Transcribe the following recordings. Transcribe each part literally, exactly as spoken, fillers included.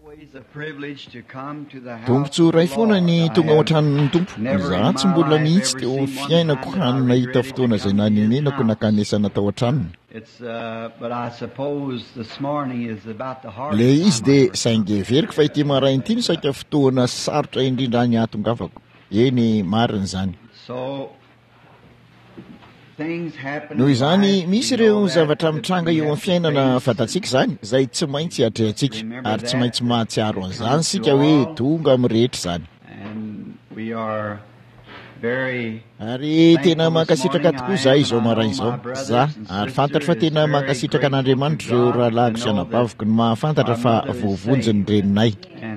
Tombontsoa ray foana ny tonga ao an-tranon'ny tompo. Za tsy mbola mihitsy teo amin'ny fiainako hany nahita fotoana izay nanenenako nakanesana tao an-tranony. Le izy dia saingy veriko fa ity maraina ity no saika fotoana sarotra indrindra ny atongavako. Eny marina izany. Noho izany misy ireo zavatra mitranga eo amin'ny fiainana fantatsika izany, izay tsy maintsy hatrehantsika ary tsy maintsy mahatsiaro an'izany sika hoe tonga amin'ny rehetra izany. Ary tena mankasitraka tokoa izaho izao maraina izao, za ary fantatra fa tena mankasitraka an'Andriamanitra ireo rahalahiko sy anabaviko ny mahafantatra fa voavonjy ny reninay.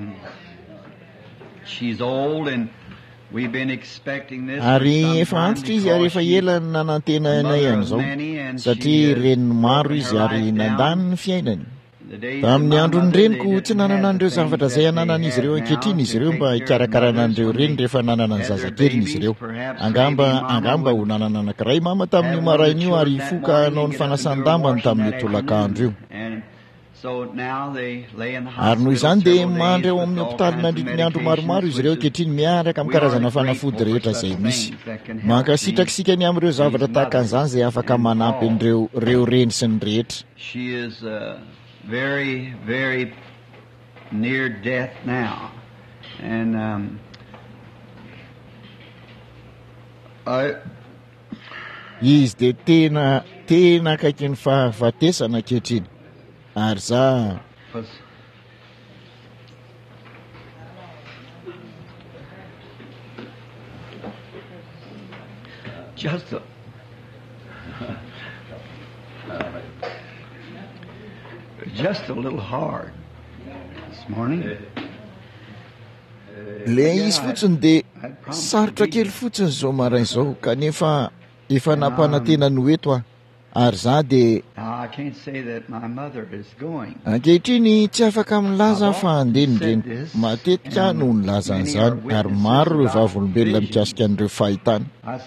Ary efa antitra izy ary efa ela ny nanantena anay an'izao satria reniny maro izy ary nandany ny fiainany. Tamin'ny andron'ny reniko tsy nanana an'ireo zavatra izay ananan'izy ireo ankehitriny izy ireo mba hikarakarana an'ireo reny rehefa nanana ny zazakeliny izy ireo. Angamba angamba ho nanana anankiray mama tamin'ny maraina io ary foka anao ny fanasan-dambany tamin'ny tolakandro io. Ary noho izany dia mandry ao amin'ny hopitaly nandritra ny andro maromaro izy ireo ankehitriny miaraka amin'ny karazana fanafody rehetra izay misy. Mankasitraka isika ny amin'ireo zavatra tahaka an'izany izay afaka manampy an'ireo reo reny sy ny rehetra. Very, very near death now, and um, I. Izy dia tena tena akaiky ny fahafatesana ankehitriny ary za just a just a little hard this morning. Le izy fotsiny dia sarotra kely fotsiny izao maraina izao kanefa efa nampanantena ny hoeto aho ary za dia ankehitriny tsy afaka milaza fa handeha ny reniko. Matetika no nilaza an'izany ary maro ireo vavolombelona mikasika an'ireo fahitana.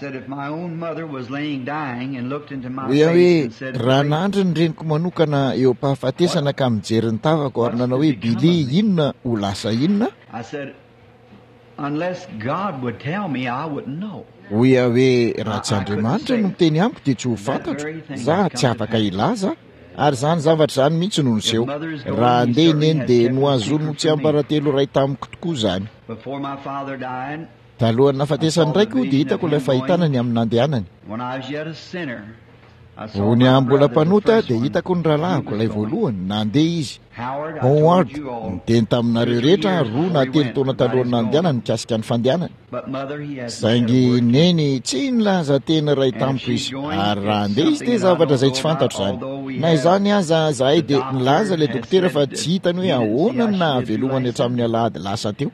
Hoe hoe raha nandry ny reniko manokana eo am-pahafatesana ka mijery ny tavako ary nanao hoe Bily inona ho lasa inona? Hoe hoe raha tsy Andriamanitra no miteny amiko dia tsy ho fantatro, za tsy afaka ilaza ary zany zavatra izany mihitsy no niseho. Raha andeha neny dia noazony tsy ambaratelo ray tamiko tokoa izany. Talohan'ny nahafatesany raiko dia hitako ilay fahitana ny amin'ny nandehanany. Vao ny mbola mpanota dia hitako ny rahalahiko ilay voalohany nandeha izy. Howard niteny taminareo rehetra roa na telo taona talohan'ny nandehanany mikasika ny fandehanany. Saingy neny tsy nilaza teny ray tamiko izy ary raha andeha izy dia zavatra izay tsy fantatro izany. Na izany aza zahay dia nilaza ilay dokotera fa tsy hitany hoe ahoana ny nahavelomany hatramin'ny alahady lasa teo.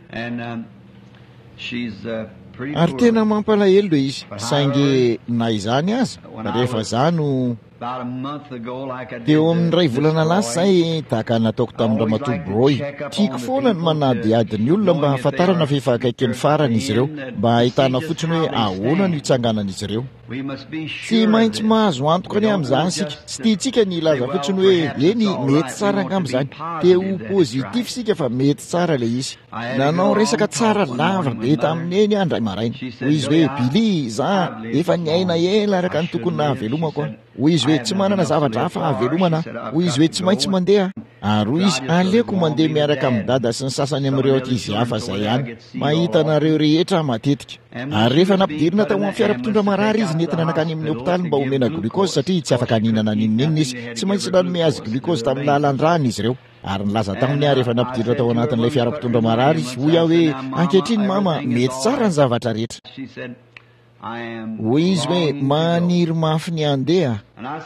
Ary tena mampalahelo ilay izy saingy na izany aza rehefa za no teo amin'ny ray volana lasa izay tahaka nataoko tamin'ny Ramatoa Broy. Tiako foana ny manadiady ny olona mba hahafantarana fifakaiky ny farany izy ireo mba hahitana fotsiny hoe ahoana no hitsanganan'izy ireo. Tsy maintsy mahazo antoka any amin'izany sika. Tsy tiantsika ny ilaza fotsiny hoe eny mety tsara angamb'izany. Teo pozitif sika fa mety tsara ilay izy. Nanao resaka tsara lavra be tamin'ny eny andray maraina. Hoy izy hoe Bily za efa niaina ela araka ny tokony nahavelomako aho. Hoy izy hoe tsy manana zavatra hafa havelomana. Hoy izy hoe tsy maintsy mandeha. Ary hoy izy aleoko mandeha miaraka amin'ny dada sy ny sasany amin'ireo ankizy hafa izay ihany. Mahita anareo rehetra matetika. Ary rehefa nampidirina tao amin'ny fiara-pitondra marary izy nentina nakany amin'ny hopitaly mba homena glikozy satria tsy afaka ninana ninonina izy. Tsy maintsy nanome azy glikozy tamin'ny lalan-drany izy ireo. Ary nilaza taminy ahy rehefa nampidirina tao anatin'ilay fiara-pitondra marary izy. Hoy aho hoe ankehitriny mama mety tsara ny zavatra rehetra. Hoy izy hoe maniry mafy ny andeha.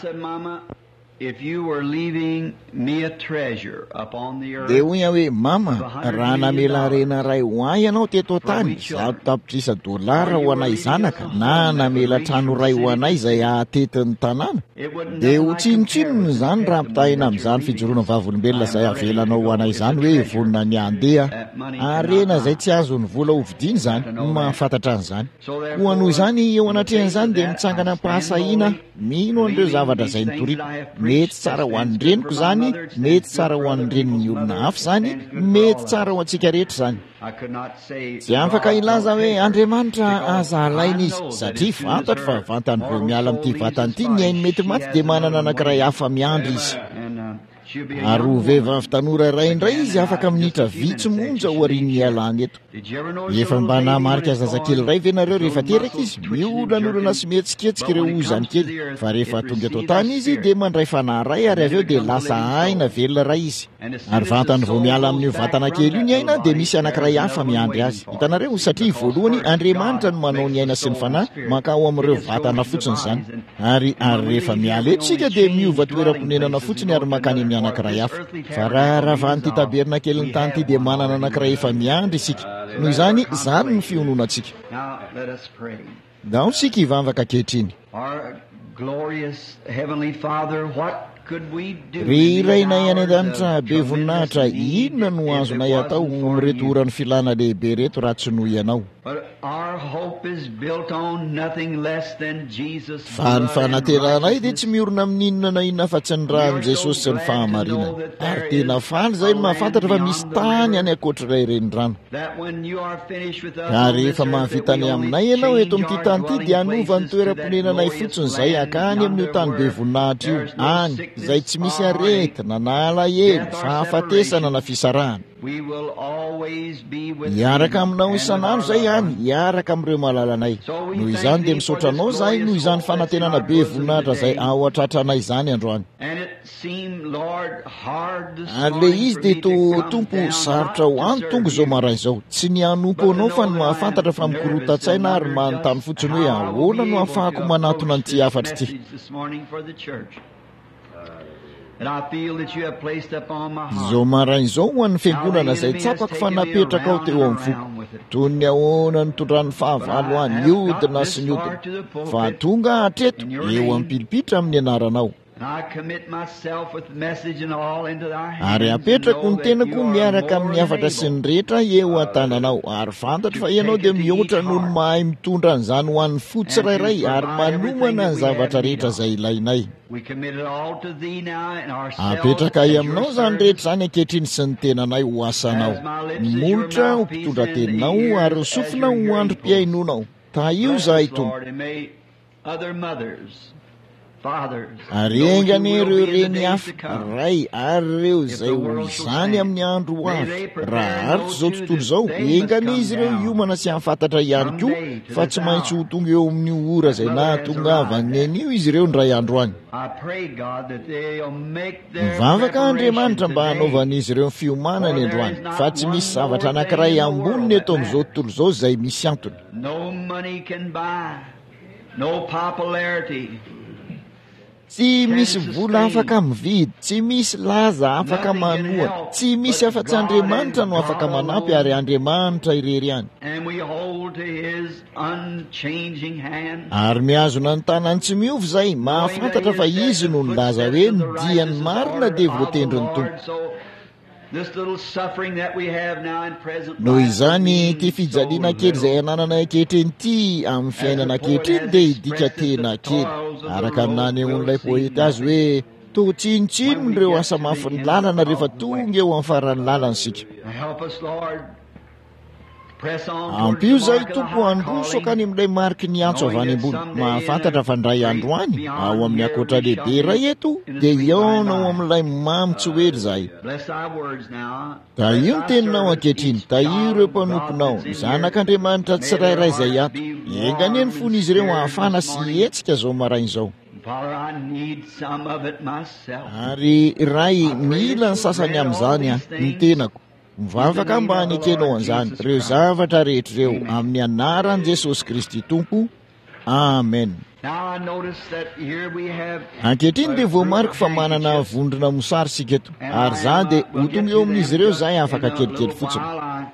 Dia hoy aho hoe mama raha namela rena ray ho ahy ianao teto tany zato tapitrisa dolara ho anay zanaka na namela trano ray ho anay izay ahatetin'ny tanàna dia ho tsinotsinony izany raha ampitahina amin'izany fijoroana vavolombelona izay avelanao ho anay izany hoe vonona ny andeha arena izay tsy azony vola hovidiana izany no mahafantatra an'izany. Hoan'hoy izany eo anatrehan'izany dia mitsangana ampahasahiana mino an'ireo zavatra izay nitoriko. mety tsara ho an'ny reniko zany, mety tsara ho an'ny renin'ny olona hafa zany, mety tsara ho antsika rehetra zany. Tsy afaka ilaza hoe Andriamanitra aza alaina izy, satria fantatro fa vantany vao miala amin'ity vatany ity ny ainy mety maty dia manana anankiray hafa miandry izy. Ary ho vehivavy tanora iray indray izy afaka minitra vitsy monja ho arin'ny ialany eto. Efa mba namarika zazakely iray ve nareo rehefa teraka izy miolanolana sy mihetsiketsika ireo ozany kely, fa rehefa tonga eto tany izy dia mandray fanahy ray ary avy eo dia lasa aina velona ray izy. Ary vantany vao miala amin'io vatana kely io ny aina dia misy anankiray hafa miandry azy. Hitanareo, satria voalohany Andriamanitra no manao ny aina sy ny fanahy makao amin'ireo vatana fotsiny zany. Ary ary rehefa miala eto sika dia miova toeram-ponenana fotsiny ary makany amin'ny anankiray hafa. Fa raha ravan'ity taberna kely ny tany ity dia manana anankiray efa miandry isika. Noho izany zany ny fiononantsika. Dao sika hivavaka ankehitriny. Ry irainay any an-danitra be voninahitra, inona no azonay atao mireto orany filana lehibe reto raha tsy noho ianao? Fa ny fanateranay dia tsy miorina amin'inona na inona fa tsy ny rahan'i Jesosy sy ny fahamarinana. Ary tena faly izay no mahafantatra fa misy tany any ankoatr'iray renirano. Ka rehefa mahavita ny aminay ianao eto amin'ity tany ity dia anova ny toeram-ponenanay fotsiny izay akany amin'io tany be voninahitra io, any izay tsy misy aretina na alahelo, fahafatesana na fisarahana. Hiaraka aminao isan'andro zay any, hiaraka amin'ireo malalanay. Noho izany dia misaotra anao zahay noho izany fanantenana be voninahitra zay ao atratra-nay izany androany. Ary le izy dia to tompo sarotra ho any tonga izao maraina izao. Tsy ny hanompo anao fa ny mahafantatra fa mikorota-tsaina ary manontany fotsiny hoe ahoana no ahafahako manatona an'ity hafatra ity. Izao maraina izao ho an'ny fiangonana izay tsapako fa napetraka ao teo amin'ny foko, toy ny ahoana ny tondran'ny fahavalo any, niodina sy niodina, fa tonga hatreto eo ampilipitra amin'ny anaranao. Ary apetrako ny tenako miaraka amin'ny hafatra sy ny rehetra eo an-tananao, ary fantatro fa ianao dia mihoatra noho ny mahay mitondra an'izany ho an'ny fo tsirairay ary manomana ny zavatra rehetra izay ilainay. Apetraka aminao izany rehetra izany ankehitriny sy ny tenanay ho asanao. Molotra ho mpitondra teninao ary ho sofina ho androm-piainonao. Taio izahay Tompo. Ary engany ireo reny hafa ray ary ireo izay ho izany amin'ny andro ho avy. Raha aritra izao tontolo izao, engany izy ireo hiomana sy hafantatra ihany koa fa tsy maintsy ho tonga eo amin'ny ora izay nahatongavany anio izy ireo ndray andro any. Mivavaka Andriamanitra mba hanaovan'izy ireo fiomanany androany, fa tsy misy zavatra anankiray amboniny eto amin'izao tontolo izao izay misy antony. Tsy misy vola afaka mividy, tsy misy laza afaka manoa, tsy misy afa-tsy Andriamanitra no afaka manampy ary Andriamanitra irery any. Ary mihazona ny tanany tsy miova izay, mahafantatra fa izy no nilaza hoe ny diany marina dia voatendry ny Tompo. Noho izany ity fijaliana kely izay ananana ankehitriny ity amin'ny fiainana ankehitriny dia hidika tena kely, araka nany eon'ilay poeta azy hoe toa tsinitsino ireo asa mafy ny lalana rehefa tonga eo amin'ny faran'ny lalana sika. Ampio izay Tompo androso akany amin'ilay mariky ny antso avy any ambony, mahafantatra fa ndray andro any ao amin'ny akoatra lehibe iray eto dia iaona ao amin'ilay mamy tsy hoely izahay. Taio ny teninao ankehitriny, taio ireo mpanomponao, zanak'Andriamanitra tsirairay izay ato, engany eny fony izy ireo ahafana sy hetsika izao maraina izao. Ary ray mila ny sasany amin'izany ny tenako. Mivavaka mba hanekenao an'izany ireo zavatra rehetra ireo amin'ny anaran'i Jesosy Kristy Tompo. Amen. Ankehitriny dia voamariko fa manana vondrona mosary sika eto, ary za dia ho tonga eo amin'izy ireo izahay afaka kelikely fotsiny.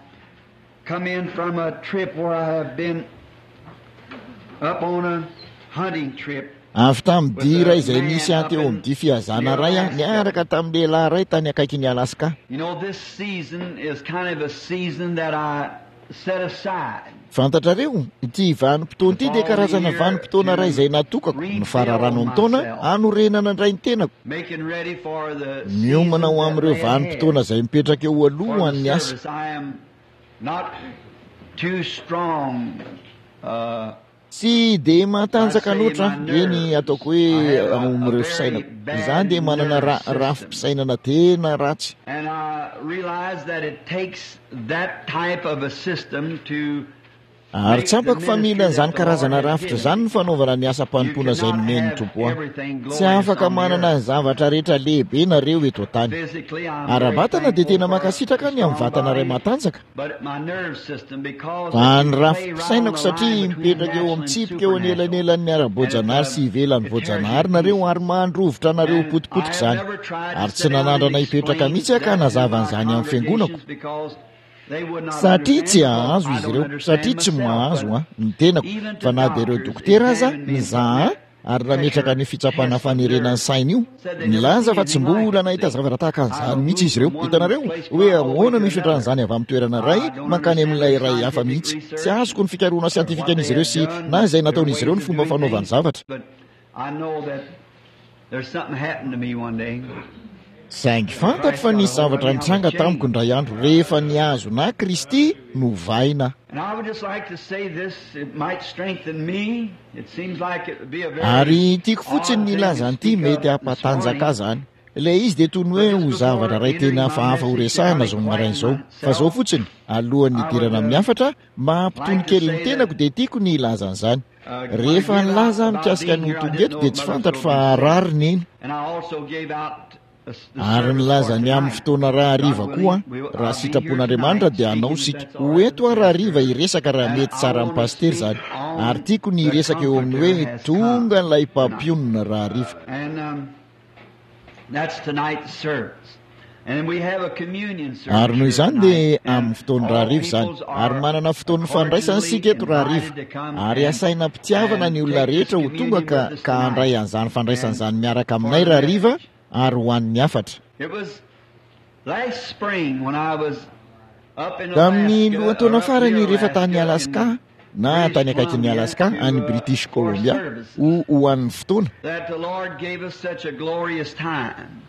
Avy tamin'ny dira izay nisy aty eo amin'ity fiazana ray niaraka tamin'ny lehilahy ray tany akaiky ny Alaska. set aside. Fantatrareo ity vanim-potoana ity dia karazana vanim-potoana ray izay natokako ny fararano amin'ny taona hanorenana indray ny tenako, Making ready for the miomana ho season that amin'ireo lay ahead. vanim-potoana izay mipetraka eo For alohan'ny the asa. service, I am not too strong. Uh, Tsy dia matanjaka loatra eny ataoko hoe ao amin'ireo fisainako. Izany dia manana ra- rafim-pisainana tena ratsy. and I realize that it takes that type of a system to Ary tsapako fa mila an'izany karazana rafitra izany ny fanaovana ny asa mpanompoana izay nomeny tompo ahy. Tsy afaka manana zavatra rehetra lehibe nareo eto an-tany. physically. I'm Ara-batana dia very tena thankful makasitraka for ny amin'ny strong vatana ray body, matanjaka. but my nerve system, because Fa it ny play rafim-pisainako round the satria line between mipetraka eo natural amin'ny and tsipika eo supernatural. anelanelan'ny ara-boajanahary sy ivelan'ny voajanahary nareo ary mandrovitra nareo potipotika izany. Ary tsy nanandrana hipetraka mihitsy aho ka nazava an'izany amin'ny fiangonako. Satria tsy ahazo izy ireo, satria tsy mahazo a ny tenako, fa na dia ireo dokotera aza nizaha ary nametraka ny fitsapana fanerenan'ny saina io, nilaza fa tsy mbola nahita zavatra tahaka an'izany mihitsy izy ireo. Hitanareo hoe ahoana mifetran'izany avy amin'ny toerana ray mankany amin'ilay ray hafa mihitsy. Tsy azoko ny fikaroana siantifikan'izy ireo sy na izay nataon'izy ireo ny fomba fanaovany zavatra. But I know that there's something happened to me one day. Saingy fantatro fa nisy zavatra nitranga tamiko indray andro rehefa niazo na Kristy no vaina. And I would just like to say this, it might strengthen me. It seems like it would be a very Ary tiako fotsiny odd ny thing laza to an'ity speak mety of this hampatanjaka morning. zany. Ilay izy dia toy ny hoe ho zavatra ray tena hafahafa ho resahana zao maraina izao. Fa izao fotsiny alohan'ny hidirana amin'ny hafatra, mahampitony kely ny tenako dia tiako ny ilaza an'izany. Rehefa nilaza mikasika ny tonga eto dia tsy fantatro fa rariny iny. And I also gave out a- the Ary service nilaza for ny amin'ny tonight. fotoana raha hariva God koa, willing, raha I'll be sitrapon'Andriamanitra here dia tonight hanao speaking, sika. that's all right. Hoeto raha hariva hiresaka raha mety tsara amin'ny paster zany. Ary tiako ny resaka eo amin'ny hoe tonga n'ilay mpampionona raha hariva. And um, that's tonight's service. And we have a communion service. Ary noho here izany tonight. dia And amin'ny fotoana all raha hariva izany. peoples are Ary manana fotoana fandraisana sika eto raha hariva. invited to come Ary and- asaina mpitiavana ny olona and take rehetra ho this tonga ka, communion with us ka handray tonight. an'izany fandraisana izany miaraka And aminay for raha the hariva ary ho an'ny hafatra. It was last spring when I was up in Tamin'ny Alaska, lohataona or up farany near rehefa tany Alaska, Alaska in na British tany akaikin'ny Columbia Alaska to, any uh, British for Columbia services. ho ho an'ny fotoana that the Lord gave us such a glorious time.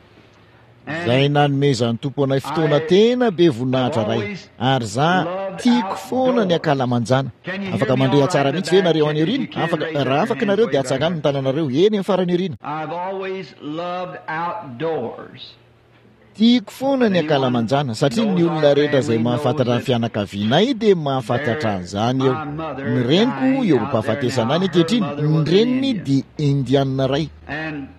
izay nanomezan'ny tompo anay fotoana tena be voninahitra ray. Ary za tiako foana ny ankalamanjana. Afaka mandreha tsara mihitsy ve nareo any aoriana? Afaka raha afaka nareo dia atsangano ny tananareo eny amin'ny farany aoriana. I've always loved outdoors. Tiako foana ny ankalamanjana satria ny olona rehetra izay mahafantatra ny fianakavianay dia mahafantatra an'izany eo. Ny reniko eo mpahafatesana any ankehitriny, ny reniny dia indianina ray. And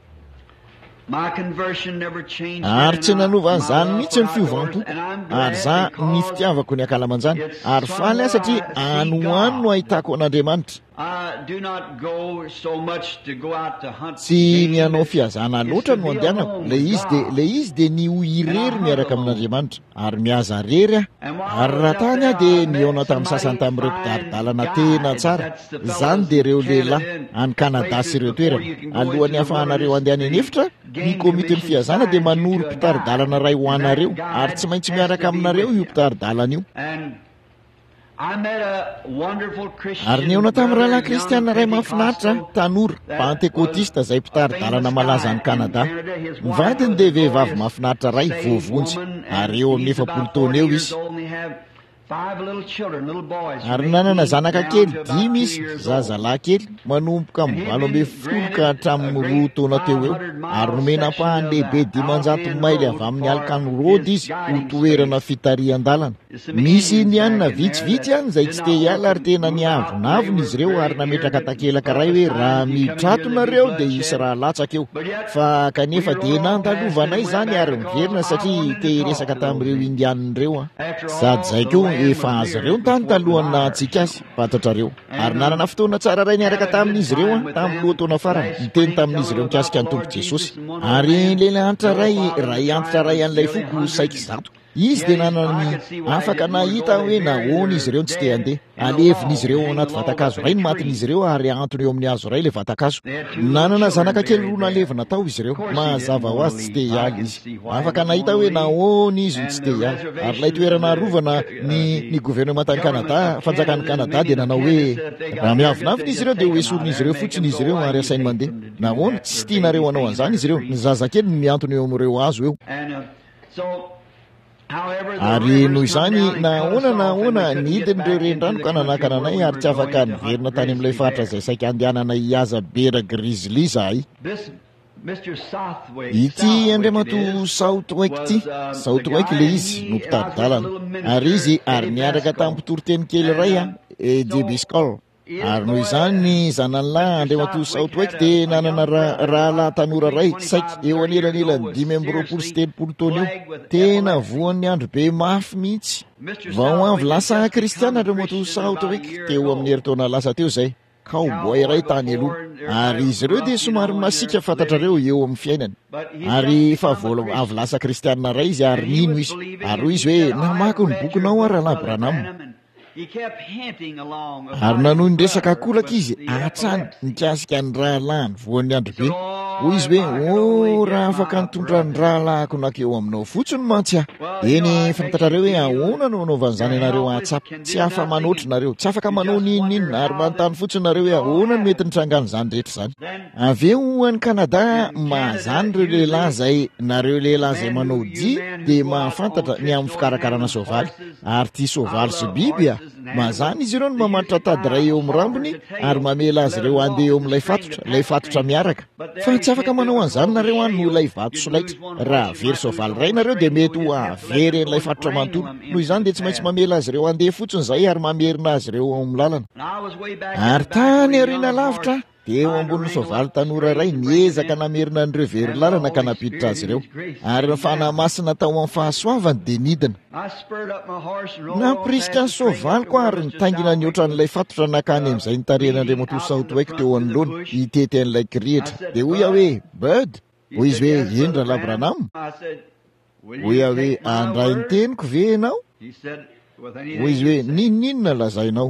my conversion never changed. Ary tsy then, and I- nanova my an'izany love mihitsy ny for outdoors, fiovanto. and I'm glad Ary za because ny fitiavako ny ankalamanjana. Ary faly aho satria any ho any no ahitako an'Andriamanitra. I do not go so much to go out to hunt. Tsy game. ny hanao fiazana It's loatra to no be andehanako. alone Le with izy de God. le izy de ny ho irery miaraka amin'Andriamanitra. Ary mihaza rery aho. Ary raha tany aho dia nihaona tamin'ny sasany tamin'ireo mpidaridalana tena tsara. Izany dia ireo lehilahy any Kanada sy ireo toerana. Alohan'ny hafahanareo andeha any efitra, ny komitin'ny fiazana dia manoro mpitaridalana ray ho anareo. Ary tsy maintsy miaraka aminareo io mpitaridalana io. And I met a wonderful Christian Ary nihaona tamin'ny brother, rahalahy kristianina ray young mahafinaritra Pentecostal, tanora that pantekotista was izay a mpitaridalana famous malaza guy any Kanada. in Canada. His Ny wife vadiny was dia a vehivavy glorious mahafinaritra ray saved voavonjy. woman, Ary and eo amin'ny he's efapolo about taona forty eo years izy. old, and they have five little children, little boys, from Ary nanana eighteen zanaka down kely to about dimy two izy, years zazalahy kely manomboka amin'ny valo ambin'ny folo ka hatramin'ny roa taona teo eo. Ary nomena pahany lehibe dimanjato maily avy amin'ny Alcan Road izy ho toerana fitarihan-dalana. Misy indianina vitsivitsy any izay tsy te hiala ary tena niavonavona izy ireo ary nametraka takelaka ray hoe raha midirato nareo dia hisy raha latsaka eo. Fa kanefa dia nandalovanay izany ary miverina satria te hiresaka tamin'ireo indianina ireo. Sady zay koa efa azy ireo ny tany talohany nahatsika azy fantatrareo. Ary nanana fotoana tsara ray niaraka tamin'izy ireo a tamin'ny loha taona farany niteny tamin'izy ireo mikasika ny tompo Jesosy. Ary lehilahy antitra ray ray antitra ray an'ilay foko saika zato izy dia nanany afaka nahita hoe nahoana izy ireo tsy te handeha alevin'izy ireo anaty vatakazo ray ny matin'izy ireo ary antony eo amin'ny azo ray ilay vatakazo nanana zanaka kely roa nalevina tao izy ireo mazava ho azy tsy te hialy izy afaka nahita hoe nahoana izy tsy te hialy ary ilay toerana rovana ny ny gouvernementan'i Kanada fanjakan'ny Kanada dia nanao hoe raha miavinavina izy ireo dia ho esorin'izy ireo fotsiny izy ireo ary asainy mandeha nahoana tsy tianareo anao an'izany izy ireo ny zazakely ny miantony eo amin'ireo azo eo ary noho izany nahoana nahoana nidin'ireo rendrano ka nanakana anay ary tsy afaka niverina tany amin'ilay faritra izay saika andehanana hiaza bera Grizzly zahay ity andriamato Southwick ity Southwick le izy no mpitady-dalana ary izy ary niaraka tamin'ny mpitoroteny kely ray a Debiscol ary noho izany ny zanan'lahy andriamato Southwick dia nanana rahalahy tanora ray saika eo anelanelany dimy amby roapolo sy telopolo taona eo tena voan'ny andro be mafy mihitsy vao avy lasa kristiana andriamato Southwick teo amin'ny heritaona lasa teo izay cowboy ray tany aloha ary izy ireo dia somary masika fantatrareo eo amin'ny fiainany ary fa vola avy lasa kristiana ray izy ary nino izy ary hoy izy hoe namaky ny bokinao ary Rahalahy Branham ary nanohy nyresaka akolaka izy atrany nikasika ny rahalahiny voan'ny andro be hoy izy hoe o raha afaka nitondra ny rahalahiko nakeo aminao fotsiny mantsy aho eny fantatrareo hoe ahoana no anaovan'izany ianareo atsapa tsy afa manoatra nareo tsy afaka manao nininina ary manontany fotsiny nareo hoe ahoana no mety nitrangan'izany rehetra izany avy eo any Kanada mahazany ireo lehilahy izay nareo lehilahy izay manao dia dia mahafantatra ny amin'ny fikarakarana soavaly ary tia soavaly sy biby a mazany izy ireo no mamanitra tady ray eo amin'ny rambony ary mamela azy ireo andeha eo amin'ilay fatotra ilay fatotra miaraka fa tsy afaka manao an'izany nareo any no ilay vato solaitra raha very soavaly ray nareo dia mety ho avery an'ilay fatotra manontolo noho izany dia tsy maintsy mamela azy ireo andeha fotsiny izay ary mamerina azy ireo ao amin'ny lalana ary tany ariana lavitra dia eo ambonin'ny soavaly tanora ray miezaka namerina an'ireo very lalana ka napiditra azy ireo ary ny fanamasina tao amin'ny fahasoavany dia nidina nampirisika ny soavaliko ary nitaingina ny ohatran'ilay fatotra nakany amin'izay nitaren'andriamato Southwick teo anoloana hitety an'ilay kirihitra dia hoy aho hoe Bud hoy izy hoe eny Rahalahy Branham hoy aho hoe andray ny teniko ve ianao hoy izy hoe nininona lazainao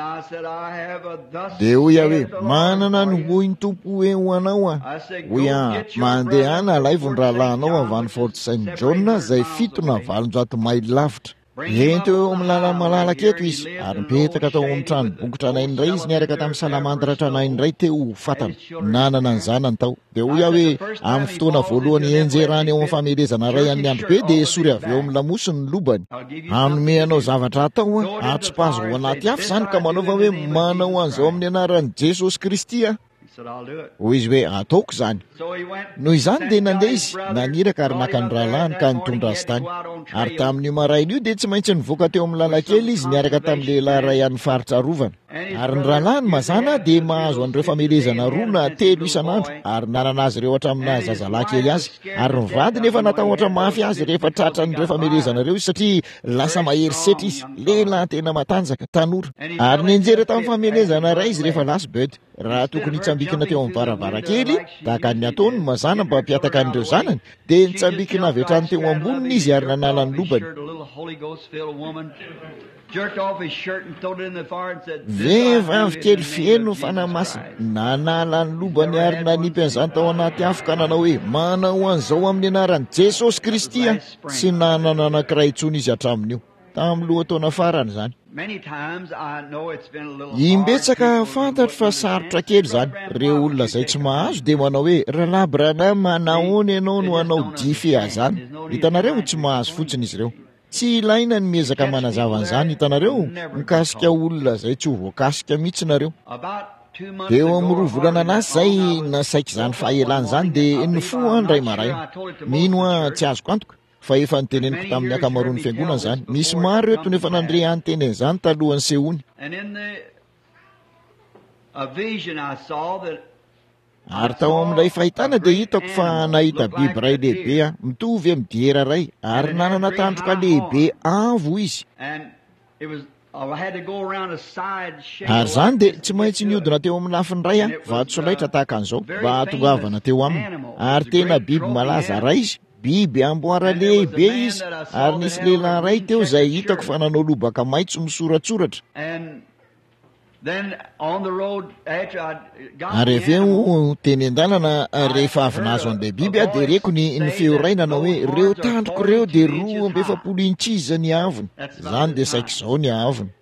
dia hoy aho hoe manana ny hoy ny tompo hoe ho anao a hoy a mandeha any alaivony rahalahinao avy any Fort Saint John izay fito na valonjato maily lavitra ento eo amin'ny lalany malalaka eto izy ary mipetaka tao amin'ny trano bokotra anainy iray izy niaraka tamin'ny salamandra anainy iray teo fatana nanana ny zanany tao dia hoy aho hoe amin'ny fotoana voalohany enjerany eo amin'ny famelezana ray amin'ny andro be dia sory avy eo amin'ny lamosiny ny lobany hanome anao zavatra atao a atsopazo ho anaty afo izany ka manaova hoe manao an'izao amin'ny anaran'i Jesosy Kristy a hoy izy hoe ataoko izany noho izany dia nandeha izy naniraka ary naka ny rahalahiny ka nitondra azy tany ary tamin'io maraina io dia tsy maintsy nivoaka teo amin'ny lalankely izy niaraka tamin'ny lehilahy ray any faritra rovana ary ny rahalahiny mazana dia mahazo an'ireo famelezana roa na telo isan'andro ary nanana azy ireo hatramin'ny zazalahy kely azy ary ny vadiny efa natahotra mafy azy rehefa tratran'ireo famelezana ireo satria lasa mahery setra izy lehilahy tena matanjaka tanora ary nianjera tamin'ny famelezana ray izy rehefa lasa Bud raha tokony hitsambikina teo amin'ny varavarakely tahaka ny ataony mazana mba hampiataka an'ireo zanany dia nitsambikina avy hatrany teo amboniny izy ary nanala ny lobany vehivavy kely feno fanamasina nanala ny lobany ary nanipy an'izany tao anaty afo ka nanao hoe manao an'izao amin'ny anaran'i Jesosy Kristy a tsy nanana anankiray intsony izy hatramin'io tamin'ny loha taona farany izany imbetsaka fantatro fa sarotra kely izany ireo olona izay tsy mahazo dia manao hoe Rahalahy Branham nahoana ianao no anao dify azany hitanareo tsy mahazo fotsiny izy ireo tsy ilaina ny miezaka manazava an'izany hitanareo mikasika olona izay tsy ho voakasika mihitsy nareo dia eo amin'ny roa volana an'asa izay nasaika izany fahaelana izany dia ny fo andray maraina mino a tsy azoko antoka fa efa niteneniko tamin'ny akamaroan'ny fiangonana izany misy maro eto nefa nandre anteneny izany talohan'ny sehoany ary tao amin'ilay fahitana dia hitako fa nahita biby ray lehibe a mitovy amin'ny diera ray ary nanana tandroka lehibe avo izy ary izany dia tsy maintsy niodina teo amin'ny lafiny ray a vato solaitra tahaka an'izao mba hatongavana teo aminy ary tena biby malaza ray izy biby amboara lehibe izy ary nisy lehilahy ray teo izay hitako fa nanao lobaka maitso misoratsoratra. Ary avy eo teny an-dalana rehefa avy nazo an'ilay biby a dia reko ny ny feo ray nanao hoe reo tandroko reo dia roa amby efapolo inchiza ny avony, izany dia saika izao ny avony.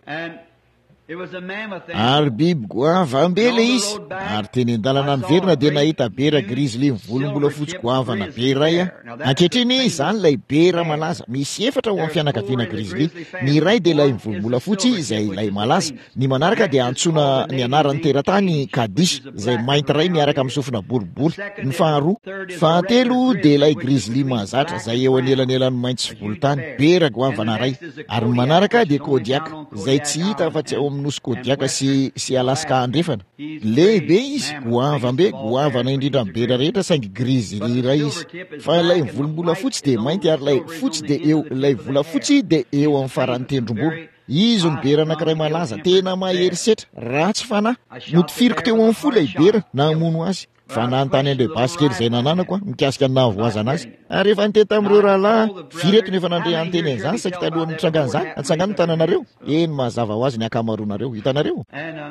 Ary biby goava mbele izy, ary teny an-dalana niverina dia nahita bera grizzly volom-bolafotsy goavana be ray a. Ankehitriny izany ilay bera malaza, misy efatra ho amin'ny fianakaviana grizzly. Ny iray dia ilay volom-bolafotsy izay ilay malaza, ny manaraka dia antsoina ny anarany teratany Kadis, izay mainty ray miaraka amin'ny sofina boribory. Ny faharoa, fahatelo dia ilay grizzly mahazatra izay eo anelanelan'ny mainty sy volontany, bera goavana ray. Ary ny manaraka dia Kodiak, izay tsy hita fa tsy ao nosy Kodiaka sy sy Alaska andrefana. Lehibe izy, goavambe, goavana indrindra amin'ny bera rehetra saingy grizzly ray izy. Fa ilay volom-bolafotsy dia mainty ary ilay fotsy dia eo, ilay volafotsy dia eo amin'ny faran'ny tendrombola. Izy ny bera anankiray malaza, tena mahery setra, ratsy fanahy. Notifiriko teo amin'ny fo ilay bera namono azy. Fa nanontany an'ilay basikely izay nananako mikasika ny nahavoazana azy. Ary rehefa nitety amin'ireo rahalahy, fireto nefa nandre anteny an'izany saika talohan'ny nitsangana izany, antsangana ny tananareo. Eny mazava ho azy ny akamaroanareo, hitanareo.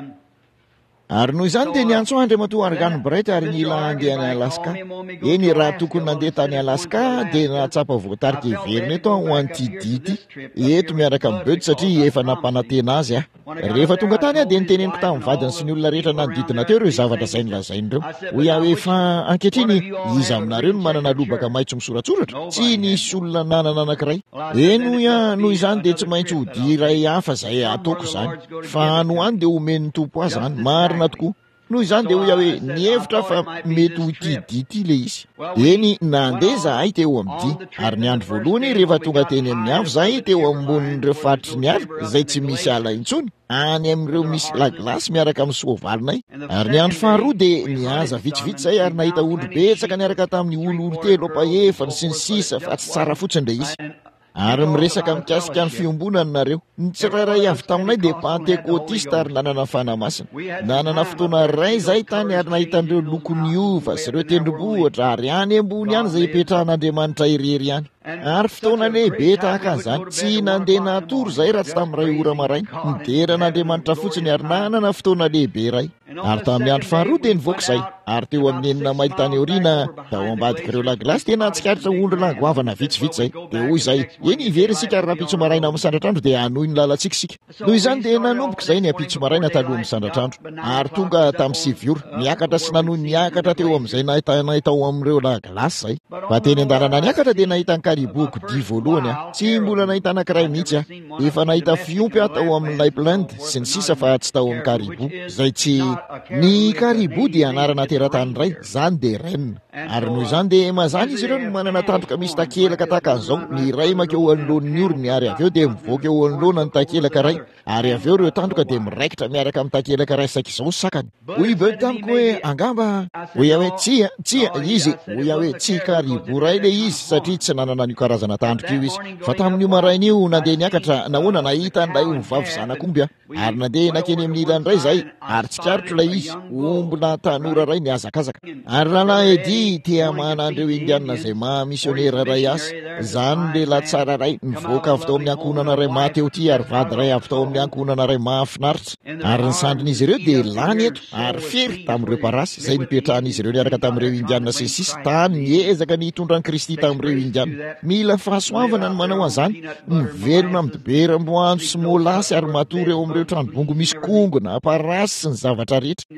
Ary noho izany dia niantso Andriamatoa Argan Bright ary nila andeha any Alaska. Eny raha tokony nandeha tany Alaska dia natsapa voatarika iverina eto ho an'ity dity eto miaraka amin'ny Beuty satria efa nampanantena azy a. Rehefa tonga tany a dia niteneniko tamin'ny vadiny sy ny olona rehetra nanodidina teo ireo zavatra izay nolazain'ireo. Hoy aho hoe fa ankehitriny izy aminareo no manana lobaka maitso misoratsoratra, tsy nisy olona nanana anankiray. Eny hoy a noho izany dia tsy maintsy ho diray hafa izay ataoko izany, fa ano any dia omeny tompo azy izany, marina tokoa. Noho izany dia hoy aho hoe nihevitra fa mety ho ity dity le izy. Eny nandeha zahay teo amin'ny dy, ary ny andro voalohany rehefa tonga teny amin'ny avo zahay teo ambonin'ireo faritry ny ala izay tsy misy ala intsony, any amin'ireo misy laglasy miaraka amin'ny soavalinay. Ary ny andro faharoa dia nihaza vitsivitsy zay ary nahita ondry betsaka niaraka tamin'ny olo telo ampahefany sy ny sisa fa tsy tsara fotsiny le izy. Ary miresaka mikasika ny fiombonany nareo. Ny tsirairay avy taminay dia pentekotista ary nanana fanamasina. Nanana fotoana ray zay tany ary nahita an'ireo lokony ova sy ireo tendrombohitra ary any ambony any izay ipetrahan'Andriamanitra irery any. Ary fotoana lehibe tahaka an'izany tsy nandeha natory zay raha tsy tamin'iray ora maraina. Nideran'Andriamanitra fotsiny ary nanana fotoana lehibe ray. Ary tamin'ny andro faharoa dia nivoaka izay. Ary teo amin'ny enina maily tany aoriana tao ambadika ireo laglasy dia nahatsikaritra ondry lagoavana vitsivitsy zay. Dia hoy izay, eny ivery isika ary rapitso maraina amin'ny sandratrandro dia hanohy ny lalantsika. Noho izany dia nanomboka izay ny apitso maraina talohan'ny sandratrandro. Ary tonga tamin'ny sivy ora niakatra sy nanohy niakatra teo amin'izay nahitanay tao amin'ireo laglasy zay. Fa teny an-dalana niakatra dia nahita ny kariboko dia voalohany a. Tsy mbola nahita anankiray mihitsy a. Efa nahita fiompy a tao amin'ny Laipland sy ny sisa fa tsy tao amin'ny karibo. Zay tsy ny karibo dia anarana teratany ray, zany dia renina. Ary noho izany dia mazany izy ireo no manana tandroka misy takelaka tahaka an'izao. Ny ray makeo anoloan'ny orony ary avy eo dia mivoaka eo anoloana ny takelaka ray. Ary avy eo ireo tandroka dia miraikitra miaraka amin'ny takelaka ray saika izao sakany. Hoy Beuty tamiko hoe angamba, hoy aho hoe tsia, tsia izy, hoy aho hoe tsy karibo ray le izy satria tsy nanana an'io karazana tandroka io izy. Fa tamin'io maraina io nandeha niakatra nahoana nahita an'ilay ovavy zanakomby a. Ary nandeha nakeny amin'ny ilany ray zay ary tsy karotro ilay izy, ombona tanora ray niazakazaka. Ary rahalahy edy tia manandreo indiana izay mahamisionera ray azy. Zany lehilahy tsara ray nivoaka avy tao amin'ny ankohonana ray mateo ty ary vady ray avy tao amin'ny ankohonana ray mahafinaritra. Ary ny sandrin'izy ireo dia lany eto ary fery tamin'ireo parasy izay nipetrahan'izy ireo niaraka tamin'ireo indiana sy ny sisa tany niezaka ny hitondra ny Kristy tamin'ireo indiana. Mila fahasoavana ny manao an'izany, mivelona amin'ny dibera-mboanjo sy molasy ary matory eo amin'ireo tranobongo misy kongona, parasy sy ny zavatra rehetra.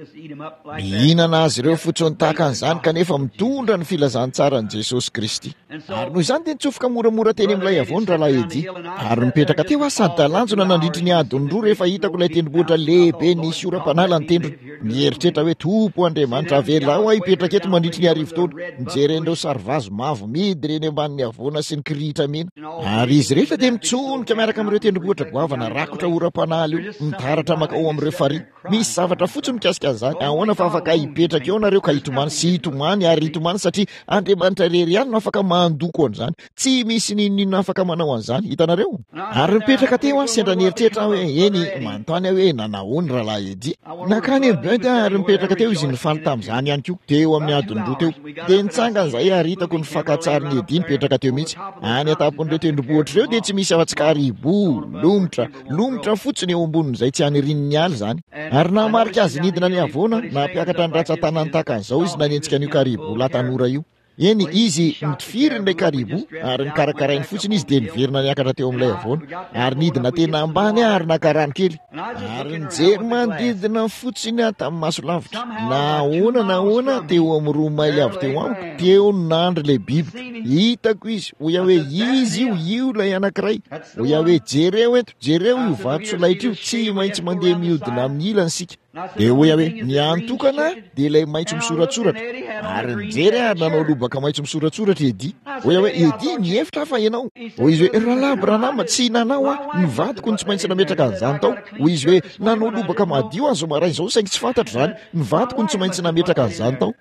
Mihinana azy ireo fotsiny tahaka an'izany kanefa mitondra ny filazantsara ny Jesosy Kristy. Ary noho izany dia nitsofoka moramora teny amin'ilay avao ny rahalahy edy. Ary mipetraka teo aho sady talanjona nandritry ny adiny roa rehefa hitako ilay tendrombohitra lehibe nisy ora-panala ny tendrony. Mieritreritra hoe tompo Andriamanitra avela aho hipetraka eto mandritry ny arivo taona. Nijeren'ireo sarovazo mavo midy reny ambanin'ny avoana sy ny kirihitra mena ary izy rehetra dia mitsonika miaraka amin'ireo tendrombohitra goavana rakotra oram-panaly io mitaratra makao amin'ireo fariana misy zavatra fotsiny mikasika an'izany ahoana fa afaka hipetraka eo nareo ka hitomany sy hitomany ary hitomany satria Andriamanitra rery ihany no afaka mandoko an'izany tsy misy ninona afaka manao an'izany hitanareo ary mipetraka teo sendra nieritreritra hoe eny manontany aho hoe nanahoany rahalahy edy nakany bed ary mipetraka teo izy nifaly tamin'izany ihany koa teo amin'ny adiny roa teo dia nitsangan'izay ary hitako ny fankatsariny edy nipetraka teo mihitsy any atapon'ireo tendrombohitra ireo dia tsy misy afa-tsy karibo lomotra lomotra fotsiny eo ambonin'izay tsy any rininy aly zany ary namarika azy nidina ny avoana nampiakatra ny ratsan-tanany takan'izao izy nanentsika an'io karibo latanora io eny izy mitifiry n'ilay karibo ary nikarakarainy fotsiny izy dia niverina niakatra teo amin'ilay avoana ary nidina tena ambany ary nakarany kely ary nijery manodidina fotsiny aho tamin'ny maso lavitra nahoana nahoana teo amin'ny roa maily avy teo amiko teo nandry ilay biby hitako izy hoy aho hoe izy io io ilay anankiray hoy aho hoe jereo eto jereo io vatosolaitra io tsy maintsy mandeha mihodina amin'ny ilany sika dia hoy aho hoe niantokana dia ilay maitso misoratsoratra ary nijery ary nanao lobaka maitso misoratsoratra edy hoy aho hoe edy niefitra fa ianao hoy izy hoe rahalahy Branham tsy nanao a nivadiko ny tsy maintsy nametraka an'izany tao hoy izy hoe nanao lobaka madio azo maraina izao saingy tsy fantatra izany nivadiko ny tsy maintsy nametraka an'izany tao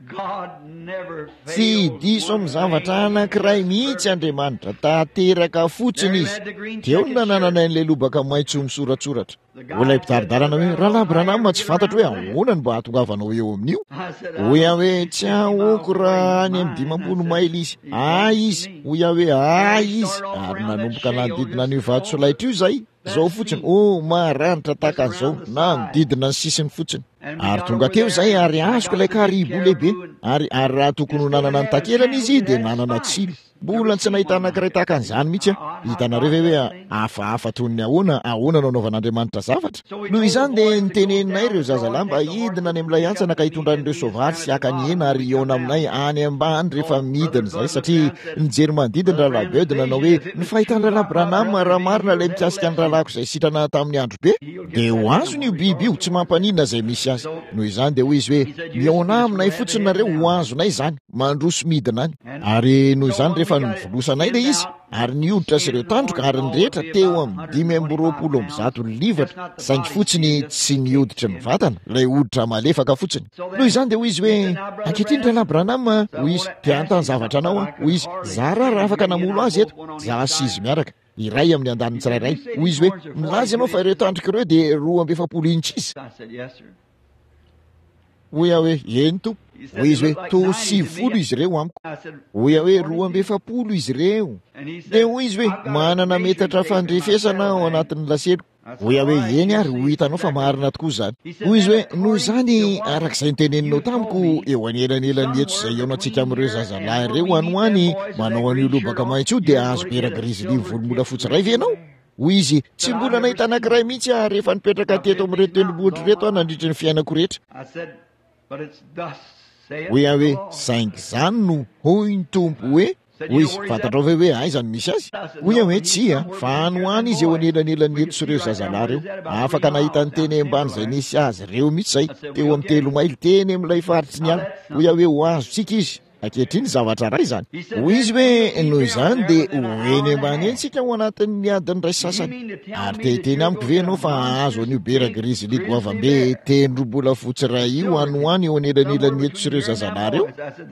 tsy diso amin'ny zavatra anankiray mihitsy Andriamanitra tanteraka fotsiny izy teo ny nananana an'ilay lobaka maitso misoratsoratra olay mpitaridarana hoe rahalahy Branham tsy fantatra hoe ahoana ny mba hahatongavanao eo amin'io hoy aho hoe tsy ahoko raha any amin'ny dimampolo maily izy ah izy hoy aho hoe ah izy ary nanomboka nanodidina an'io vatosolaitra io zay zao fotsiny o maranitra tahaka an'izao nanodidina ny sisiny fotsiny ary tonga teo zay ary azoko ilay karibo lehibe ary ary raha tokony ho nanana ny takelany izy dia nanana tsilo mbola tsy nahita anankiray tahaka an'izany mihitsy a hitanareo ve hoe hafahafa toy ny ahoana ahoana no anaovan'Andriamanitra zavatra noho izany dia niteneninay ireo zazalahy mba hidina any amin'ilay antsana ka hitondran'ireo soavaly sy aka ny hena ary eona aminay any ambany rehefa midina izay satria nijery manodidiny rahalahy Bed nanao hoe ny fahitany rahalahy Branham raha marina ilay mikasika ny rahalahiko izay sitrana tamin'ny andro be dia ho azony io biby io tsy mampaninona izay misy azy noho izany dia hoy izy hoe miaona aminay fotsiny nareo ho azonay izany mandroso midina any ary noho izany rehefa nivolosanay ilay izy ary nioditra sy ireo tandroka ary ny rehetra teo amin'ny dimy amby roapolo amby zato ny livatra saingy fotsiny tsy nioditra ny vatana ilay oditra malefaka fotsiny noho izany dia hoy izy hoe ankehitriny rahalahy Branham hoy izy dia antany zavatra anao a hoy izy za raha afaka namolo azy eto za sy izy miaraka iray amin'ny andaniny tsirairay hoy izy hoe milaza ianao fa ireo tandroka ireo dia roa amby efapolo intsy izy hoy aho hoe eny to hoy izy hoe to sivifolo izy ireo amiko hoy aho hoe roa amby efapolo izy ireo dia hoy izy hoe manana metatra fandrefesana ao anatin'ny laselo hoy aho hoe eny ary ho hitanao fa marina tokoa izany hoy izy hoe noho izany arak'izay niteneninao tamiko eo anelanelany eto izay eo antsika amin'ireo zazalahy ireo anoany manao an'io lobaka maitso io dia azo beragrizili volomola fotsy ray ve ianao hoy izy tsy mbola nahita anankiray mihitsy a rehefa nipetraka teto amin'ireo tendrombohitra reto a nandritra ny fiainako rehetra hoy aho hoe saingy izany no hoy ny tompo hoe hoy izy fantatrao ve hoe ay zany misy azy hoy aho hoe tsy a fa anoany izy eo anelanelany eto sy ireo zazalahy reo afaka nahita ny teny ambany izay nisy azy ireo mihitsy zay teo amin'ny telo maily teny amin'ilay faritsy ny ala hoy aho hoe ho azotsika izy ankehitriny zavatra ray zany hoy izy hoe noho izany dia hoeny ambany eny tsika ho anatin'ny adiny ray sasany ary tehiteny amiko ve ianao fa azo an'io beragrizili goavambe tendrombola fotsy ray io anoany eo anelanelany eto sy ireo zazalahy reo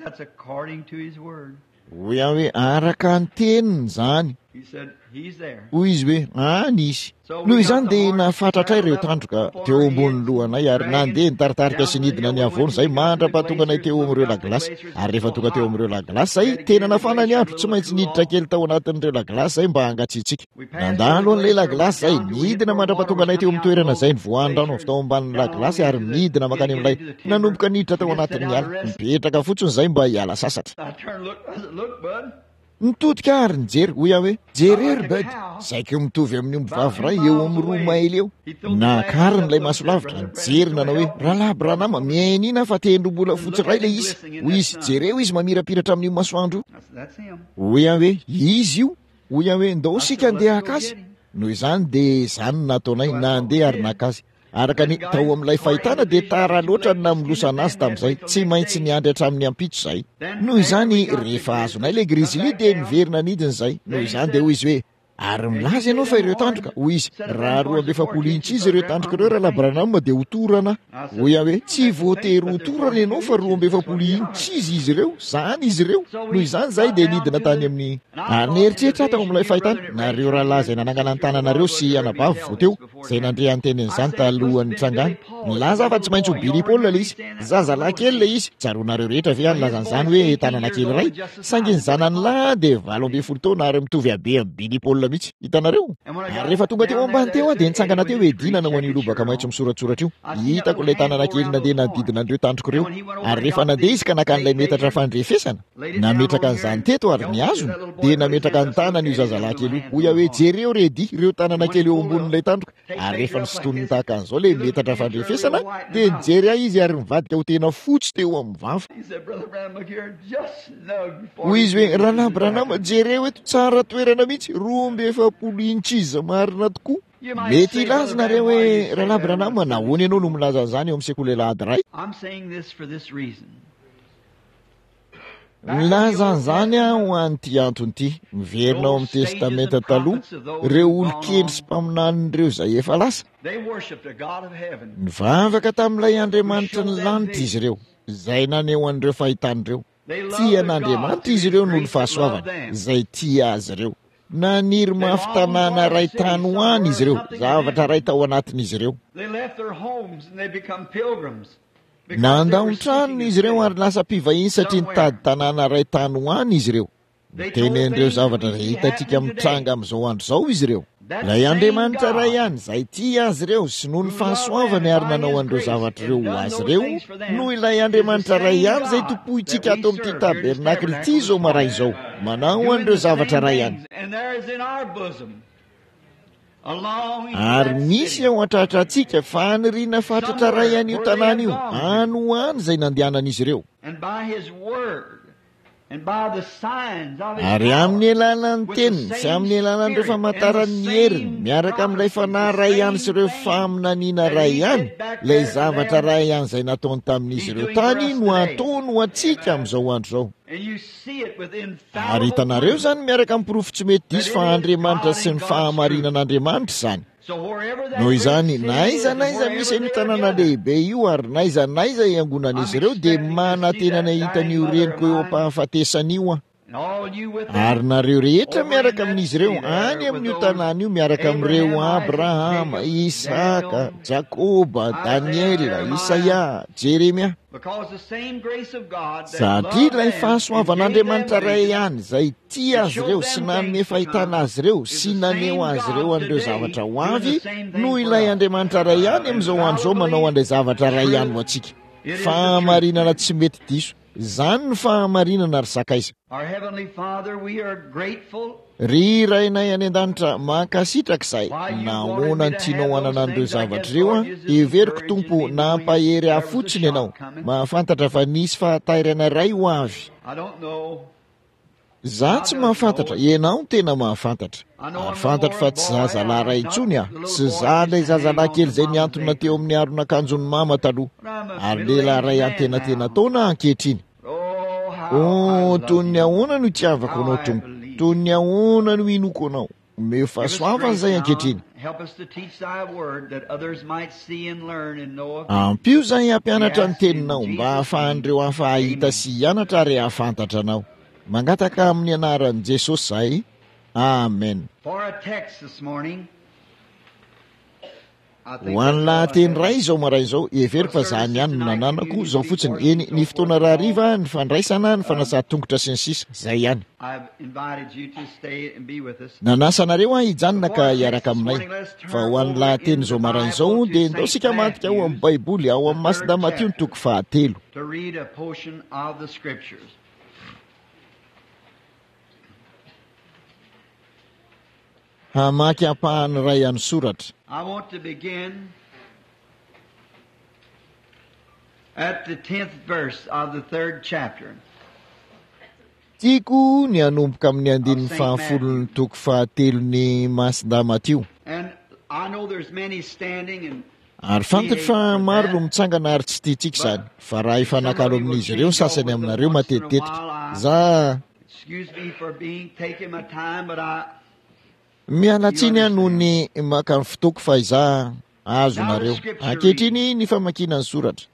hoy aho hoe araka ny teniny zany hoy izy hoe any izy noho izany dia nafatratra ireo tandroka teo ambon'ny lohanay ary nandeha nitaritarika sy nidina ny avoana izay mandra-pahatonga anay teo amin'ireo laglasy ary rehefa tonga teo amin'ireo laglasy zay tena nafana ny andro tsy maintsy niditra kely tao anatin'ireo laglasy zay mba hangatsiatsika nandalo an'ilay laglasy zay nidina mandra-pahatonga anay teo amin'ny toerana izay nivoan-drano avy tao ambanin'ny laglasy ary nidina makany amin'ilay nanomboka niditra tao anatin'ny ala mipetraka fotsiny izay mba hiala sasatra nitodika ary nijery hoy aho hoe jerery Bed saika mitovy amin'ny ombivavy ray eo amin'ny roa maily eo nakariny ilay maso lavitra nijery nanao hoe rahalahy Branham miainina fa tendrombola fotsy ray ilay izy hoy izy jereo izy mamirapiratra amin'io masoandro io hoy aho hoe izy io hoy aho hoe ndao sika andeha haka azy noho izany dia izany nataonay nandeha ary naka azy araka ny tao amin'ilay fahitana dia tara loatra na milosana azy tamin'izay tsy maintsy niandry hatramin'ny ampitso izay noho izany rehefa azonay ilay grisili dia niverina nidiny izay noho izany dia hoy izy hoe ary milaza ianao fa ireo tandroka hoy izy raha roa amby efapolo intsy izy ireo tandroka ireo raha labranama dia hotorana hoy aho hoe tsy voatery hotorana ianao fa roa amby efapolo intsy izy izy ireo zany izy ireo noho izany zay dia nidina tany amin'ny ary nieritreritra tao amin'ilay fahitana nareo rahalahy izay nanangana ny tananareo sy anabavy vo teo izay nandre antenen'izany talohan'ny trangana nilaza fa tsy maintsy ho bilipaolina ilay izy zazalahy kely ilay izy tsaronareo rehetra ve anylazan'izany hoe tanana kely ray sangy ny zanany lahy dia valo amby folo taona ary mitovy abe amin'ny bilipaolina mihitsy hitanareo ary rehefa tonga teo ambany teo a dia nitsangana teo edinana ho an'io lobaka maitso misoratsoratra io hitako ilay tanana kely nandeha nadidina an'ireo tandroko ireo ary rehefa nandeha izy ka nakan'ilay metatra fandrefesana nametraka an'izany teto ary niazony dia nametraka ny tanana io zazalahy kely io hoy aho hoe jereo redy ireo tanana kely eo ambonin'ilay tandroka ary rehefa nisotoniny tahaka an'izao ilay metatra fandrefesana dia nijery ahy izy ary mivadika ho tena fotsy teo amin'ny vava hoy izy hoe rahalahy Branham jereo eto tsara toerana mihitsy roa amby efapolo intsy marina tokoa mety ilazanareo hoe rahalahy Branham nahoana ianao no milaza an'izany eo amin'ny sekoly lahady ray milaza an'izany a ho an'ity antony ity miverina ao amin'ny testamenta taloha ireo olo kely sy mpaminan'ireo izay efa lasa nivavaka tamin'ilay andriamanitra ny lanitra izy ireo izay naneo an'ireo fahitan'ireo tia n'andriamanitra izy ireo noho ny fahasoavana izay tia azy ireo naniry mafy tanàna ray tany ho any izy ireo zavatra ray tao anatin'izy ireo nandao ny tranony izy ireo ary lasa mpivahiny satria nitady tanàna ray tany ho any izy ireo tenen'ireo zavatra re hitantsika mitranga amin'izao andro izao izy ireo ilay andriamanitra ray ihany izay tia azy ireo sy noho ny fahasoavany ary nanao an'ireo zavatra ireo ho azy ireo noho ilay andriamanitra ray ihany izay topohitsika ato amin'ity tabernakly ity izao maray izao manao an'ireo zavatra ray ihany ary misy ao atratratsika faniriana fatratra ray ihany io tanàna io any ho any izay nandehanan'izy ireo ary amin'ny alalan'ny teniny sy amin'ny alalan'ireo famantaran'ny heriny miaraka amin'ilay fanahy ray ihany sy ireo faminaniana ray ihany ilay zavatra ray ihany izay nataony tamin'izy ireo tany no ataony ho antsika amin'izao andro izao ary hitanareo izany miaraka amin'ny porofo tsy mety diso fa andriamanitra sy ny fahamarinan'andriamanitra izany noho izany naiza naiza misy an'io tanàna lehibe io ary naiza naiza iangonan'izy ireo dia manatenana hitan'io reniko eo ampahafatesan'io a ary nareo rehetra miaraka amin'izy ireo any amin'io tanàna io miaraka amin'ireo Abrahama, Isaka, Jakoba, Daniela, Isaia, Jeremia satria ilay fahasoavan'andriamanitra ray ihany izay tia azy ireo sy nanome fahitana azy ireo sy naneo azy ireo an'ireo zavatra ho avy no ilay andriamanitra ray ihany amin'izao andro izao manao an'ilay zavatra ray ihany ho antsika fahamarinana tsy mety diso izany ny fahamarinana ry sakaiza ry rainay any an-danitra mankasitraka izahay nahoana ny tianao hanana an'ireo zavatra ireo a everiko tompo nampahery ahy fotsiny ianao mahafantatra fa nisy fahatairana ray ho avy za tsy mahafantatra ianao tena mahafantatra ary fantatra fa tsy zazalahy ray intsony aho sy za ilay zazalahy kely izay niantona teo amin'ny aron'akanjon'ny mama taloha ary lehilahy ray antenatena taona ankehitriny o toy ny ahoana no itiavako anao tompo toy ny ahoana no inoko anao meo fahasoavana izay ankehitriny ampio izay hampianatra ny teninao mba hahafahan'ireo hafa hahita sy hianatra ary hahafantatra anao mangataka amin'ny anaran'i Jesosy izahay amen ho an'ny lahateny ray izao maray izao everiko fa zany ihany no nananako izao fotsiny eny ny fotoana rahariva ny fandraisana ny fanasahtongotra sy ny sisa izay ihany nanasanareo a hijanona ka hiaraka aminay fa ho an'ny lahateny izao maray izao dia ndao sika mantika ao amin'ny baiboly ao amin'ny masina Matio ny toko fahatelo hamaky ampahany ray any soratra I want to begin at the tenth verse of the third chapter. Tiako ny anomboka amin'ny andininy fahafolony toko fahatelo ny masina Matio. And I know there's many standing and ary fantatra fa maro no mitsangana ary tsy tiantsika izany fa raha ifanakalo amin'izy ireo sasany aminareo matetitetika za mialatsiny a noho ny maka ny fotoako fa iza azonareo ankehitriny ny famakiana ny soratra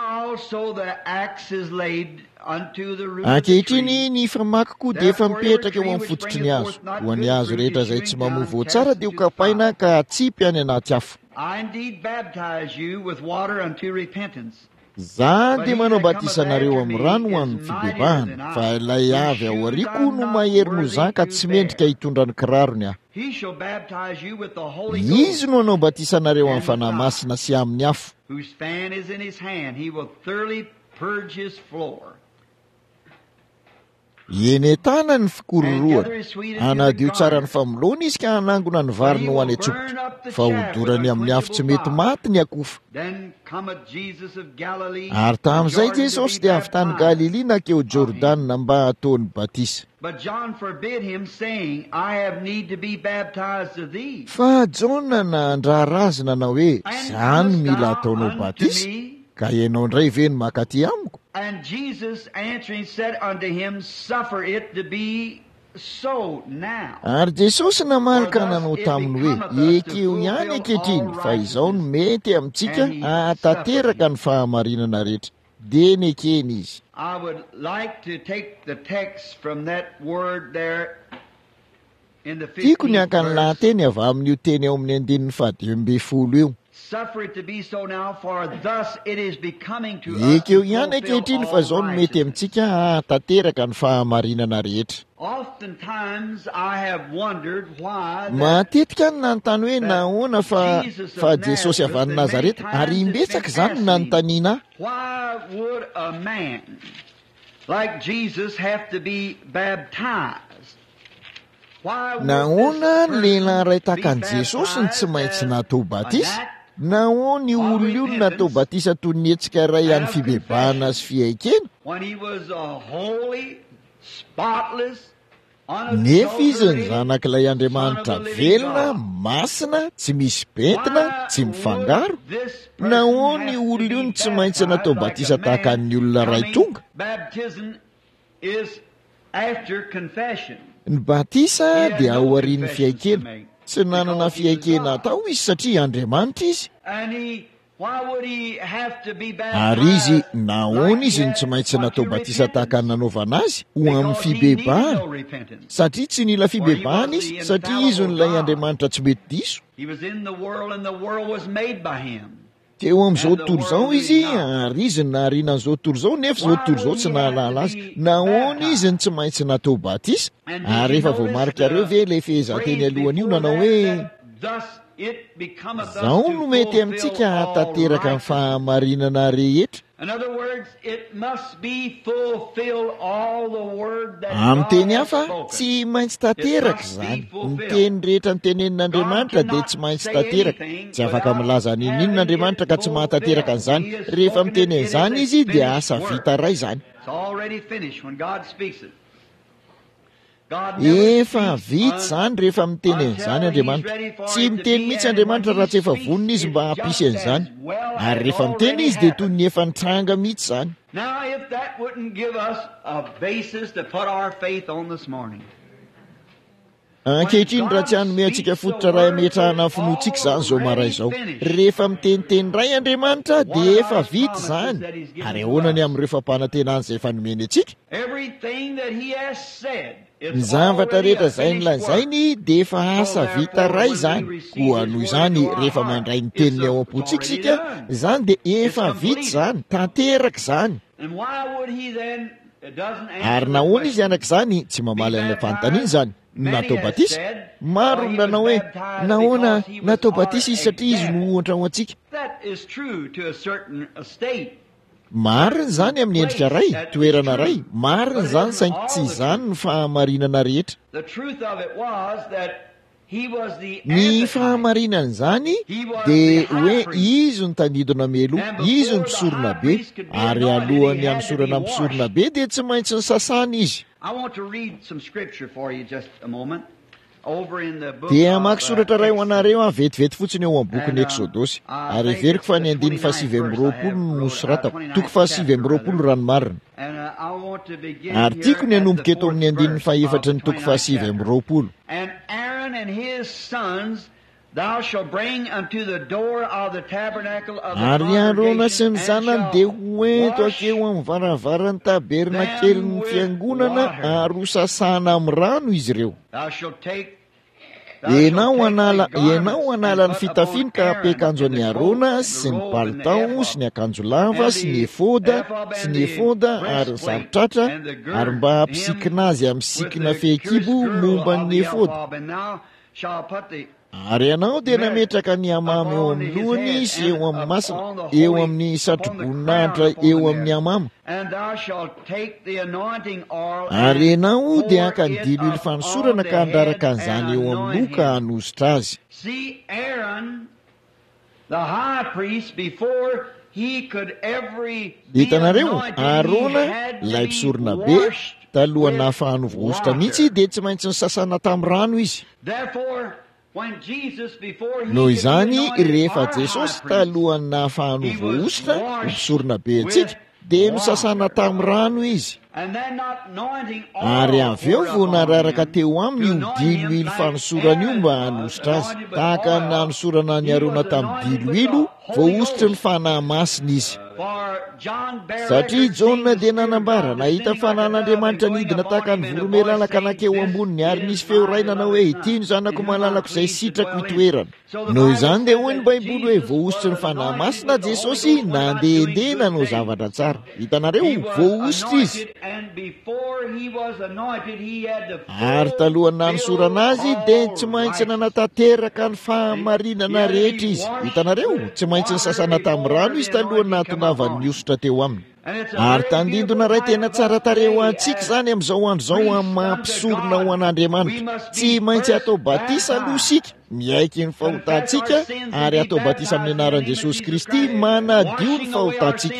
ankehitriny ny famaky koa dia efa mipetraka eo amin'ny fototry ny azo ho any azo rehetra izay tsy mamovo tsara dia ho kapaina ka tsipy any anaty afo za dia manao batisanareo amin'ny rano ho amin'ny fibebahana fa ilay avy ao ariko no mahery za ka tsy mendrika hitondra ny kirarony aho izy no anao batisanareo amin'ny fanahy masina sy amin'ny afo enetana ny fikororoana anadio tsara ny famolona izy ka hanangona ny variny ho any atsopotra fa hodorany amin'ny afo tsy mety maty ny akofa ary tamin'izay jesosy dia avy tany Galili nakeo Jordana mba ataony batisa fa Jona nandrara azy nanao hoe izany mila ataonao batisa ka ianao indray ve ny makaty amiko And Jesus answering said unto him, Suffer it to be so now. Ary Jesosy namalaka nanao taminy hoe ekeo ihany ankehitriny fa izao no mety amintsika ahatateraka ny fahamarinana rehetra dia nekeny izy. I would like to take the text from that word there in the tiako ny fifteenth akany lahateny avy amin'io teny ao amin'ny andininy fadimy amby folo io. Suffer it to be so now, for thus it is becoming to us ekeo to ihany ankehitriny fa fulfill izao all no mety amintsika ahatateraka ny fahamarinana rehetra. Oftentimes I have wondered why that matetika ny nanontany hoe nahoana fa fa Jesosy avy any Nazareta ary imbetsaka izany no nanontaniana why would a man like Jesus have to be baptized? Why would nahoana this ny lehilahy ray person tahaka be an'i Jesosy ny tsy maintsy baptized natao as batisa an act nahoana ny olona io no natao batisa toy ny hetsika ray any fibebahana sy fiaikena when he was a holy, spotless, nefa izy ny zanak'ilay Andriamanitra velona masina tsy misy pentina tsy mifangaro nahoana ny olona io no tsy maintsy natao batisa tahaka ny olona ray tonga. Baptism is after confession. Ny batisa dia ao aorian'ny fiaikena tsy nanana fiaikena atao izy satria Andriamanitra izy And he, why would he have to be ary izy baptized? nahoana izy ny tsy maintsy natao batisa tahaka ny nanaovana azy ho amin'ny fibebahana satria tsy nila fibebahana izy satria izy nilay Andriamanitra tsy mety diso. He was in the world and the world was made by him. Teo amin'izao tontolo izao izy ary izy nahariana an'izao tontolo izao nefa izao tontolo izao tsy nahalala azy nahoana izy ny tsy maintsy natao batisa ary rehefa voamarika reo ve ilay fehezanteny alohany io nanao hoe Thus it becometh us izao to no mety amintsika fulfill all ahatateraka ny righteousness. fahamarinana rehetra. In other words, it must be fulfill all the word that Amin'ny God teny has hafa spoken. tsy maintsy tateraka izany ny teny rehetra ny tenenin'Andriamanitra dia tsy maintsy tateraka tsy afaka milaza ninin'Andriamanitra ka tsy mahatateraka an'izany rehefa miteny an'izany izy dia asa vita ray izany. It's already finished when God speaks it. God never Efa speaks vita izany rehefa miteny an'izany Andriamanitra tsy miteny mihitsy Andriamanitra raha tsy efa vonona izy mba hampisy an'izany ary rehefa miteny izy dia toy ny efa nitranga mihitsy izany. Now, if that wouldn't give us a basis to put our faith on this morning. Ankehitriny raha tsy hanome antsika fototra ray ametrahana finoantsika izany izao maray izao rehefa miteniteny ray Andriamanitra dia efa vita izany ary ahoana ny amin'ireo fampanantenana izay efa nomeny antsika. Everything that he has said is Ny zavatra already rehetra a izay finished work. nolazainy dia efa asa vita ray izany koa noho izany rehefa mandray ny teniny ao am-pontsika isika izany dia efa vita izany tanteraka izany. And why would he then, it doesn't answer Ary the nahoana question. izy anak'izany tsy mamaly an'ilay fanontaniana izany natao batisa maro ny nanao hoe nahoana natao batisa izy satria izy no ohatra ho antsika. That is true to a certain estate. Marina izany amin'ny endrika ray toerana ray marina izany saingy tsy izany ny fahamarinana rehetra. The truth of it was that he was the Ny antitype. fahamarinana izany dia hoe izy ny tanidona melo izy ny mpisorona be ary alohan'ny hamosorana mpisorona be dia tsy maintsy ny sasana izy. I want to read some scripture for you just a moment. dia maki soratra ray ho anareo a vetivety fotsiny eo amin'ny bokyny eksodosy ary everiko fa ny andiny fahasivy amby roapolo no soratako toko fahasivy amby roapolo rano marina ary tiako ny anomboka eto amin'ny andininy faefatra ny toko fahasivy amby roapolo. Ary Arona sy ny zanany dia hoento akeo amin'ny varavarany tabernakeliny fiangonana ary hosasana amin'ny rano izy ireo. Ianao anala ianao anala ny fitafiany ka ampiakanjo any Arona sy ny palitao sy ny akanjo lava sy ny efoda sy ny efoda ary ny sarotratra ary mba hampisikina azy amin'ny sikina fehikibo momba ny efoda. Ary ianao dia nametraka ny amama eo amin'ny lohany sy eo amin'ny masina eo amin'ny satroboninahitra eo amin'ny amama. Ary ianao dia haka ny dilo ilo fanosorana ka handraraka an'izany eo amin'ny loka hanositra azy. Hitanareo, Arona ilay mpisorona be talohana hafahanovositra mihitsy dia tsy maintsy ny sasana tamin'ny rano izy. Noho izany rehefa Jesosy talohany nahafahanovositra mpisorona be antsika dia misasana tamin'ny rano izy. Ary avy eo vao nararaka teo aminy io dilo ilo fanosorana io mba hanositra azy tahaka ny nanosorana ny Arona tamin'ny dilo ilo voahositra ny fanahy masina izy. Satria Jona dia nanambara nahita fanan'Andriamanitra nidina tahaka ny voromailala nakeo amboniny ary nisy feo iray nanao hoe ity no zanako malalako izay sitrako itoerana. Noho izany dia hoy ny Baiboly hoe voahositra ny fanahy masina Jesosy nandehandeha nanao zavatra tsara. Hitanareo, voahositra izy. Ary talohany nanosorana azy dia tsy maintsy nanatateraka ny fahamarinana rehetra izy. Hitanareo, tsy maintsy ny sasana tamin'ny rano izy talohany nahatonavany niosotra teo aminy. Ary tandindona ray tena tsara tareo antsika izany amin'izao andro izao amin'ny mampisorona ho an'Andriamanitra. Tsy maintsy atao batisa aloha isika, miaiky ny fahotantsika ary atao batisa amin'ny anaran'i Jesosy Kristy manadio ny fahotantsika.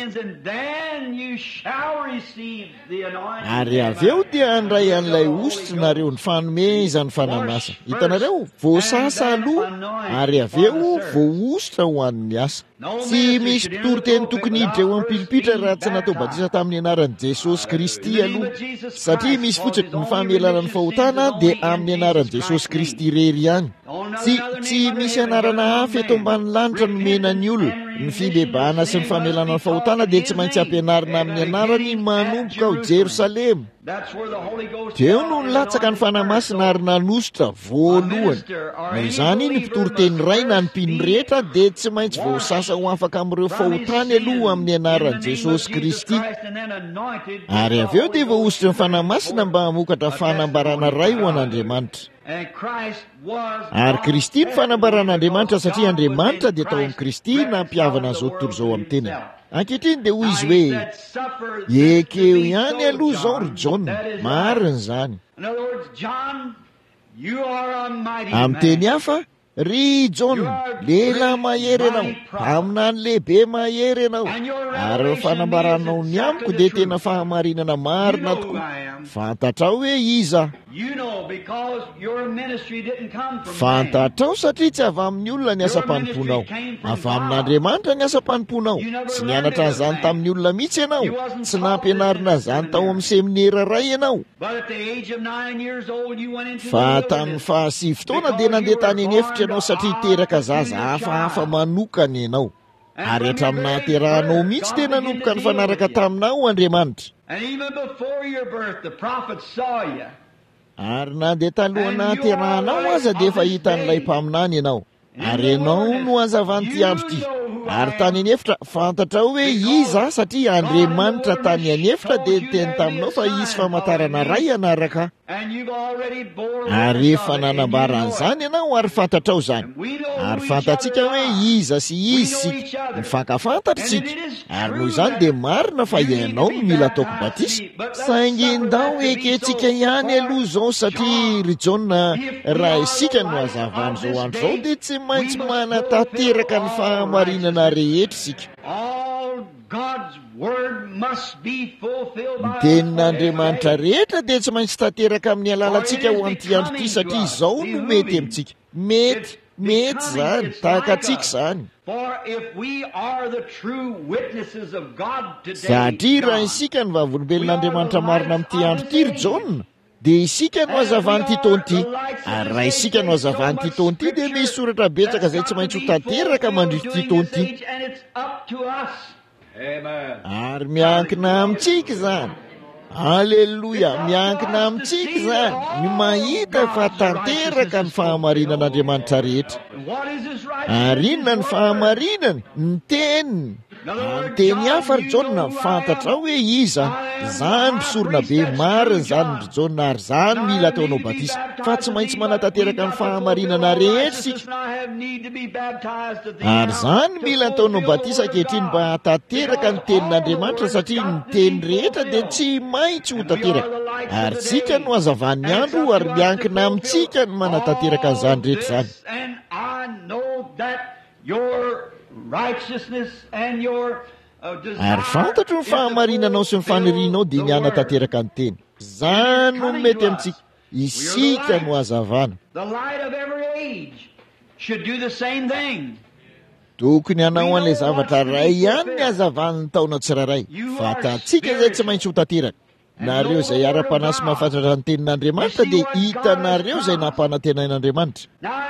Ary avy eo dia handray an'ilay ositra nareo ny fanomezany fanahy masina. Hitanareo, voasasa aloha ary avy eo voaositra ho an'ny asa. Tsy misy mpitory-teny tokony hiditra eo ampilipitra raha tsy natao batisa tamin'ny anaran'i Jesosy Kristy aloha, satria misy fotsiny ny fahamelana ny fahotana dia amin'ny anaran'i Jesosy Kristy irery ihany. Tsy tsy misy anarana hafa eto ambany lanitra nomena ny olona. Ny fibebahana sy ny famelana ny fahotana dia tsy maintsy ampianarina amin'ny anarany manomboka ao Jerosalema. Teo no nilatsaka ny fanahy masina ary nanositra voalohany. Noho izany ny mpitory-teny iray na ny mpino rehetra dia tsy maintsy voasasa ho afaka amin'ireo fahotany aloha amin'ny anaran'i Jesosy Kristy. Ary avy eo dia voahositra ny fanahy masina mba hamokatra fanambarana ray ho an'Andriamanitra. Ary Kristy ny fanambaran'Andriamanitra satria Andriamanitra dia tao amin'ny Kristy nampiavana an'izao tontolo izao amin'ny tenany. Ankehitriny dia hoy izy hoe ekeo ihany aloha izao ry Jona, marina izany. Amin'ny teny hafa, ry Jona, lehilahy mahery ianao, mpaminany lehibe mahery ianao, ary ny fanambaranao ny amiko dia tena fahamarinana marina tokoa. Fantatrao hoe iza. Fantatrao satria tsy avy amin'ny olona ny asa-panomponao, avy amin'Andriamanitra ny asa-panomponao. Tsy nianatra an'izany tamin'ny olona mihitsy ianao, tsy nampianarina an'izany tao amin'ny seminera iray ianao. Fa tamin'ny fahasivy taona dia nandeha tany anefitra ianao satria teraka zaza hafahafa manokana ianao. Ary hatramin'ny nahaterahanao mihitsy dia nanomboka ny fanaraka taminao Andriamanitra. Ary na dia talohan'ny nahaterahanao aza dia efa hitan'ilay mpaminany ianao. Ary ianao no hazavany ty andro ty. Ary tany anefitra fantatrao hoe iza satria Andriamanitra tany anefitra dia teny taminao fa hisy famantarana ray anaraka. Ary efa nanambara an'izany ianao ary fantatrao izany. Ary fantatsika hoe iza sy izy sika, mifankafantatra sika. Ary noho izany dia marina fa ianao no mila ataoko batisa. Saingy ndao ekentsika ihany aloha izao satria ry Jona raha isika no hazava amin'izao andro izao dia tsy maintsy manatateraka ny fahamarinana rehetra sika. God's word must be fulfilled by ny tenin'andriamanitra rehetra dia tsy maintsy tanteraka amin'ny alalantsika ho an'ity andro ity satria izao no mety amintsika mety mety zany tahaka atsika zany satria raha isika ny vavolombelon'andriamanitra marina amin'ity andro ity ry jaona dia isika no hazavanyity taon'ity ary raha isika no hazavanyity taon'ity dia misy soratra betsaka izay tsy maintsy ho tanteraka mandritra ity taon'ity ary miankina amintsika zany alleloia miankina amintsika zany ny mahita fa tanteraka ny fahamarinan'andriamanitra rehetra ary inona ny fahamarinany ny teniny ny teny hafa ry jaona fantatra hoe iza zany mpisorona be mariny zany ry jaona ary zany mila ataonao batisa fa tsy maintsy manatanteraka ny fahamarinana rehetra sika ary zany mila ataonao batisa ankehitriny mba hatanteraka ny tenin'andriamanitra satria ny teny rehetra dia tsy maintsy ho tanteraka ary tsika no hazavan'ny andro ary miankina amintsika ny manatanteraka an'izany rehetra zany ary fantatro ny fahamarinanao sy ny fanirianao dia ny hanatanteraka ny teny zany no mety amintsika isika no hazavana tokony hanao an'ilay zavatra ray ihany ny hazavan'ny taona tsiraray fa tatsika izay tsy maintsy ho tanteraka nareo izay ara-panasy mahafantatra ny tenin'andriamanitra dia hitanareo izay nampanantenain'andriamanitra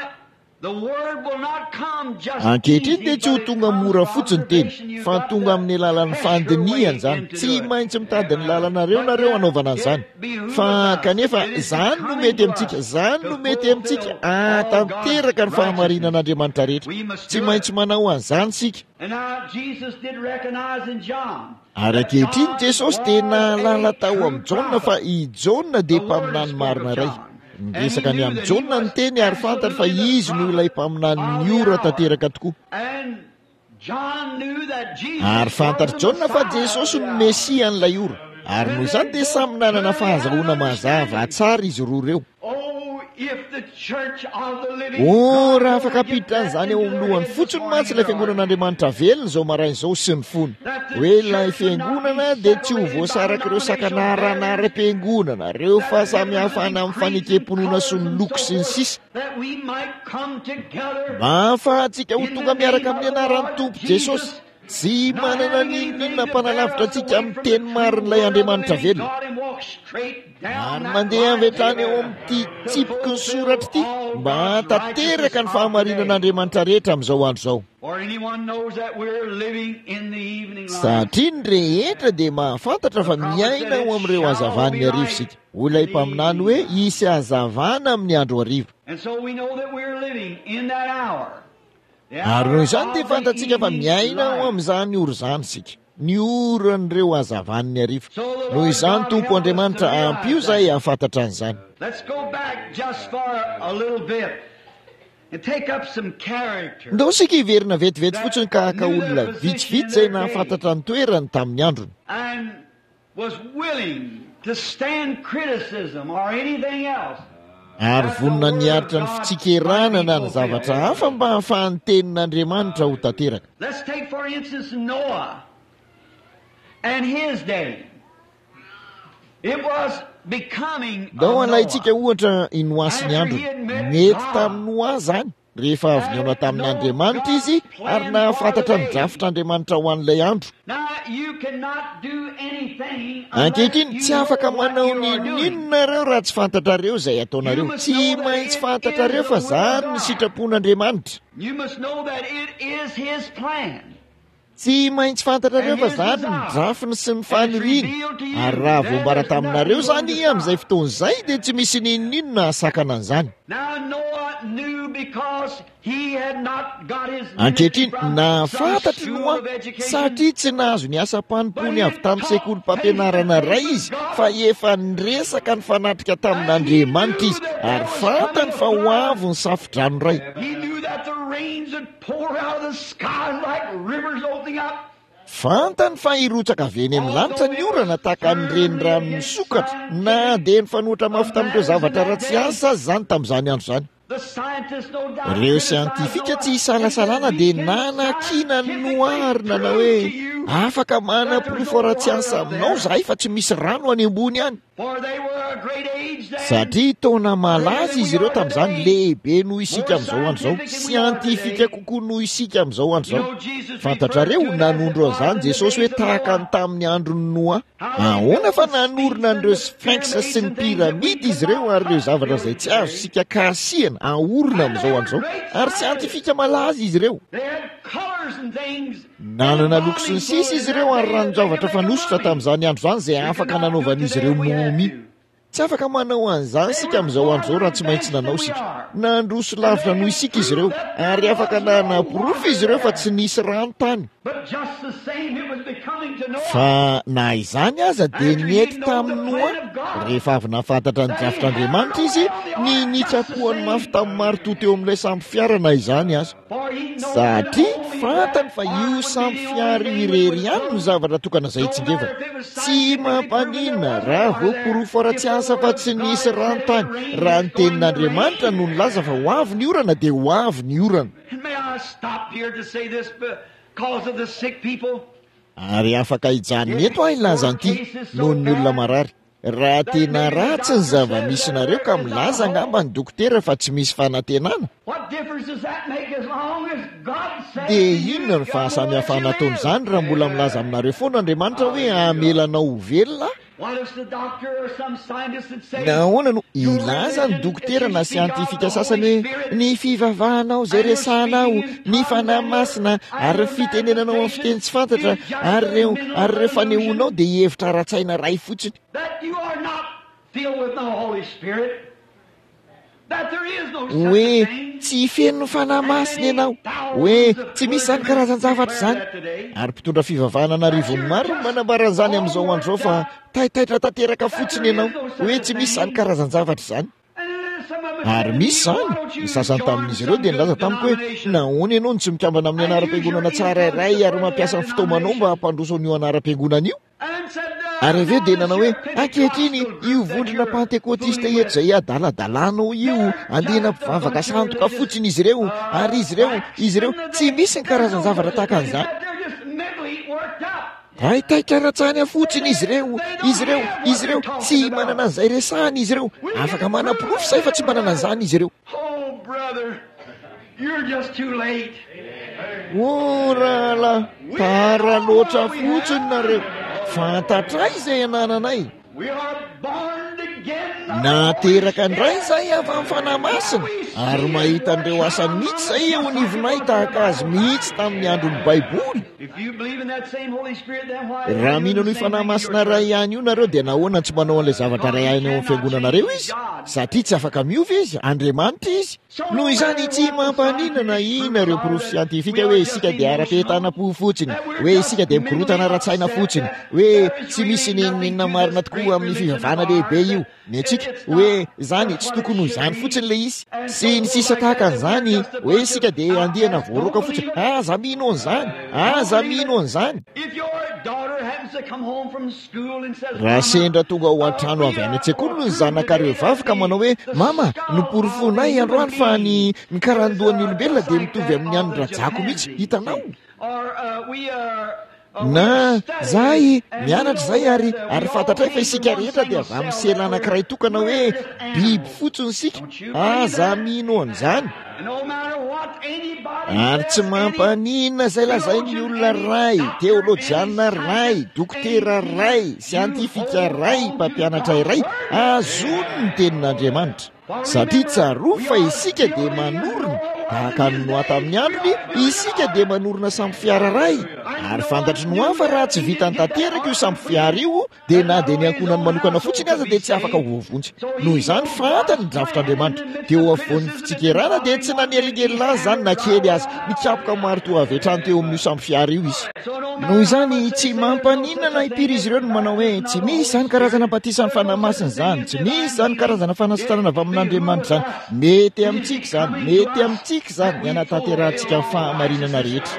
ankehitriny dia tsy ho tonga mora fotsiny teny fa tonga amin'ny lalan'ny fandiniany zany tsy maintsy mitady ny lalanareo nareo hanaovana an'izany fa kanefa zany no mety amintsika zany no mety amintsika atanteraka ny fahamarinan'andriamanitra rehetra tsy maintsy manao an'izany sika ary ankehitriny jesosy tena lala tao amin'ny jaona fa i jaona dia mpaminany marina ray miresaka ny amin'ny jaona ny teny ary fantatra fa izy no ilay mpaminany ny ora tanteraka tokoa ary fantatra jaona fa jesosy no mesia n'ilay ora ary noho izany dia samy nanana fahazahoana mazava tsara izy roa ireo o raha afaka ampiditran'izany eo amin'ny lohany fotsiny matsy ilay fiangonan'andriamanitra velona izao maraina izao sy ny fony hoe ilay fiangonana dia tsy ho voasaraka ireo sakanaranara-piangonana ireo fahasamihafana amin'ny fanekemponoana sy ny loko sy ny sisa mba ahafahantsika ho tonga miaraka amin'ny anaran'ny tompo jesosy tsy manana ninonina mpanalavitra antsika amin'ny teny marin'ilay andriamanitra velona ary mandeha avetrany eo amin'ity tsipoky ny soratra ity mba tanteraka ny fahamarinan'andriamanitra rehetra amin'izao andro izao satria ny rehetra dia mahafantatra fa miaina ho amin'ireo hazavan'ny arivo sika ho ilay mpaminany hoe isy hazavana amin'ny andro arivo ary noho izany dia fantatsika fa miaina ho amin'izany oro zany sika ny oran'ireo hazavan'ny arivo noho izany tompo andriamanitra ampio izay hahafantatra an'izany ndao sika hiverina vetivety fotsiny kahaka olona vitsivitsy izay nahafantatra ny toerany tamin'ny androny ary vonona niaritra ny fitsikeranana ny zavatra hafa mba hahafahan'ny tenin'andriamanitra ho tanteraka dao alayntsika ohatra inoasiny androny mety tamin'ny noa zany rehefa avy niaona tamin'andriamanitra izy ary nahafantatra ny drafitr'andriamanitra ho an'ilay andro ankehitriny tsy afaka manao ny ninonareo raha tsy fantatrareo izay ataonareo tsy maintsy fantatrareo fa zany ny sitrapon'andriamanitra tsy maintsy fantatrareo fa zany ny drafiny sy ny faniriany ary raha voambara taminareo zany amin'izay fotoan'izay dia tsy misy ninonino hasakana an'izany ankehitriny nahafantatry noa satria tsy nahazo ny asa-panimpony avy tamin'ny sekolim-pampianarana ray izy fa efa niresaka ny fanatrika tamin'andriamanitra izy ary fantany fa ho avo ny safidrano ray fantany fa hirotsaka aveny amin'ny lanitra ny orana tahaka ny reny rano ny sokatra na dia ny fanoatra mafy tamin'ireo zavatra ratsy asa zany tamin'izany andro zany ireo siantifika tsy hisalasalana dia nanakina ny noarina na hoe afaka manam-pirofo ara-tsiasa aminao zahay fa tsy misy rano any ambony any. Satria taona malaza izy ireo tamin'izany, lehibe noho isika amin'izao andro izao, siantifika kokoa noho isika amin'izao andro izao. Fantatrareo nanondro an'izany Jesosy hoe tahaka ny tamin'ny androny Noa. Ahoana fa nanorina an'ireo sphinx sy ny piramidy izy ireo, ary ireo zavatra izay tsy azo sika kasihana ahorona amin'izao andro izao, ary siantifika malaza izy ireo. Nanana loko sy ny sisa izy ireo, ary ranon-javatra fanosotra tamin'izany andro izany izay afaka nanaovan'izy ireo momy. Tsy afaka manao an'izany sika amin'izao andro izao raha tsy maintsy nanao sika. Nandroso lavitra noho isika izy ireo, ary afaka nanapirofo izy ireo fa tsy nisy rano tany. Fa na izany aza dia nety tamin'ny Noa, rehefa avy nafantatra ny drafitr'Andriamanitra izy, ny nitsapoany mafy tamin'ny marito teo amin'ilay samby fiara na izany aza. Satria fantany fa io samby fiara irery ihany no zavatra tokana izay tsingeva. Tsy mampanina raha voapirofo ara-tsiasa fa tsy nisy rano tany. Raha ny tenin'Andriamanitra no nilaza fa ho avy ny orana dia ho avy ny orana. Ary afaka hijanona eto ahy ilazan'ity noho ny olona marary. Raha tena ratsy ny zava-misy nareo ka milaza angamba ny dokotera fa tsy misy fanantenana, dia inona ny fahasamihafana ataon'izany raha mbola milaza aminareo foana Andriamanitra hoe hamelanao ho velona? Nahoana no ilaza ny dokotera na siantifika sasany hoe ny fivavahanao izay resahanao, ny fanahy masina, ary fitenenanao amin'ny fiteny tsy fantatra, ary reo ary reo fanehoanao dia hevitra ara-tsaina ray fotsiny. Hoe tsy feno fanahy masina ianao, hoe tsy misy zany karazan-javatra zany. Ary mpitondra fivavahana an'arivony maro manambara an'izany amin'izao andro izao fa taitaitra tanteraka fotsiny ianao, hoe tsy misy zany karazan-javatra zany. Ary misy zany, ny sasany tamin'izy ireo dia nilaza tamiko hoe nahoana ianao no tsy mikambana amin'ny anaram-piangonana tsara iray ary mampiasa ny fotoamanao mba hampandroso an'io anaram-piangonana io. Ary avy eo dia nanao hoe ankehitriny io vondrona pentekotista eto izay adaladalànao io, andehana mpivavaka sandoka fotsiny izy ireo, ary izy ireo izy ireo tsy misy ny karazany zavatra tahaka an'izany. Taitaika ara-tsany fotsiny izy ireo, izy ireo izy ireo tsy manana an'izay resahana izy ireo, afaka manam-pirofo say fa tsy manana an'izany izy ireo. O rahala, tara loatra fotsiny nareo, fantatray izay anananay. Nateraka indray izay avy amin'ny fanahy masina, ary mahita an'ireo asany mihitsy izay eo anivonay tahaka azy mihitsy tamin'ny andron'ny Baiboly. Raha mino ny fanahy masina ray ihany io nareo dia nahoana tsy manao an'ilay zavatra ray ihany eo amin'ny fiangonanareo izy? Satria tsy afaka miova izy, Andriamanitra izy. Noho izany tsy mampaninana inareo pirofo siantifika hoe isika dia ara-pehitanam-po fotsiny, hoe isika dia mikorotana ara-tsaina fotsiny, hoe tsy misy nenina marina tokoa amin'ny fivavahana lehibe io. Ny antsika hoe izany tsy tokony ho izany fotsiny le izy, sy ny sisa tahaka an'izany, hoe isika dia andihana voaroka fotsiny. Aza mino an'izany, aza mino an'izany. Raha sendra tonga ao an-trano avy any an-tsekoly no ny zanakareo vavy ka manao hoe mama, noporofonay androany fa ny ny karandoan'ny olombelona dia mitovy amin'ny an'ny rajako mihitsy, hitanao. Na zahay mianatra zay ary ary fantatray fa isika rehetra dia avy amin'ny sela anankiray tokana hoe biby fotsiny sika. Aza mino an'izany. Ary tsy mampanina izay lazain'ny olona ray, teolojiana ray, dokotera ray, siantifika ray, mpampianatra iray, azony ny tenin'Andriamanitra. Satria tsaroa fa isika dia manorina tahaka ny Noa tamin'ny androny, isika dia manorina samby fiara ray. Ary fantatry Noa fa raha tsy vitany tanteraka io samby fiara io dia na dia ny ankonany manokana fotsiny aza dia tsy afaka hovonjy. Noho izany fantany ny drafitr'Andriamanitra, dia eo afovoan'ny fitsikirana dia tsy nanelingelina azy zany na kely azy, mikapoka maro toa avy hatrany teo amin'io samby fiara io izy. Noho izany tsy mampaninana impiry izy ireo no manao hoe tsy misy zany karazana batisan'ny fanahy masina zany, tsy misy zany karazana fanasitanana avy amin'Andriamanitra zany. Mety amintsika zany, mety amintsika zany ny anatanterantsika ny fahamarinana rehetra.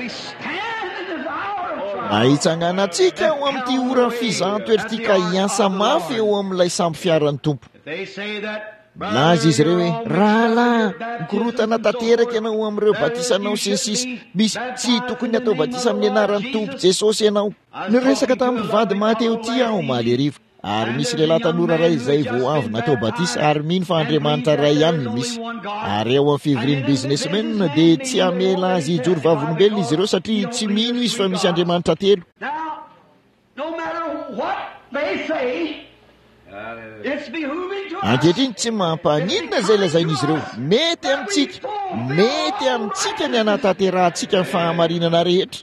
Ahitsanganantsika ao amin'ity ora fizahan-toery ity ka hiasa mafy eo amin'ilay samby fiaran'ny tompo. laza izy ireo hoe rahalahy mikorotana tanteraka ianao amin'ireo batisanao sy ny sisy misy tsy tokony atao batisa amin'ny anaran'ny tompo jesosy ianao niresaka tamin'ny mpivady mateo ty aho maly arivo ary misy lehilahy tanora ray izay vao avy natao batisa ary mino fa Andriamanitra ray ihany no misy ary eo amin'ny fivorian'ny businessmen dia tsy amela azy ijoro vavolombelona izy ireo satria tsy mino izy fa misy Andriamanitra telo. Ankehitriny tsy mampaninona izay lazain'izy ireo mety amintsika mety amintsika ny anatanterantsika ny fahamarinana rehetra.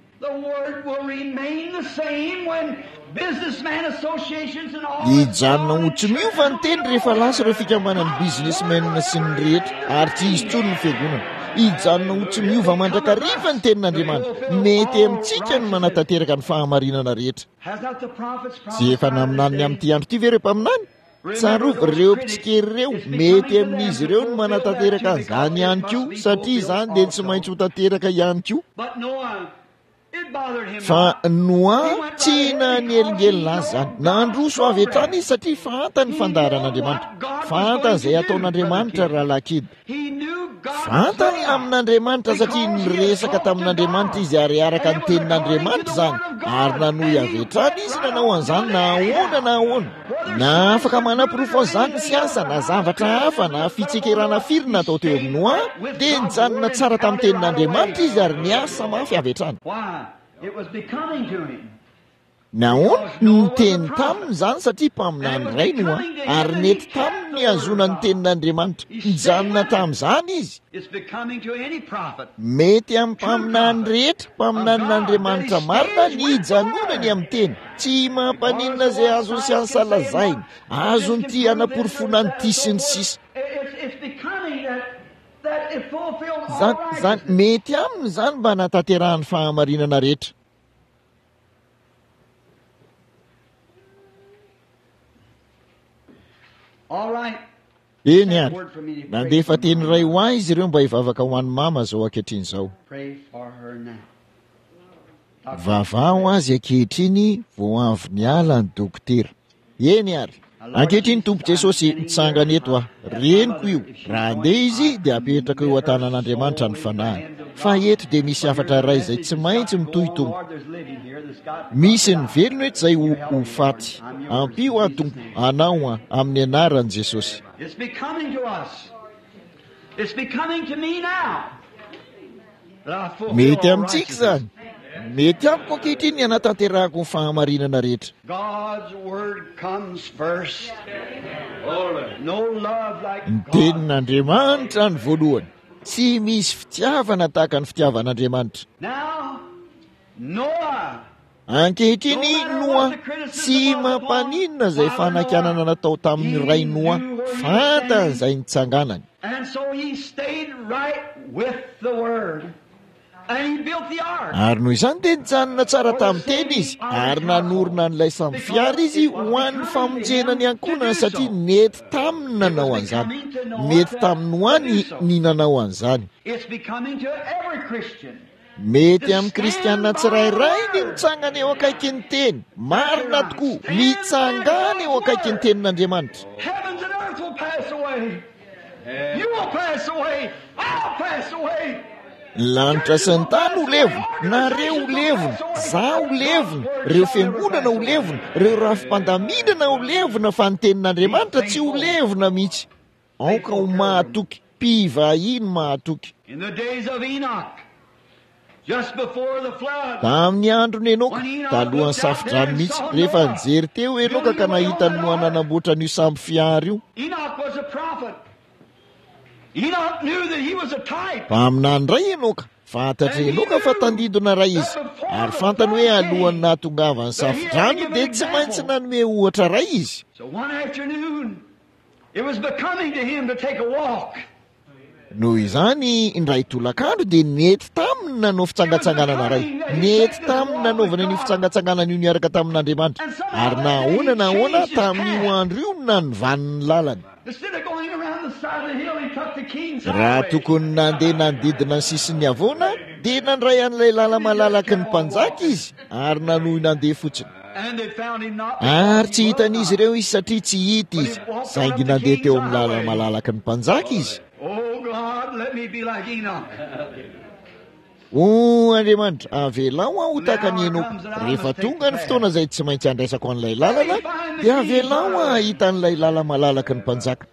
Ijanona ho tsy miova ny teny rehefa lasa ireo fikambanan'ny businessmen sy ny rehetra ary tsy izy tsony ny fiangonana. Ijanona ho tsy miova mandrakariva ny tenin'Andriamanitra mety amintsika ny manatanteraka ny fahamarinana rehetra. Tsy efa naminany amin'ity andro ity ve ireo mpaminany? Tsarovy ireo mpitsikeri ireo mety amin'izy ireo no manatanteraka an'izany ihany koa satria izany dia tsy maintsy ho tanteraka ihany koa. Fa Noa tsy nanelingelina azy zany nandroso avy hatrany izy satria fantany fandaharan'Andriamanitra fantany izay ataon'Andriamanitra rahalakidy fantany amin'Andriamanitra satria niresaka tamin'Andriamanitra izy ary araka ny tenin'Andriamanitra zany ary nanohy avy hatrany izy nanao an'izany na ahoana na ahoana na afaka manam-porofo an'izany ny siansa na zavatra hafa na fitsekerana firy natao teo amin'ny Noa dia nijanona tsara tamin'ny tenin'Andriamanitra izy ary niasa mafy avy hatrany. Nahoana ny teny taminy zany satria mpaminany ray Noa ary nety taminy ny azona ny tenin'Andriamanitra nijanona tamin'izany izy. Mety amin'ny mpaminany rehetra mpaminan'Andriamanitra marina ny ijanonany amin'ny teny tsy mampaninona izay azony siansa lazaina azony ty hanaporofonana ny ty sy ny sisa. Zany mety aminy zany mba natanterahany fahamarinana rehetra. Eny ary nandefa teny ray ho ahy izy ireo mba hivavaka ho an'ny mama zao ankehitriny zao. Vavaho azy ankehitriny vao avy niala ny dokotera. Eny ary ankehitriny Tompo Jesosy mitsangana eto ah reniko io raha andeha izy dia apetraka eo an-tanan'Andriamanitra ny fanahiny fa eto dia misy afatra ray izay tsy maintsy mitohitombo misy ny velona eto izay ho faty ampio ah Tompo anao ah amin'ny anaran'i Jesosy. Mety amintsika zany mety amiko ankehitriny ny anatanterahako ny fahamarinana rehetra. Ny tenin'Andriamanitra ny voalohany tsy misy fitiavana tahaka ny fitiavan'Andriamanitra. Ankehitriny Noa tsy mampaninona izay fanakanana natao tamin'ny ray Noa fantany izay nitsanganany. Ary noho izany dia nijanona tsara tamin'ny teny izy ary nanorona n'ilay samby fiara izy ho an'ny famonjena ny ankonana satria nety taminy nanao an'izany mety tamin'ny Noa ny nanao an'izany. Mety amin'ny kristianina tsirairay ny mitsangana eo akaiky ny teny marina tokoa mitsangana eo akaiky ny tenin'Andriamanitra. Lanitra sy ny tany ho levona, nareo ho levona, za ho levona, ireo fiangonana ho levona, ireo rafi-pandaminana ho levona fa ny tenin'Andriamanitra tsy ho levona mihitsy. Aoka ho mahatoky, mpivahiny mahatoky. Tamin'ny andron'ny Enoka talohan'ny safidrano mihitsy rehefa nijery teo Enoka ka nahita ny Noa nanamboatra n'io samby fiara io. Mpaminany ray Enoka fantatra Enoka fa tandidona ray izy ary fantany hoe alohan'ny nahatongavany safidrano dia tsy maintsy nanome ohatra ray izy. Noho izany indray tolakandro dia nety taminy nanao fitsangatsanganana ray nety taminy nanaovana ny fitsangatsanganana io niaraka tamin'Andriamanitra ary nahoana nahoana tamin'io andro io nanovaniny lalany. Raha tokony nandeha nandidina ny sisiny avoana dia nandray an'ilay lala malalaky ny mpanjaka izy ary nanohy nandeha fotsiny. ary tsy hitan'izy ireo izy satria tsy hita izy saingy nandeha teo amin'ny lalana malalaky ny mpanjaka izy. o Andriamanitra, avelao aho ho tahaka ny Enoko. Rehefa tonga ny fotoana izay tsy maintsy andraisako an'ilay lalana dia avelao aho hahita an'ilay lala malalaky ny mpanjaka.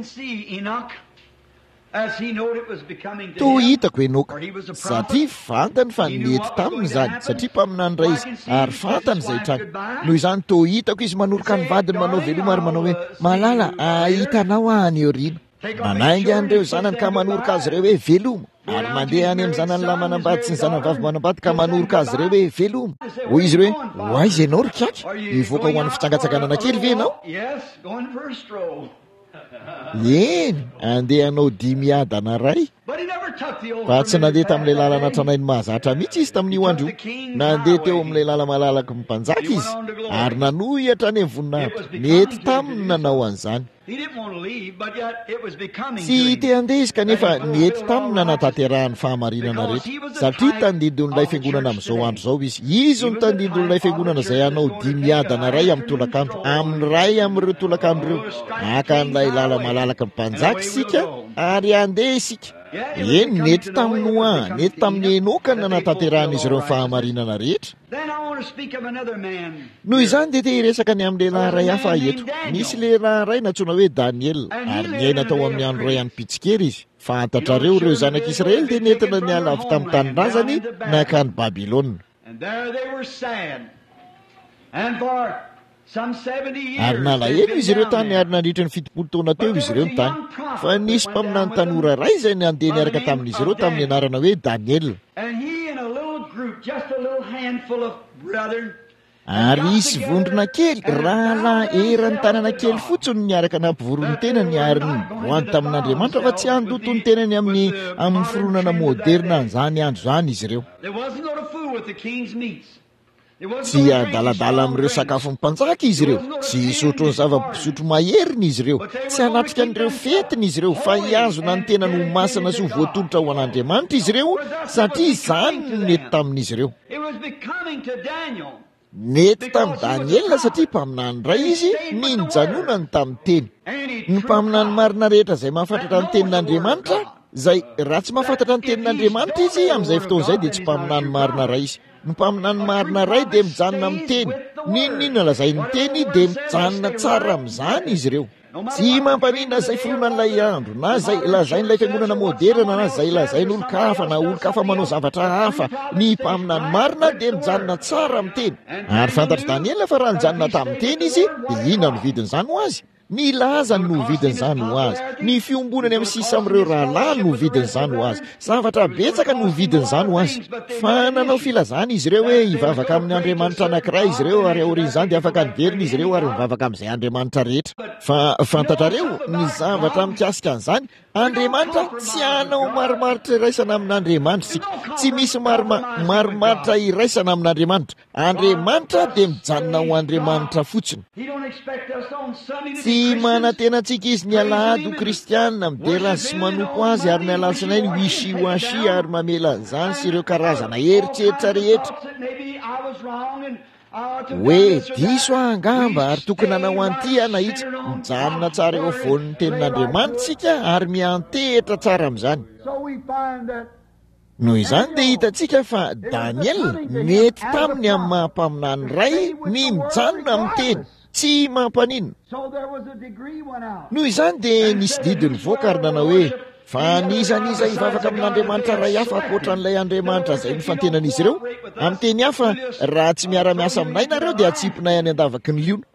To hitako Enoka satria fantany fa nety taminy izany satria mpaminany ray izy ary fantany izay trany. Noho izany to hitako izy manoroka ny vadiny manao veloma ary manao hoe malala ahitanao aho any aoriana. Manaingy an'ireo zanany ka manoroka azy ireo hoe veloma ary mandeha any amin'ny zanany lahy manambady sy ny zanany vavy manambady ka manoroka azy ireo hoe veloma. Hoy izy ireo hoe hoaiza ianao rikaka mivoaka ho an'ny fitsangatsanganana kely ve ianao? Eny, andeha hanao dimy adana ray. Fa tsy nandeha tamin'ilay lalana tranainy mahazatra mihitsy izy tamin'io andro io. Nandeha teo amin'ilay lala malalaky mpanjaka izy ary nanohitra any amin'ny voninahitra. Mety taminy nanao an'izany. Tsy te handeha izy kanefa nety taminy nanatanterahany fahamarinana rehetra satria tandindon'ilay fiangonana amin'izao andro izao izy. Izy no tandindon'ilay fiangonana izay hanao dimy adana ray amin'ny tolakandro, amin'ny ray amin'ireo tolakandro ireo. Aka an'ilay lala malalaka mpanjaka isika ary andeha isika. Eny, nety taminy Noa, nety tamin'ny Enoka nanatanterahany izy ireo fahamarinana rehetra. Noho izany dia te hiresaka ny amin'ny lehilahy ray hafa eto. Misy lehilahy ray natsoina hoe Daniel ary niaina tao amin'ny andro ray any Pitsikera izy. Fantatrareo ireo zanak'Israely dia nentina niala avy tamin'ny tanin-drazany nakany Babilôna. Ary nalahelo izy ireo tany ary nandritra ny fitopolo taona teo izy ireo ny tany. Fa nisy mpaminany tanora ray izay nandeha niaraka tamin'izy ireo tamin'ny anarana hoe Daniel. Ary isy vondrona kely rahalahy erany tanana kely fotsiny niaraka nampivorony tenany ary nivoany tamin'Andriamanitra fa tsy handoto ny tenany amin'ny amin'ny fironana moderna an'izany andro izany izy ireo. Tsy adaladala amin'ireo sakafon'ny mpanjaka izy ireo, tsy hisotro ny zava-pisotro maheriny izy ireo, tsy hanatrika an'ireo fetiny izy ireo, fa hiazona ny tena no masana sy ho voatolotra ho an'Andriamanitra izy ireo satria izany no nety tamin'izy ireo. Nety tamin'i Daniela satria mpaminany ray izy ny nijanonany tamin'ny teny. Ny mpaminany marina rehetra izay mahafantatra ny tenin'Andriamanitra, izay raha tsy mahafantatra ny tenin'Andriamanitra izy amin'izay fotoana izay dia tsy mpaminany marina ray izy. Ny mpaminany marina ray dia mijanona amin'ny teny. Ninonina lazain'ny teny dia mijanona tsara amin'izany izy ireo. Tsy mampanina izay fironan'ilay andro na izay lazain'ilay fiangonana moderna na izay lazain'olon-kafa na olon-kafa manao zavatra hafa. Ny mpaminany marina dia mijanona tsara amin'ny teny. Ary fantatra Daniela fa raha nijanona tamin'ny teny izy dia ina no vidin'izany ho azy? Ny lazany no vidin'izany ho azy. Ny fiombonany amin'ny sisa amin'ireo rahalahy no vidin'izany ho azy. Zavatra betsaka no vidin'izany ho azy. Fa nanao filazana izy ireo hoe hivavaka amin'ny Andriamanitra anankiray izy ireo ary aorian'izany dia afaka niverina izy ireo ary mivavaka amin'izay Andriamanitra rehetra. Fa fantatrareo ny zavatra mikasika an'izany, Andriamanitra tsy hanao marimaritra iraisana amin'Andriamanitra sika. Tsy misy marimaritra iraisana amin'Andriamanitra. Andriamanitra dia mijanona ho Andriamanitra fotsiny. Tsy manantenantsika izy ny alahady ho kristianina miderana sy manompo azy ary ny alatsinainy wishy washy ary mamela an'izany sy ireo karazana heritreritra rehetra. Hoe diso angamba ary tokony hanao an'ity anahitsy mijanona tsara eo afovoan'ny tenin'Andriamanitra sika ary miantehitra tsara amin'izany. Noho izany dia hitantsika fa Daniel nety taminy amin'ny mahampaminany ray ny mijanona amin'ny teny, tsy mampanina. Noho izany dia nisy didiny voaka ary nanao hoe fa nizaniza hivavaka amin'Andriamanitra ray hafa ankoatra n'ilay Andriamanitra izay nifantenan'izy ireo. Amin'ny teny hafa, raha tsy miara-miasa aminay nareo dia atsipinay any andavaky ny liona.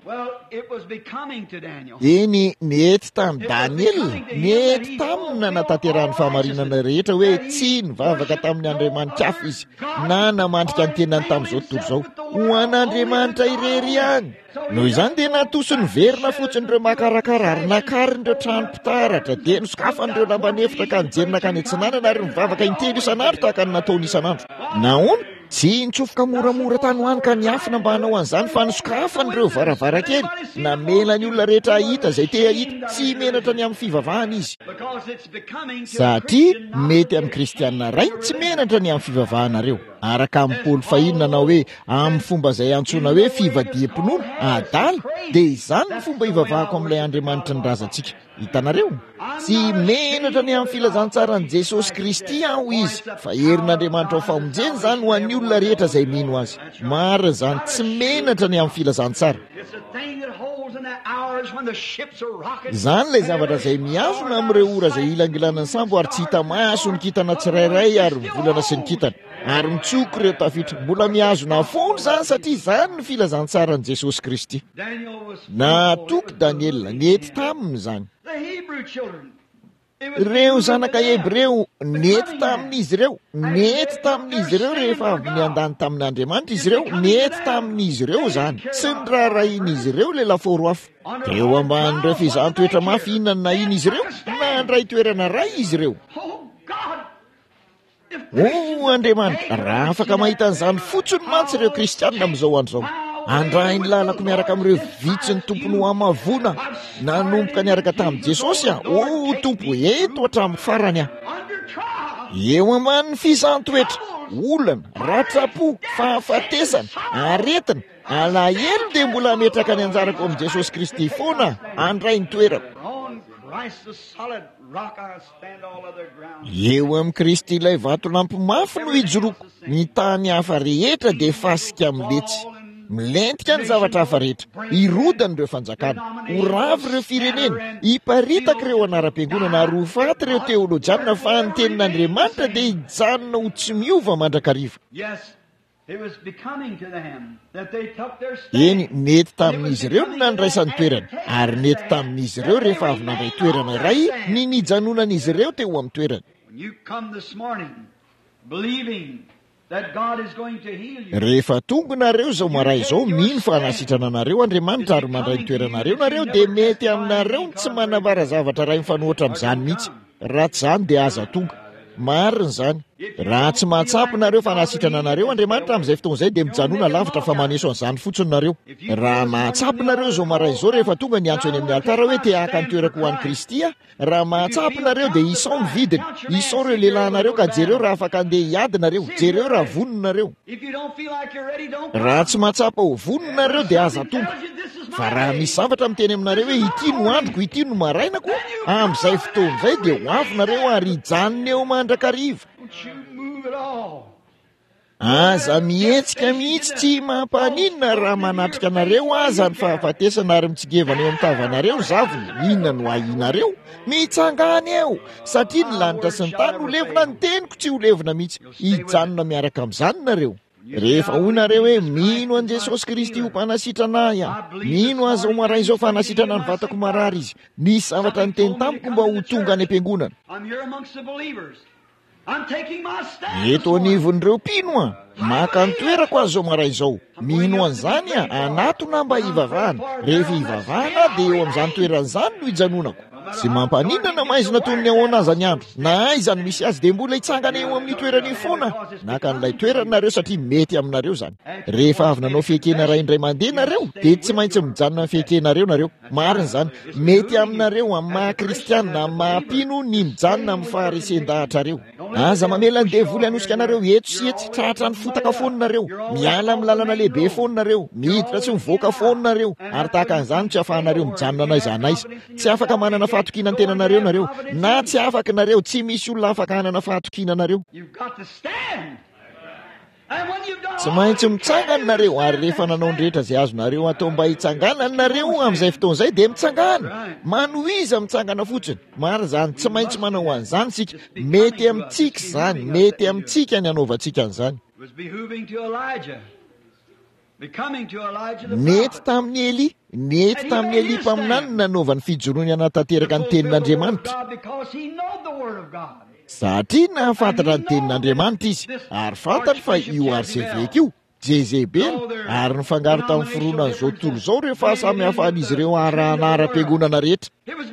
Eny, nety tamin'i Daniel, nety taminy nanatanterahany fahamarinana rehetra hoe tsy nivavaka tamin'ny Andriamanitra hafa izy na namandrika ny tenany tamin'izao tontolo izao ho an'Andriamanitra irery ihany. Noho izany dia natosiny verina fotsiny ireo makarakara ary nakarindreo trano mpitaratra dia nosokafan'ireo lamba nefitra ka nijerina ka ny antsinanana ary mivavaka intelo isan'andro tahaka ny nataony isan'andro. Nahoana? Tsy nitsofoka moramora tany hoany ka niafina mba hanao an'izany fa nosokafan'ireo varavarakely namela ny olona rehetra ahita izay te ahita, tsy menatra ny amin'ny fivavahana izy. Satria mety amin'ny kristianina ray tsy menatra ny amin'ny fivavahanareo. araka amin'ny pôly fahiny nanao hoe amin'ny fomba izay antsoina hoe fivadiam-pinoana adala dia izany ny fomba hivavahako amin'ilay Andriamanitra ny razantsika. Hitanareo, tsy menatra ny amin'ny filazantsara ny Jesosy Kristy aho izy, fa herin'Andriamanitra ao famonjeny izany ho an'ny olona rehetra izay mino azy. Marina izany, tsy menatra ny amin'ny filazantsara. Izany ilay zavatra izay miafina amin'ireo ora izay ilangilanany sambo ary tsy hita maso ny kintana tsirairay ary volana sy ny kintana. Ary mitsoko ireo tafitra, mbola mihazona foana izany satria izany ny filazantsara ny Jesosy Kristy. Natoky Daniel nety taminy izany. Ireo zanaka Hebreo nety tamin'izy ireo, nety tamin'izy ireo rehefa avy niandany tamin'Andriamanitra izy ireo, nety tamin'izy ireo izany. Tsy nirarahin'izy ireo ilay laforo afo. Teo ambanin'ireo fizaham-toetra mafy inona ny nahiny izy ireo, nandray toerana ray izy ireo. O Andriamanitra, raha afaka mahita an'izany fotsiny mantsy ireo kristianina amin'izao andro izao. Andray ny lalako miaraka amin'ireo vitsy ny tompony ho amavona nanomboka niaraka tamin'i Jesosy aho. O tompo, eto hatramin'ny farany aho. Eo ambanin'ny fizahan-toetra, olana, ratsapo, fahafatesana, aretina, alahelo dia mbola ametraka ny anjarako amin'i Jesosy Kristy foana andray ny toerana. Eo amin'ny Kristy ilay vato lampy mafy no hijoroko, ny tany hafa rehetra dia fasika miletsy. Milentika ny zavatra hafa rehetra, hirodana ireo fanjakana, ho ravy ireo firenena, hiparitaka ireo anaram-piangonana ary ho faty ireo teolojianina fa ny tenin'Andriamanitra dia hijanona ho tsy miova mandrakariva. Eny, nety tamin'izy ireo no nandraisany toerana, ary nety tamin'izy ireo rehefa avy nandray toerana iray ny nijanonan'izy ireo teo amin'ny toerana. Rehefa tonga nareo izao maray izao mino fa hanasitrana anareo Andriamanitra ary mandray toeranareo nareo dia mety aminareo ny tsy manambara zavatra iray mifanohitra amin'izany mihitsy. Raha tsy izany dia aza tonga. Marina izany. Raha tsy mahatsapy nareo fa hanasitrana anareo Andriamanitra amin'izay fotoana izay dia mijanona lavitra fa maneso an'izany fotsiny nareo. Raha mahatsapy nareo izao maray izao rehefa tonga ny antso eny amin'ny altara hoe te haka ny toerako ho an'i Kristy, raha mahatsapy nareo dia isao ny vidiny, isao ireo lehilahinareo ka jereo raha afaka andeha hiady nareo, jereo raha vonona nareo. Raha tsy mahatsapa ho vonona nareo dia aza tonga. Fa raha misy zavatra miteny aminareo hoe ity no androko, ity no marainako, amin'izay fotoana izay dia ho avy nareo ary hijanona eo mandrakariva. Aza mihetsika mihitsy tsy mampaninona raha manatrika anareo aza ny fahafatesana ary mitsingevana eo amin'ny tavanareo zavony, inona no ahinareo? Mitsangana eo, satria ny lanitra sy ny tany ho levina ny teniko tsy ho levina mihitsy. Hijanona miaraka amin'izany nareo. Rehefa hoy nareo hoe mino an' Jesosy Kristy ho mpanasitrana ahy, mino azy ho maray izao fa hanasitrana ny vatako marary izy, nisy zavatra ny teny tamiko mba ho tonga any am-piangonana. Eto anivon'ireo mpino a, maka ny toerako azy zao maray izao. Mino an'izany a, anatona mba hivavahana. Rehefa hivavahana dia eo amin'izany toeran'izany no hijanonako. Tsy mampaninana maizina toy ny ahoana aza ny andro. Na aizany misy azy dia mbola hitsangana eo amin'ny toerany foana. Naka an'ilay toerana nareo satria mety aminareo izany. Rehefa avy nanao fehikena iray indray mandeha nareo dia tsy maintsy mijanona amin'ny fehikenareo nareo. Marina izany, mety aminareo amin'ny maha-kristianina, amin'ny maha-pino ny mijanona amin'ny faharisen-dahatra reo. Aza mamela ny devoly hanosika anareo eto sy etsy, tratra ny fotaka foanareo, miala amin'ny lalana lehibe foanareo, miditra tsy mivoaka foanareo, ary tahaka an'izany tsy afahanareo mijanona n'aiza n'aiza. Tsy afaka manana fahatokiana ny tenanareo nareo, na tsy afaka nareo, tsy misy olona afaka hanana fahatokiana nareo. Tsy maintsy mitsangana nareo, ary rehefa nanao ny rehetra izay azonareo atao mba hitsangana nareo amin'izay fotoana izay dia mitsangana. Manohiza mitsangana fotsiny. Marina izany, tsy maintsy manao an'izany sika. Mety amintsika izany, mety amintsika ny anaovantsika an'izany. Nety tamin'ny Eli, nety tamin'ny Eli mpaminany nanaovany fijoroany hanatanteraka ny tenin'Andriamanitra. Satria nahafantatra ny tenin'Andriamanitra izy, ary fantany fa io Arseveka io, Jezebely, ary ny fangaro tamin'ny foronan' izao tontolo izao ireo fahasamihafan'izy ireo arahana ara-piangonana rehetra.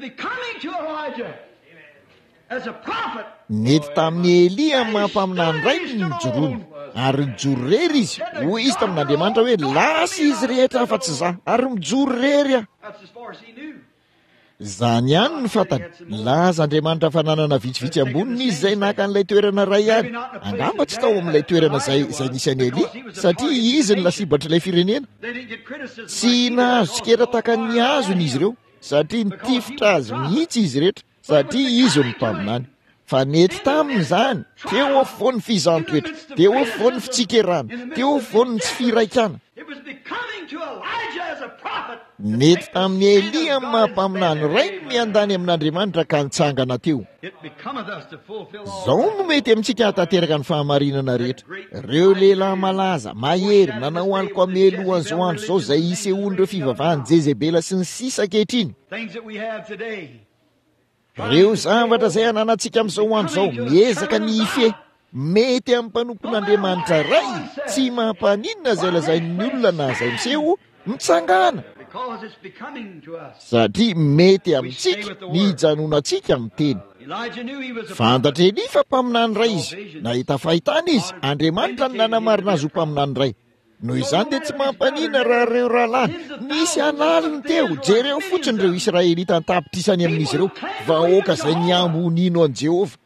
Nety tamin'ny Eli amin'ny mampaminany iray ny mijoroany, ary mijoro rery izy, hoy izy tamin'Andriamanitra hoe lasa izy rehetra fa tsy za, ary mijoro rery aho. zany ihany ny fantany laza andriamanitra fananana vitsivitsy amboniny izy zay naka an'ilay toerana ray any angamba tsy tao amin'ilay toerana zay zay nisy any Elia satria izy ny lasibatra ilay firenena tsy nahazo tsikera taka ny azony izy ireo satria nitifitra azy mihitsy izy rehetra satria izy ny mpaminany fa nety taminy zany teo afovoany fizantoetra teo afovoany fitsikerana teo afovoany tsy firaikana nety tamin'ny Elia amin'ny mampaminany ray miandany amin'Andriamanitra ka nitsangana teo zao no mety amintsika hatanteraka ny fahamarinana rehetra ireo lehilahy malaza mahery nanao aniko amelohan'izao andro zao zay isehoan'ireo fivavahany Jezebela sy ny sisa ankehitriny ireo zavatra zay ananantsika amin'izao andro zao miezaka ny ife mety amin'ny mpanompon'Andriamanitra ray tsy mampaninona zay lazain'ny olona na zay miseho mitsangana satria mety amintsika ny hijanonantsika amin'ny teny fantatra Elia fa mpaminany ray izy nahita fahitana izy Andriamanitra ny nanamarina azy ho mpaminany ray noho izany dia tsy mampanina raha reo rahalahy nisy analiny teo jereo fotsiny ireo Israelita antapitrisany amin'izy ireo vahoaka zay niambonino an' Jehova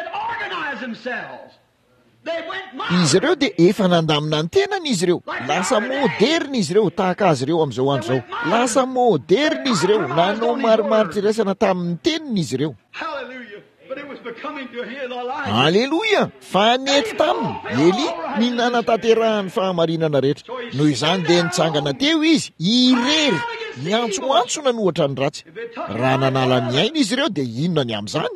izy ireo dia efa nandamina ny tenany izy ireo lasa moderna izy ireo tahaka azy ireo amin'izao andro zao lasa moderna izy ireo nanao marimaritra iraisana tamin'ny teniny izy ireo Alleluia fa nety taminy Elia ny nanatanterahan'ny fahamarinana rehetra noho izany dia nitsangana teo izy irery niantsoantsona ny ohatra ny ratsy raha nanala ny aina izy ireo dia inona ny amin'izany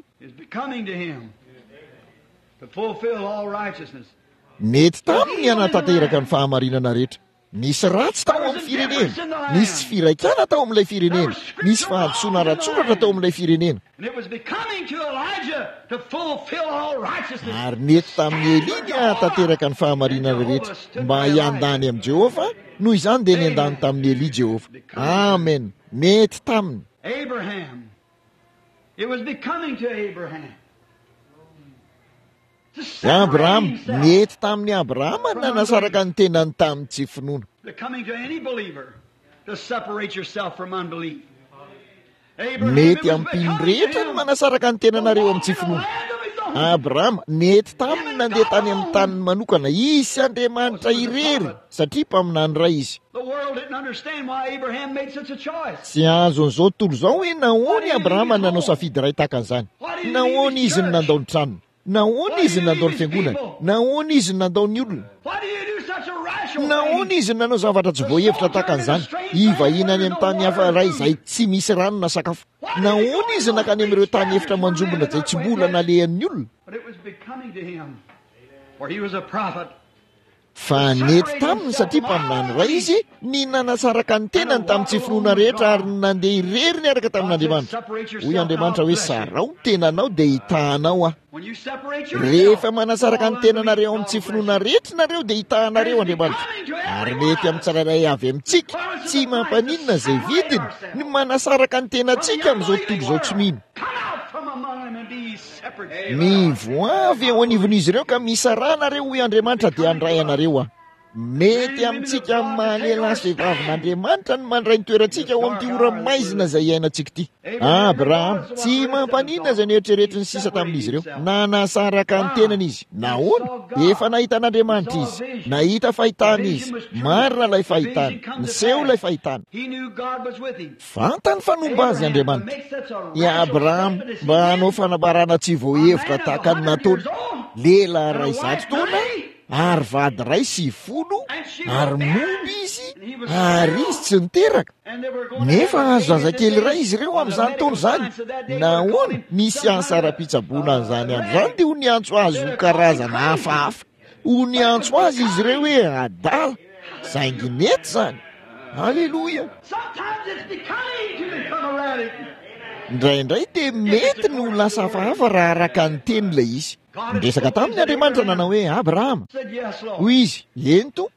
mety taminy hanatanteraka ny fahamarinana rehetra nisy ratsy tao amin'ny firenena nisy tsy firaikana tao amin'ilay firenena nisy fahadisoana ratsoratra tao amin'ilay firenena ary nety tamin'ny Elia ny hanatanteraka ny fahamarinana rehetra mba hiandany amin'i Jehova noho izany dia niandany tamin'ny Elia Jehova amen mety taminy Abraham nety tamin'ny Abrahama nanasaraka ny tenany tamin'ny tsy finoana mety amin'ny rehetra ny manasaraka ny tenanareo amin'ny tsy finoana Abrahama nety taminy nandeha tany amin'ny taniny manokana izy sy Andriamanitra irery satria mpaminany ray izy tsy azo an'izao tontolo izao hoe nahoany Abrahama nanao safidy ray tahaka an'izany nahoany izy ny nandao ny tranony nahoany izy ny nandao ny fiangonana nahoany izy ny nandao ny olona nahoany izy ny nanao zavatra tsy voahevitra tahaka an'izany ivahina any amin'ny tany hafa ray izay tsy misy rano na sakafo nahoany izy nakany amin'ireo tany efitra manjombona izay tsy mbola nalehan'ny olona fa nety taminy satria mpaminany ray izy ny nanasaraka ny tenany tamin'ny tsy finoana rehetra ary nandeha irery ny araka tamin'Andriamanitra hoy Andriamanitra hoe sarao ny tenanao dia hitahanao ah rehefa manasaraka ny tenanareo amin'ny tsy finoana rehetra nareo dia hitahanareo Andriamanitra ary mety amin'ny tsirairay avy amintsika tsy mampaninona zay vidiny ny manasaraka ny tenantsika amin'izao tontolo izao tsy mino mivoavy eo anivon'izy ireo ka misarahanareo hoy Andriamanitra dia handray anareo ah mety amintsika amin'ny mahalela sy vehivavin'Andriamanitra ny mandray ny toerantsika ao amin'ity ora maizina izay iainantsika ity Abraham tsy mampanina izay nieritreretra ny sisa tamin'izy ireo nanasaraka ny tenany izy nahoana efa nahita an'Andriamanitra izy nahita fahitana izy marina ilay fahitana niseho ilay fahitana fantany fanomba azy Andriamanitra i Abraham mba hanao fanambarana tsy voahevitra tahaka ny nataony lehilahy ray zato taona ary vady ray sy folo ary momby izy ary izy tsy niteraka nefa azo zazakely ray izy ireo amin'izany taona izany nahoana misy ansara-pitsaboana an'izany andro izany dia ho niantso azy ho karazana hafahafa ho niantso azy izy ireo hoe adala saingy mety izany Alleluia indraindray dia mety ny olona hafahafa raha araka ny teny ilay izy ndresaka tamin'ny Andriamanitra nanao hoe Abrahama hoy izy eny to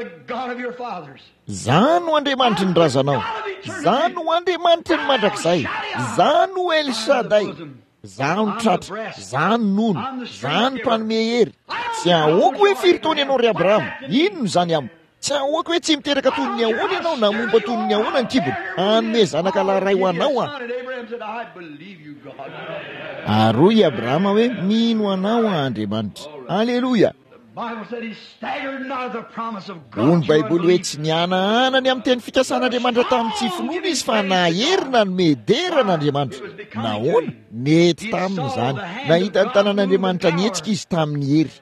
zany ho Andriamanitra ny razanao zany ho Andriamanitra ny mandrakizay zany ho El Shaddai zany tratra zany nono zany mpanome hery tsy ahoako hoe firy taona ianao ry Abrahama inona zany amiko tsy ahoako hoe tsy miteraka tonony ahoana ianao na momba tonony ahoana ny kibony anome zanaka laray ho anao a aroy i abrahama hoe mino anao andriamanitra aleloia ony baiboly hoe tsy nianaanany amin'ny teny fikasan'andriamanitra tamin'ny tsy finoana izy fa naherina ny mederan'andriamanitra nahoana nety tamin'izany nahita ny tanan'andriamanitra nietsika izy tamin'ny hery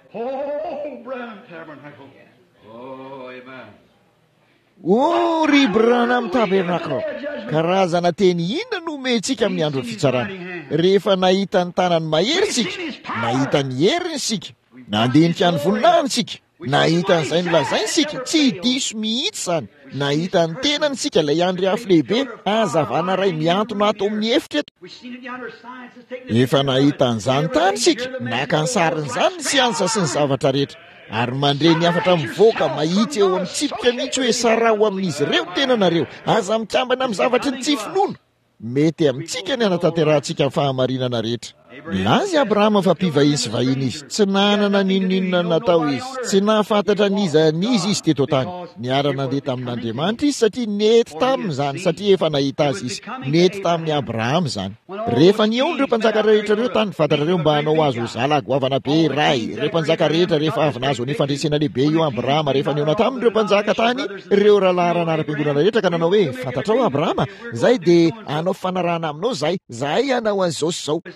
o ry Branham Tabernacle karazana teny inona no omentsika amin'ny andro ny fitsarana rehefa nahita ny tanany mahery sika nahita ny heriny sika nandinika ny voninahiny sika nahita n'izay nolazainy sika tsy diso mihitsy zany nahita ny tenany sika ilay andry afo lehibe azavana ray miantona ato amin'ny efitra eto efa nahita n'izany tany sika naka ny sarin'izany ny siansa sy ny zavatra rehetra ary mandre ny afatra mivoaka mahitsy eo amin'ny tsipika mihitsy hoe sara ho amin'izy ireo tenanareo aza mikambana amin'ny zavatra ny tsy finoana mety amintsika ny anatanterantsika ny fahamarinana rehetra lazy abrahama fa mpivahiny sy vahiny izy tsy nanana ninoninona natao izy tsy nahafantatra niza nizy izy teto tany niara-nandeha tamin'andriamanitra izy satria nety tamin'izany satria efa nahita azy izy nety tamin'ny abrahama zany rehefa niaony ireo mpanjaka rehetra reo tany fantatrareo mba hanao azo zala goavana be ray ireo mpanjaka rehetra rehefa avy nazo ny fandresena lehibe io abrahama rehefa niona tamin'ireo mpanjaka tany ireo rahalahy ranara-piangonana rehetra ka nanao hoe fantatrao abrahama zay de anao fanarahana aminao zay zay anao an'izao sy zao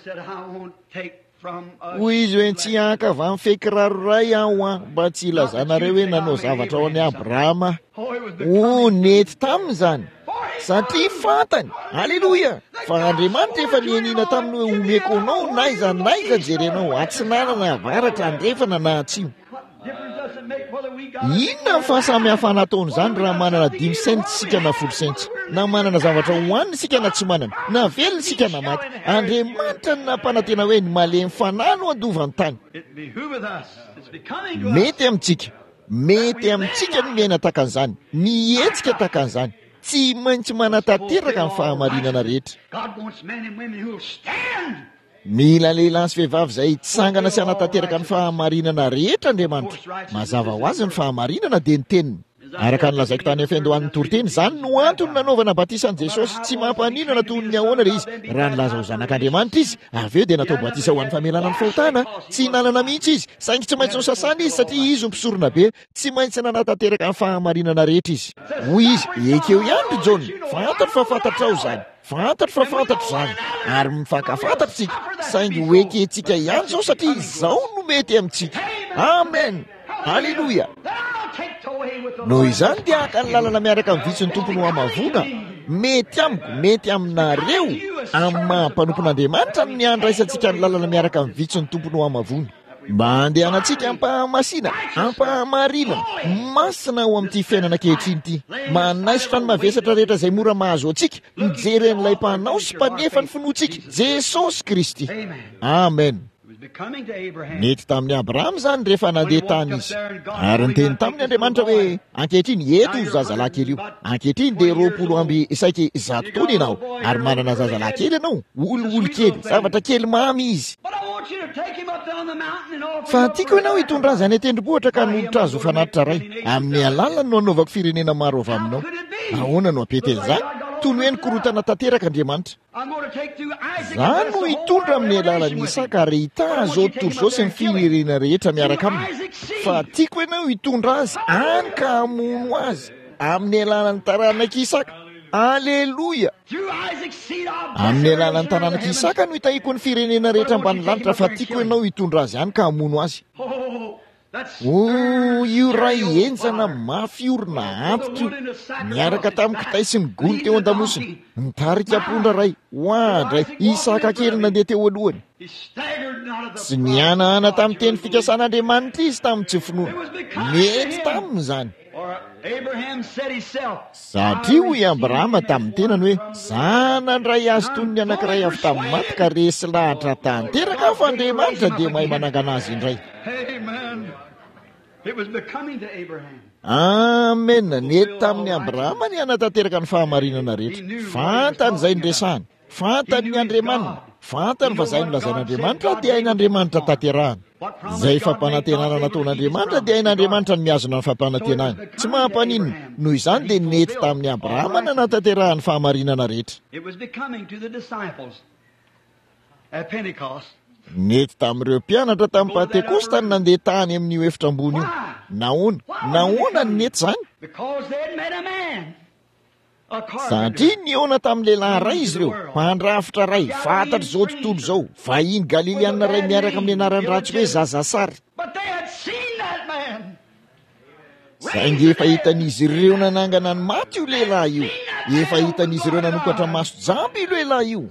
hoy izy hoe tsy anka avy amin'ny fekiraro ray aho a mba tsy ilazanareo hoe nanao zavatra ao any abrahama o nety tamin'izany satria fantany aleloia fa andriamanitra efa nianina taminy hoe omeko anao naiza naiza jerenao atsinanana avaratra andrefana na atsimo inona ny fahasamihafana ataony izany raha manana dimy sentry sika na folo sentry na manana zavatra hohaniny sika na tsy manana na velony sika na maty andriamanitra ny nampanantena hoe ny malemy fanahy no andovany tany mety amintsika mety amintsika ny miaina takan'izany mihetsika takan'izany tsy maintsy manatanteraka ny fahamarinana rehetra mila lehilahy sy vehivavy izay tsangana sy anatanteraka ny fahamarinana rehetra andriamanitra mazava ho azy ny fahamarinana dia ny teniny araka ny lazaiko tany afendohan'ny toriteny zany no antony nanaovana batisan'i jesosy tsy mampaninana toy ny ahoana le izy raha nilaza ho zanak'andriamanitra izy avy eo dia natao batisa ho an'ny famelana ny fahotana tsy nanana mihitsy izy saingy tsy maintsy ho sasana izy satria izy mpisorona be tsy maintsy nanatateraka ny fahamarinana rehetra izy hoy izy ekeo ihany ry jona fantatro fa fantatrao zany fantatro fa fantatro zany ary mifankafantatritsika saingy hoekentsika ihany zao satria izao no mety amintsika amen halleloia noho izany dia aka ny lalana miaraka amin'ny vitsy ny tompony ho amavona mety amiko mety aminareo amin'ny mahampanopin'andriamanitra ny andraisantsika ny lalana miaraka amin'ny vitsy ny tompony ho amavona mba andehanantsika ampahamasina ampahamarina masina ho amin'ity fiainana kehitriny ity manaisitra ny mavesatra rehetra izay mora mahazo antsika mijeren'ilay mpanao sy mpanefa ny finoantsika jesosy kristy amen nety tamin'ny abrahama zany rehefa nandeha tany izy ary nyteny tamin'ny andriamanitra hoe ankehitriny eto zazalahy kely io ankehitriny dia roapolo amby isaiky zato taona ianao ary manana zazalahy kely ianao olioly kely zavatra kely mamy izy fa tiako ianao hitondra azy any atendrombohitra ka nolotra azy ho fanatitra ray amin'ny alalany no anaovako firenena maro avy aminao ahoana no apetely zany tony hoe ny korotana tanteraka andriamanitra zany no hitondra amin'ny alalany isaka ary hita zao tontolo zao sy ny firenena rehetra miaraka aminy fa tiako ianao hitondra azy any ka hamono azy amin'ny alalany taranaka isaka aleloia amin'ny alalany taranaka isaka no hitahiko ny firenena rehetra ambany lanitra fa tiako ianao hitondra azy any ka hamono azy o io ray enjana mafiorina antitra io miaraka tamin'ny kitay sy ny gony teo an-damosiny nitarika pondra ray hoandray isaka kely nandeha teo alohany sy nianahana tamin'ny teny fikasan'andriamanitra izy tamin'ny tsy finoana mety tamin'izany satria hoy abrahama tamin'ny tenany hoe zanandray azy toy ny anankiray avy tamin'ny maty ka resy lahatra tanteraka fa andriamanitra dia mahay manangana azy indray amen nety tamin'ny abrahama ny anatanteraka ny fahamarinana rehetra fantany izay nyresahany fantany ny andriamanina fantany fa zay nolazain'andriamanitra dia hain'andriamanitra tanterahany Zay fampanantenana nataon'Andriamanitra dia hain'Andriamanitra ny miazona ny fampanantenana. Tsy mampaninona, noho izany dia nety tamin'ny Abrahama na natanterahany fahamarinana rehetra. Nety tamin'ireo mpianatra tamin'ny Pentekosta ny nandeha tany amin'io efitra ambony io. Nahoana? Nahoana ny nety zany? Satria niona tamin'ny lehilahy ray izy ireo, mpandrafitra ray, fantatra izao tontolo izao, vahiny Galileana ray miaraka amin'ny anarany ratsy hoe Zazasary. Saingy efa hitan'izy ireo nanangana ny maty io lehilahy io, efa hitan'izy ireo nanokatra maso jamby io lehilahy io.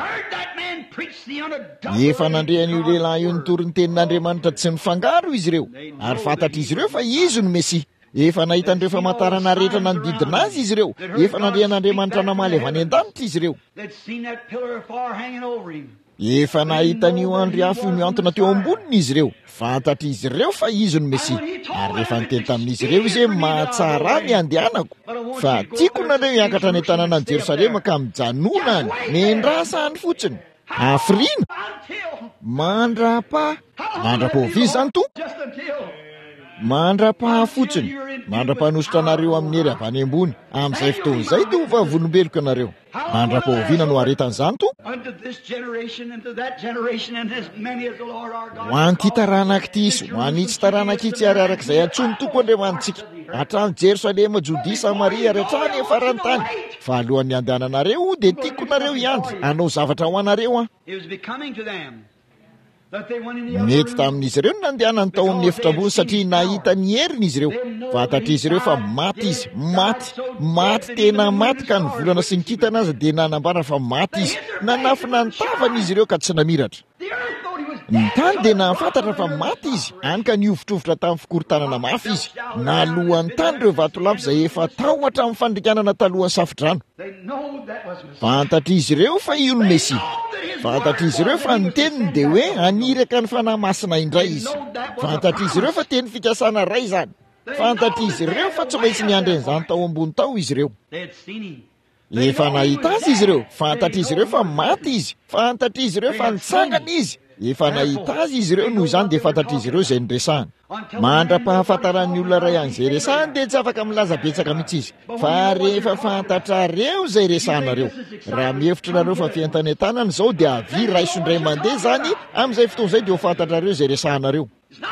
Efa nandrehan'io lehilahy io nitory ny tenin'Andriamanitra tsy nifangaro izy ireo, ary fantatra izy ireo fa izy no Mesia. Efa nahitan'ireo famantarana rehetra nanodidina azy izy ireo, efa nandrehan'Andriamanitra namaly avy any an-danitra izy ireo. Efa nahitan'io andry afo io miantona teo amboniny izy ireo, fantatra izy ireo fa izy no Mesia. Ary rehefa niteny tamin'izy ireo izy hoe mahatsara ny andehanako, fa tiako nareo hiakatra any an-tanàna ny Jerosalema ka mijanona any, mendrasa any fotsiny, hafiriana, mandra-pa, mandra-paovia zany to, mandra-paha fotsiny, mandra-panositra anareo amin'ny hery avy any ambony, amin'izay fotoan'izay dia ho vavolombeloko ianareo. Mandra-pahoviana no haretan'izany to. Ho an'ity taranak'ity isy, ho an'itsy taranak'itsy ary arak'izay antsony toko Andriamanitsika, hatrany Jerosalema, Jodia, Samaria ary hatrany farany tany. Fa alohan'ny andehananareo dia tiako nareo hiandry, hanao zavatra ho anareo a. Mety tamin'izy ireo no nandehanany tao amin'ny efitra ambony satria nahita ny heriny izy ireo. Fantatra izy ireo fa maty izy, maty, maty tena maty ka ny volana sy ny kintana azy dia nanambara fa maty izy. Nanafina ny tavany izy ireo ka tsy namiratra. Ny tany dia nahafantatra fa maty izy, hany ka niovitrovitra tamin'ny fikorontanana mafy izy. Nalohan'ny tany ireo vatolampy izay efa tao hatramin'ny fandrikanana talohan'ny safidrano. Fantatra izy ireo fa io no Mesia. Fantatra izy ireo fa ny teniny dia hoe aniraka ny fanahy masina indray izy. Fantatra izy ireo fa teny fikasana ray izany. Fantatra izy ireo fa tsy maintsy miandry an'izany tao ambony tao izy ireo. Efa nahita azy izy ireo, fantatra izy ireo fa maty izy, fantatra izy ireo fa nitsangana izy. Efa nahita azy izy ireo, noho izany dia fantatra izy ireo izay niresahany. Mandra-pahafantaran'ny olona ray an'izay resahany dia tsy afaka milaza betsaka mihitsy izy. Fa rehefa fantatrareo izay resahanareo, raha mihevitra nareo fa fientanentanana izao dia avy raisondray mandeha zany, amin'izay fotoan'izay dia ho fantatrareo izay resahanareo.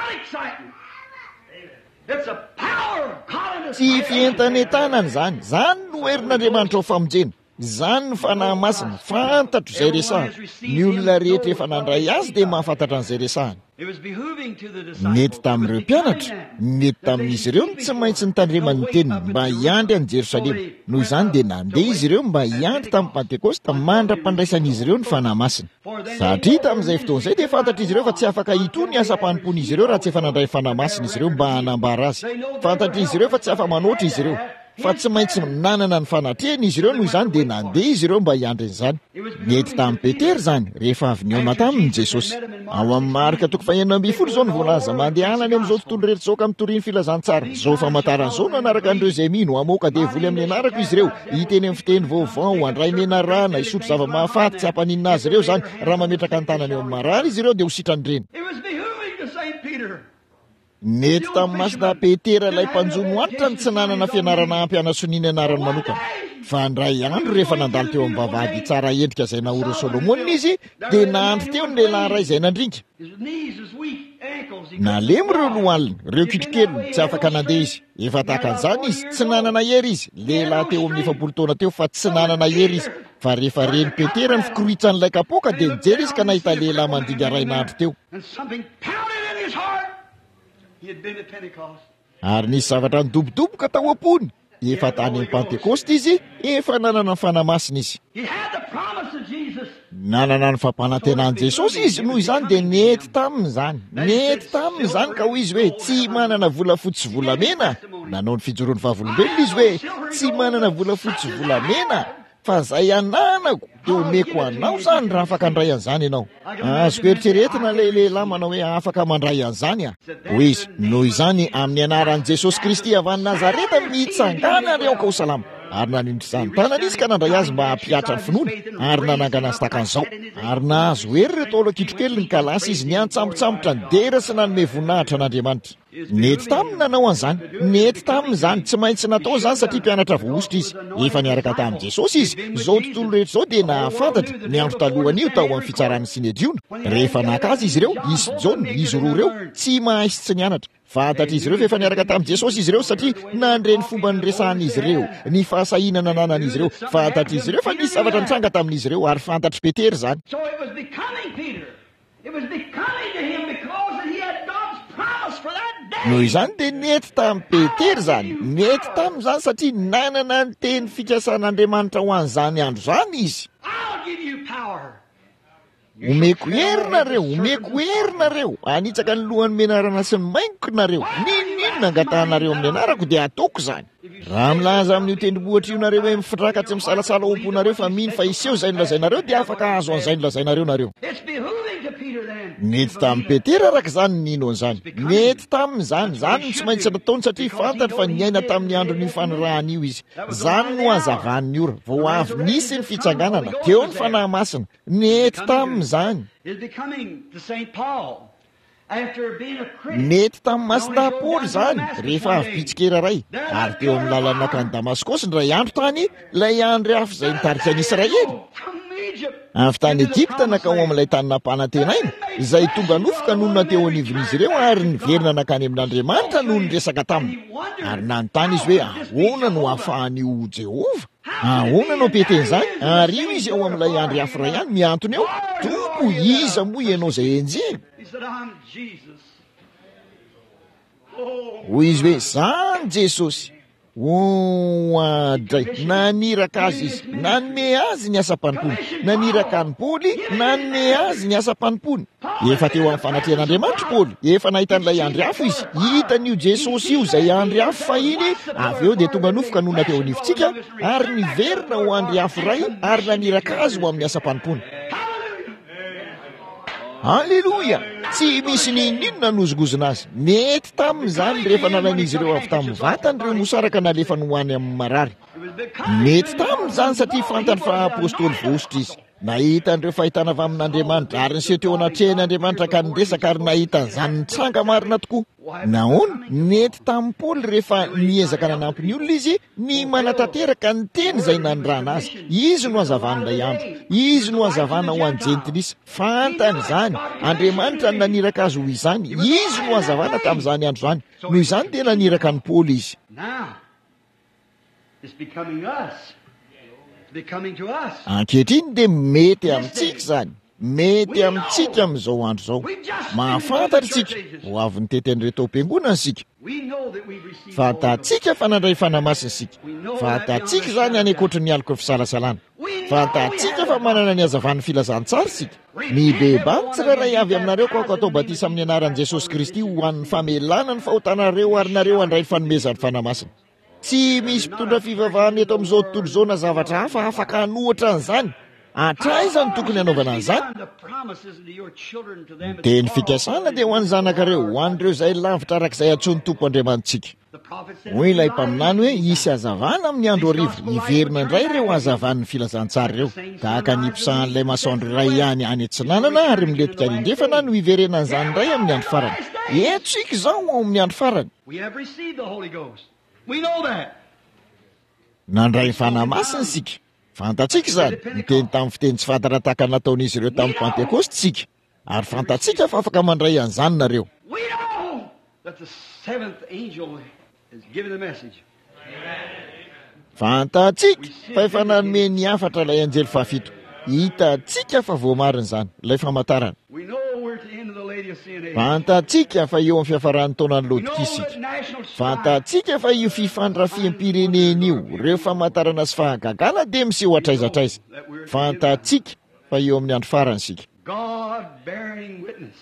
Tsy fientanentanana zany, zany no herin'Andriamanitra ho famonjena. Zany ny fanahy masina, fantatro izay resahany. Ny olona rehetra efa nandray azy dia mahafantatra an'izay resahany. Nety tamin'ireo mpianatra, nety tamin'izy ireo tsy maintsy nitandremany ny teniny mba hiandry any Jerosalema. Noho izany dia nandeha izy ireo mba hiandry tamin'ny Pentekosta mandra-pandraisan'izy ireo ny fanahy masina. Satria tamin'izay fotoan'izay dia fantatra izy ireo fa tsy afaka hitoy ny asa mpanompon'izy ireo raha tsy efa nandray fanahy masina izy ireo mba hanambara azy. Fantatra izy ireo fa tsy afa manoatra izy ireo, fa tsy maintsy nanana ny fanatrehany izy ireo. Noho izany dia nandeha izy ireo mba hiandry izany. Nety tamin'ny Petera zany rehefa avy niaona taminy Jesosy. Ao amin'ny marika toko fahaenina amby folo izao ny voalaza mandehanany amin'izao tontolo rehetra izao ka mitoriany filazantsara. Izao famantaran'izao no anaraka an'ireo izay mino hamoaka dia voly amin'ny anarako izy ireo, hiteny amin'ny fiteny vaovao, handray mena rana, hisotro zava-mahafaty, tsy hampaninina azy ireo zany. Raha mametraka ny tanany eo amin'ny marary izy ireo dia ho sitrany reny. Nety tamin'ny masina Petera ilay mpanjono antitra ny tsy nanana fianarana ampianasoniana anarany manokana. Fa ndray andro rehefa nandalo teo amin'ny vavahady tsara endrika izay nahorin'i Solomonina izy, dia nahandro teo ny lehilahy iray izay nandringa. Nalemy ireo lohaliny, ireo kitrokeliny, tsy afaka nandeha izy. Efa tahaka an'izany izy, tsy nanana hery izy. Lehilahy teo amin'ny efapolo taona teo fa tsy nanana hery izy. Fa rehefa reny Petera ny fikorohitsan'ilay kapoaka dia nijery izy ka nahita lehilahy mandinga ray nandro teo. Ary nisy zavatra nidobodoboka tao am-pony. Efa tany amin'ny Pentekosta izy, efa nanana ny fanahy masina izy. Nanana ny fampanantenan'i Jesosy izy, noho izany dia nety tamin'izany. Nety tamin'izany ka hoy izy hoe tsy manana volafotsy sy volamena. Nanao ny fijoroan'ny fahavolombelona izy hoe tsy manana volafotsy sy volamena, fa izay ananako dia omeko anao zany raha afaka handray an'izany ianao. Azoko eritreretina ilay lehilahy manao hoe afaka mandray an'izany a. Hoy izy, noho izany amin'ny anaran'i Jesosy Kristy avy any Nazareta mitsangana reoka ho salama. ary nanindry izany tanana izy ka nandray azy mba hampiatra ny finoana ary nanangana azy takan'izao ary nahazo hery reto olo-kitrokely ny kalasy izy ny antsambotsambotra ny dera sy nanome voninahitra n'Andriamanitra. Nety taminy nanao an'izany, nety tamin'izany tsy maintsy natao zany satria mpianatra voositra izy. Efa niaraka tamin'i Jesosy izy, izao tontolo rehetra izao dia nahafantatra ny andro talohan'io tao amin'ny fitsarany Sinediona. Rehefa naka azy izy ireo, izy Jaona, izy roa ireo, tsy mahay sy tsy nianatra. Fantatra izy ireo fa efa niaraka tamin'i Jesosy izy ireo satria nandre ny fomba nyresan'izy ireo, ny fahasahinana nanan'izy ireo. Fantatra izy ireo fa nisy zavatra nitranga tamin'izy ireo ary fantatry Petera zany. So it was becoming Peter. It was becoming to him because he had God's promise for that day. Noho izany dia nety tamin'ny Petera zany, nety tamin'izany satria nanana ny teny fikasan'Andriamanitra ho an'izany andro zany izy. I'll give you power. Omeko herinareo, omeko herinareo, anitsaka ny lohan'ny menarana sy ny mainkonareo, ninona angatahanareo amin'ny anarako dia ataoko izany. Raha milaza amin'io tendrombohitra io nareo hoe mifitraka tsy misalasala omponareo fa mino fa iseho izay nolazainareo dia afaka azo an'izay nolazainareo nareo. It's behooving to Peter then. Nety tamin'ny Petera araka izany nino an'izany. Nety tamin'izany, izany no tsy maintsy nataony satria fantatra fa niaina tamin'ny andron'io fanirahana io izy. Izany no hazavan'ny ora, vao avy nisy ny fitsanganana, teo ny fanahy masina. Nety tamin'izany. Is becoming to Saint Paul. After being a critic. Nety tamin'ny masina Paoly izany, rehefa avy pitsikera ray, ary teo amin'ny lalana nakany Damaskosy ny ray andro tany, ilay andro hafa izay nitarika any Israely. From Egypt. Avy tany Egypta nakao amin'ilay tany nampanantenaina, izay tonga nofika noho nateo anivon'izy ireo ary niverina nakany amin'Andriamanitra noho ny resaka taminy. Ary nanontany izy hoe ahoana no hahafahan'io Jehova? Ahoana no peten'izany? Ary io izy eo amin'ilay andro hafa ray ihany miantony eo, tompo iza moa ianao izay enjehana? He said, I'm Jesus. Oh, Hoy izy hoe zany Jesosy. O adray, naniraka azy izy, nanome azy ny asa-panimpony, naniraka ny Paoly, nanome azy ny asa-panimpony. Efa teo amin'ny fanatrehan'Andriamanitra Paoly, efa nahita an'ilay andro hafa izy, hitan'io Jesosy io izay andro hafa fahiny, avy eo dia tonga nofika noho nateo anivontsika, ary niverina ho andro hafa ray, ary naniraka azy ho amin'ny asa-panimpony. Halleluja! Tsy misy ninona nozogozona azy. Nety tamin'izany rehefa nalain'izy ireo avy tamin'ny vatany ireo mosaraka nalefa ny hoany amin'ny marary. Nety tamin'izany satria fantany fa apôstôly voositra izy. Nahita an'ireo fahitana avy amin'Andriamanitra ary niseho teo anatrehan'Andriamanitra ka niresaka ary nahita an'izany nitsanga marina tokoa. Nahoana? Nety tamin'ny Paoly rehefa niezaka nanampy ny olona izy, ny manatanteraka ny teny izay nanirana azy. Izy no hazavana andro, izy no hazavana ho an'ny jentilisa. Fantany izany, Andriamanitra no naniraka azy ho izany, izy no hazavana tamin'izany andro izany. Noho izany dia naniraka ny Paoly izy. now it's becoming us. It's becoming to us. Ankehitriny dia mety amintsika izany. Mety amintsika amin'izao andro izao. Mahafantatra isika, ho avy nitety an'ireto am-piangonana isika. We know that we've received. Fantatsika fa nandray fanamasina isika. Fantatsika izany anekotry ny aloko fisalasalana. Fantatsika fa manana ny hazavan'ny filazantsara isika. Ny bebany tsirairay avy aminareo ko atao batisa amin'ny anaran'i Jesosy Kristy ho an'ny famelana ny fahotanareo ary nareo handray ny fanomezan'ny fanamasina. Tsy misy mpitondra fivavahana eto amin'izao tontolo izao na zavatra hafa afaka hanohatra an'izany. Hatraiza no tokony hanaovana an'izany? The promises to your children to them. Teny fikasana dia ho an'ny zanakareo, ho an'ireo izay lavitra arak'izay antsoiny Tompo Andriamanitsika. The prophet said. Hoy ilay mpaminany hoe hisy hazavana amin'ny andro hariva, hiverina indray ireo hazavan'ny filazantsara ireo, tahaka ny mpisahan'ilay masoandro iray ihany any Antsinanana ary miletika lindrefana no hiverena an'izany indray amin'ny andro farany. Eto sika izao ao amin'ny andro farany. We have received the Holy Ghost. We know that. Nandray fanamasina isika. Fantatsika izany, niteny tamin'ny fiteny tsy fantatra tahaka nataon'izy ireo tamin'ny Pentekosty isika. Ary fantatsika fa afaka mandray an'izany nareo. We know that the seventh angel has given the message. Fantatsika fa efa nanome ny hafatra ilay anjely fahafito. Hitatsika fa voamarina izany, ilay famantarana. We know we're at the end of the Laodicean age. Fantatsika fa eo amin'ny fiafarany taonan'ny We know Laodikisy that isika. national strife. Fantatsika fa io fifandrafiam-pirenena io, ireo famantarana sy fahagagana dia miseho hatraizatraiza. Fantatsika fa eo amin'ny andro farany isika. God bearing witness.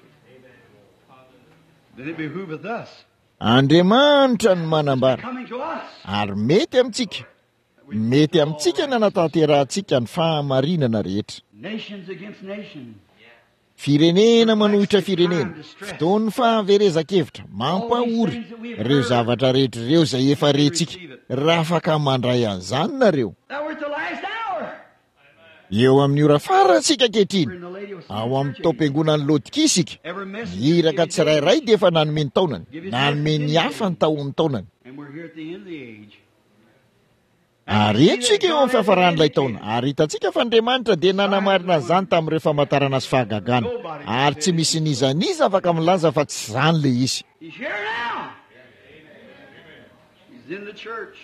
Then it behooveth us. Andriamanitra no manambara, Coming to us. ary mety amintsika. Mety amintsika na natanterantsika ny fahamarinana rehetra. Nations against nation. Firenena manohitra firenena, fotoan'ny fahaverezakevitra, mampahory ireo zavatra rehetra ireo izay efa rentsika. raha afaka mandray an'izany nareo. Now we're at the last hour. Eo amin'ny ora farantsika kehitriny ao amin'ny taom-piangonan'ny Laodikisika, Every message iraka tsirairay dia efa nanome ny taonany, nanome ny hafa ny tao amin'ny taonany. and we're here at the end of the age. Ary etsika eo amin'ny fiafaran'ilay taona, ary hitantsika fa Andriamanitra dia nanamarina an'izany tamin'ireo famantarana sy fahagagana, ary tsy misy nizaniza afaka milaza fa tsy izany le izy. He's here now. He's in the church.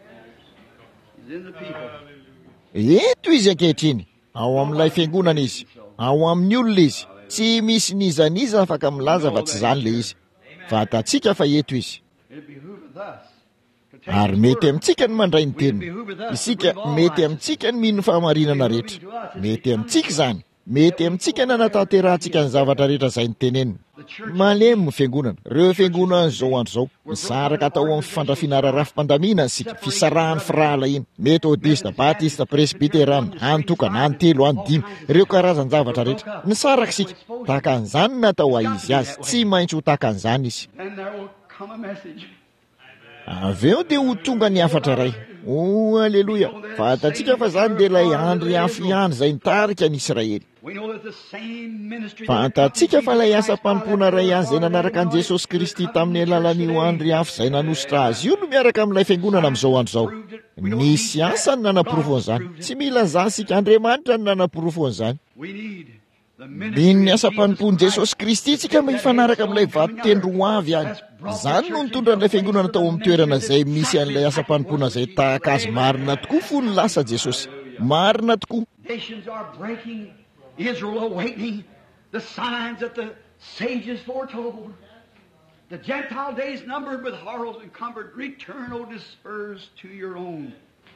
He's in the people. Eto izy ankehitriny, ao amin'ilay fiangonana izy, ao amin'ny olona izy, tsy misy nizaniza afaka milaza fa tsy izany le izy. Fantatsika fa eto izy. It behooveth us to take Ary his mety word. amintsika ny mandray ny teniny, isika mety amintsika ny mino fahamarinana rehetra, mety amintsika izany, mety amintsika na nataterantsika ny zavatra rehetra izay nitenenina. Malemy ny fiangonana, ireo fiangonana zao andro zao misaraka atao amin'ny fifandrafiana rarafim-pandamina isika, fisarahan'ny firahalahiana, metodista, batista, presbiterana, antokana, antelo, andimy, ireo karazany zavatra rehetra misaraka isika. Tahaka an'izany natao aizy azy, tsy maintsy ho tahaka an'izany izy. And there will come a message. Avy eo dia ho tonga ny afatra iray. O aleloia, fantatsika fa izany dia ilay andro hafa ihany izay nitarika ny Israely. We know that the same ministry Fantatsika fa ilay asa mpanompoana iray ihany izay nanaraka an'i Jesosy Kristy tamin'ny alalan'io andro hafa izay nanositra azy io no miaraka amin'ilay fiangonana amin'izao andro izao. Nisy asa ny nanapirofo an'izany. Tsy mila zasika, Andriamanitra ny nanapirofo an'izany. we need the Mino ny asa mpanompoan'i Jesosy Kristy tsika mba hifanaraka amin'ilay vatotendro ho avy any. Izany no nitondra an'ilay fiangonana tao amin'ny toerana izay misy an'ilay asa mpanompoana izay tahaka azy marina tokoa fony lasa Jesosy. Marina tokoa. nations are breaking. Israel awakening the signs that the sages foretold. The Gentile days numbered with horrors encumbered. Return, O dispersed, to your own.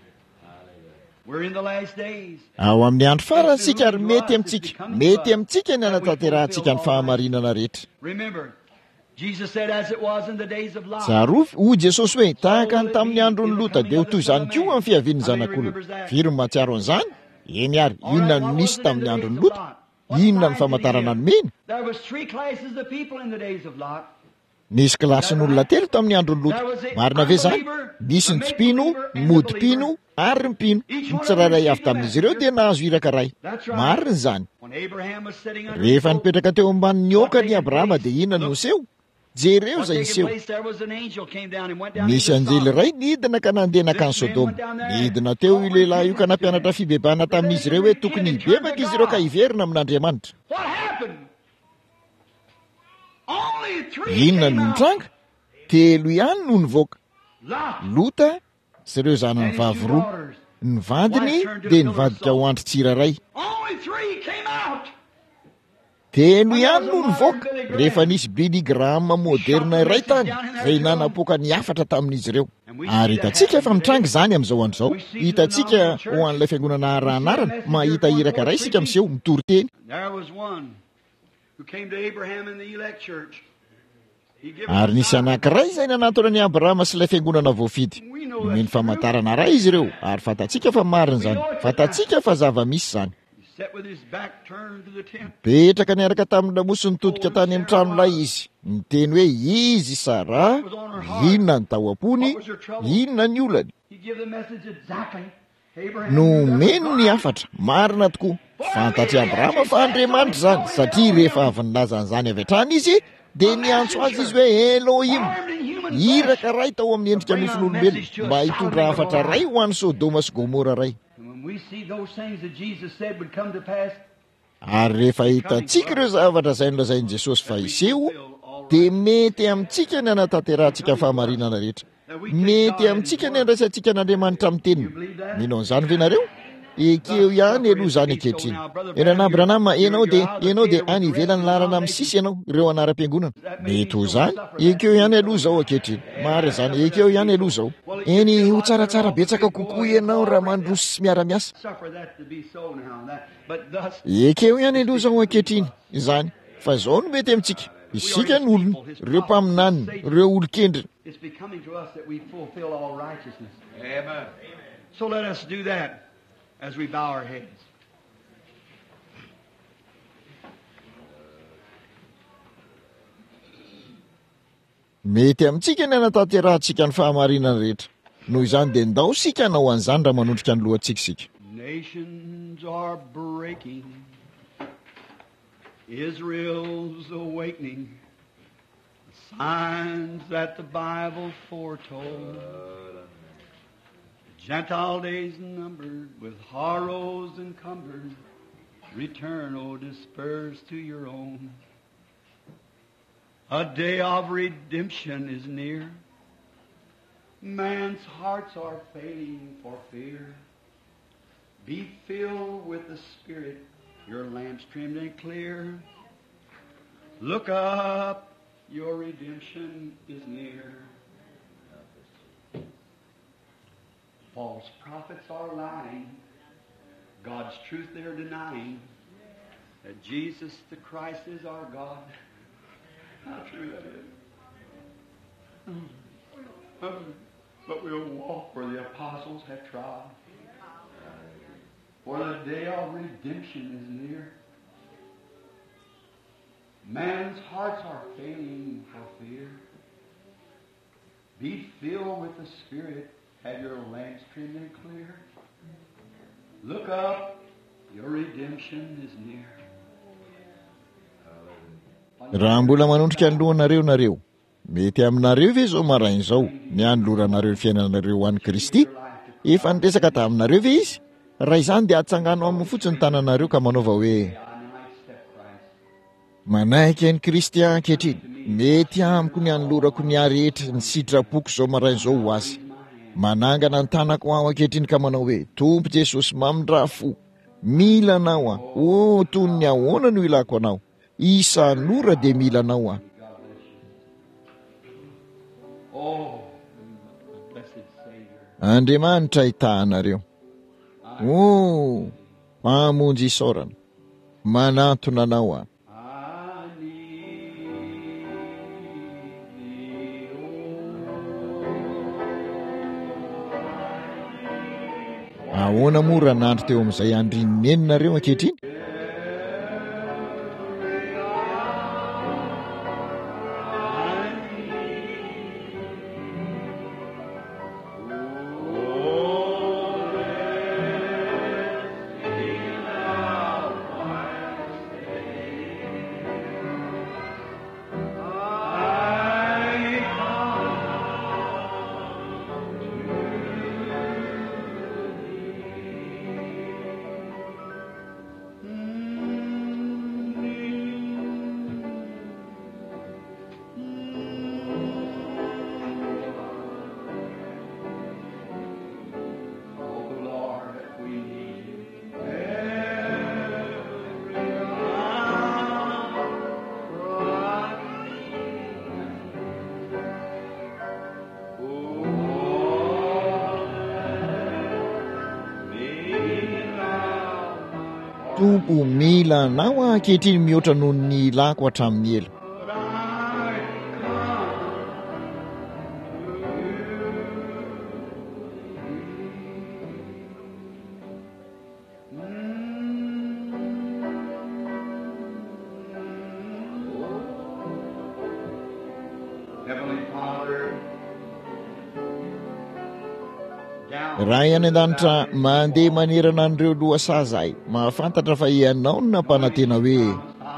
We're in the last days. Ao amin'ny andro farantsika ary mety amintsika, mety amintsika ny anatanterantsika ny fahamarinana rehetra. Remember, Jesus said, as it was in the days of Lot. Tsarovy, ho Jesosy hoe tahaka ny tamin'ny andron'ny Lota dia ho toy izany koa amin'ny fiavian'ny zanak'olona. Firy ny mahatsiaro an'izany? Eny ary, inona no nisy tamin'ny andron'ny Lota? Inona ny famantarana ny mena? There was three classes of people in the days of Lot. Nisy kilasin'olona telo tamin'ny andron'ny Lota. Marina ve izany? Nisy ny mpino, ny modi-pino ary ny mpino. Ny tsirairay avy tamin'izy ireo dia nahazo iraka ray. Marina izany. When Abraham was sitting under Rehefa nipetraka teo ambanin'ny okany Abrahama dia inona no seho? Jereo izay niseho. there was an angel came down and went down Nisy into anjely Sodom. iray nidina ka nandeha nakany Sodoma. Nidina teo io lehilahy io ka nampianatra fibebana tamin'izy ireo hoe tokony hibebaka izy ireo ka hiverina amin'Andriamanitra. What happened? Only three Inona came no out. nitranga? Telo ihany no nivoaka. Lot Lota sy ireo zanany and his two vavy roa. daughters. Ny vadiny dia nivadika ho andry tsiraray. Only three came out. Telo ihany no nivoaka. Rehefa nisy Billy Graham moderna iray tany izay nanapoaka ny hafatra tamin'izy ireo. Ary hitantsika efa mitranga izany amin'izao andro izao. Hitantsika ho an'ilay fiangonana arahanarana mahita iraka iray isika miseho mitory teny. There was one who came to Abraham in the elect church. He gave us Ary nisy anankiray izay nanatona ny Abrahama sy ilay fiangonana voafidy. Nomeny famantarana iray izy ireo, ary fantatsika fa marina izany. Fantatsika fa zava-misy izany. He sat with his back turned to the tent. Petraka niaraka tamin'ny lamosiny nitodika tany amin'ny tranolay izy. Niteny hoe izy Sara, inona ny tao am-pony, inona ny olany. He gave the message exactly. Abraham No knew that meno was ny God. hafatra, marina tokoa. Fantatry Abrahama fa Andriamanitra izany, satria rehefa avy nilaza an'izany avy hatrany izy, dia niantso azy izy hoe Elohim. Armed in human Iraka ray tao amin'ny endrika nofin'olombelona mba hitondra hafatra ray ho an'ny Sodoma sy Gomora ray. And when we see those things that Jesus said would come to pass, Ary rehefa hitantsika ireo zavatra izay nolazain'i Jesosy fa hiseho, dia mety amintsika ny anatanterantsika fahamarinana rehetra. Mety amintsika ny andraisantsika n'Andriamanitra amin'ny teniny. Mino an'izany ve nareo? Ekeo ihany aloha izany ankehitriny. Enana Abranama, ianao dia ianao dia any ivelany larana amin'ny sisy ianao ireo anaram-piangonana. Mety ho izany, ekeo ihany aloha izao ankehitriny. Marina izany, ekeo ihany aloha izao. Eny ho tsaratsara betsaka kokoa ianao raha mandroso sy miara-miasa. suffer that to be so now. That, but thus, Ekeo ihany aloha izao ankehitriny. Izany, fa izao no mety amintsika. Isika ny olona, ireo mpaminanina, ireo olon-kendrina. it's becoming to us that we fulfill all righteousness. Amen. So let us do that as we bow our heads. Mety amintsika ny anatanterantsika ny fahamarinana rehetra. noho izany dia ndao sika hanao an'izany raha manondrika ny lohantsika. Nations are breaking, Israel's awakening, signs that the Bible foretold. Gentile days numbered, with horrors encumbered, return, O dispersed to your own. A day of redemption is near. Man's hearts are failing for fear. Be filled with the Spirit, your lamps trimmed and clear. Look up, your redemption is near. False prophets are lying, God's truth they're denying, that Jesus the Christ is our God. How true that is. But we'll walk where the apostles have trod, for the day of redemption is near. Man's hearts are failing for fear. Be filled with the Spirit, have your lamps trimmed and clear. Look up, your redemption is near. Raha mbola manondrika ny lohanareo nareo, mety aminareo ve zao marain'izao ny hanoloranareo ny fiainanareo ho an'i Kristy? Efa niresaka taminareo ve izy? Raha izany dia atsangano amin'ny fotsiny tananareo ka manaova hoe manaiky ny Kristy ankehitriny, mety amiko ny hanolorako ny arehetra ny sitrapoko zao marain'izao ho azy. Manangana ny tanako aho ankehitriny ka manao hoe Tompo Jesosy mamindrafo, mila anao aho, o toy ny ahoana no ilako anao, isan'ora dia mila anao aho. Andriamanitra ahitahanareo. O mpamonjy isaorana, manantona anao aho. Ahoana moa raha nandro teo amin'izay andrininenareo ankehitriny? Tompo mila anao ankehitriny mihoatra noho ny ilako hatramin'ny ela. Raha any an-danitra mandeha manerana an'ireo lohasaha zahay, mahafantatra fa ianao no nampanantena hoe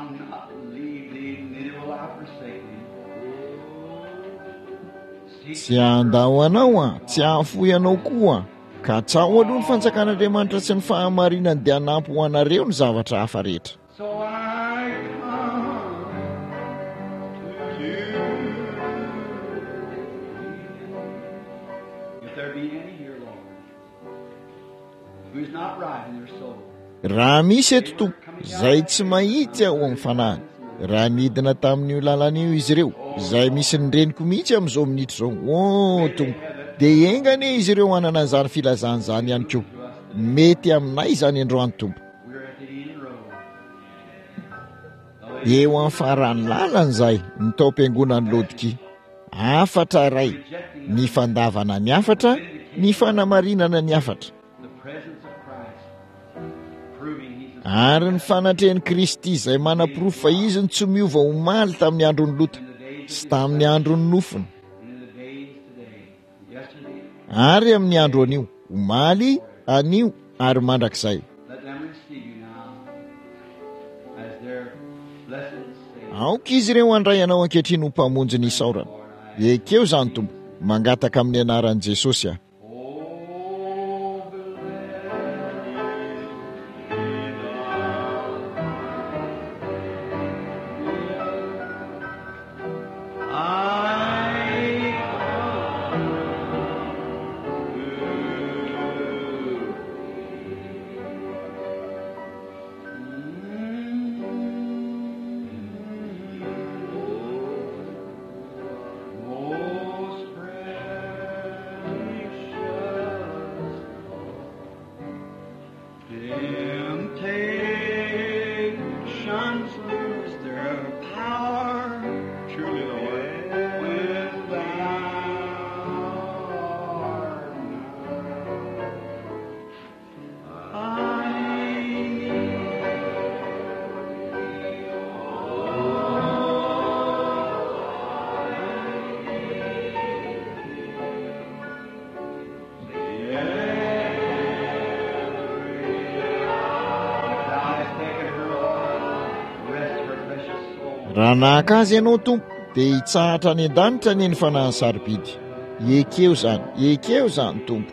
tsy andao anao a, tsy hahafoy anao koa, ka tsao aloha ny fanjakan'Andriamanitra sy ny fahamarinany dia hanampy ho anareo ny zavatra hafa rehetra. Raha misy eto Tompo izay tsy mahitsy aho amin'ny fanahiny, raha nidina tamin'io lalàn'io izy ireo izay misy ny reniko mihitsy amin'izao minitra izao, o Tompo, dia engane izy ireo hanana an'izany filazana izany ihany koa. Mety aminay izany androany Tompo. Eo amin'ny faran'ny lalana izay ny taom-piangonan'ny Laodikia, afatra ray, ny fandavana ny afatra, ny fanamarinana ny afatra. Ary ny fanatrehan'i Kristy izay manam-porofo fa izy ny tsy miova ho maly tamin'ny andron'ny Lota sy tamin'ny andron'ny nofony. ary amin'ny andro anio omaly anio ary mandrakizay. Aoka izy ireo andray anao ankehitriny ho mpamonjy ny isaorana. Ekeo zany Tompo, mangataka amin'ny anaran'i Jesosy aho. Raha nahaka azy ianao Tompo dia hitsahatra any an-danitra ny eny fanahy sarobidy. Ekeo zany, ekeo zany Tompo.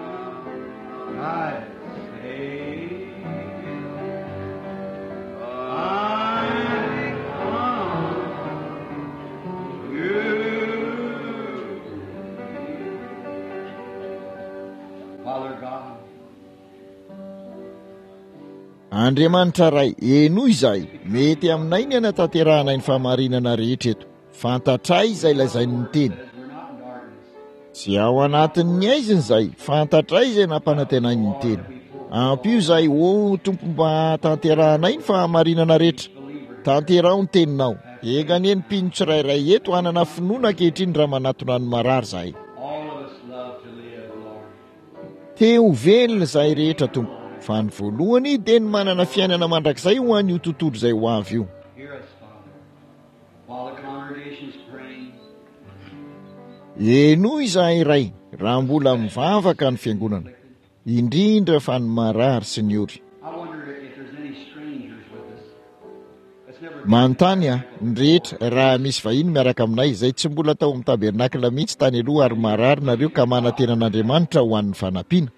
Andriamanitra ray, eno izahay, mety aminay ny anatanterahana ny fahamarinana rehetra eto. Fantatray izay lazainy ny teny. Tsy ao anatin'ny aiziny izay, fantatray izay nampanantenainy ny teny. Ampio izay, o Tompo, mba tanterahanay ny fahamarinana rehetra. Tanterao ny teninao. Egany eny mpino tsirairay eto hanana finoana ankehitriny raha manatona ny marary izahay. Te ho velona izahay rehetra Tompo. Fa ny voalohany dia ny manana fiainana mandrakizay ho an'io tontolo izay ho avy io. Eno izahay iray, raha mbola mivavaka ny fiangonana, indrindra fa ny marary sy ny ory. Manontany aho, ny rehetra raha misy vahiny miaraka aminay izay tsy mbola tao amin'ny tabernakila mihitsy tany aloha ary marary nareo ka manantenan'Andriamanitra ho an'ny fanampiana.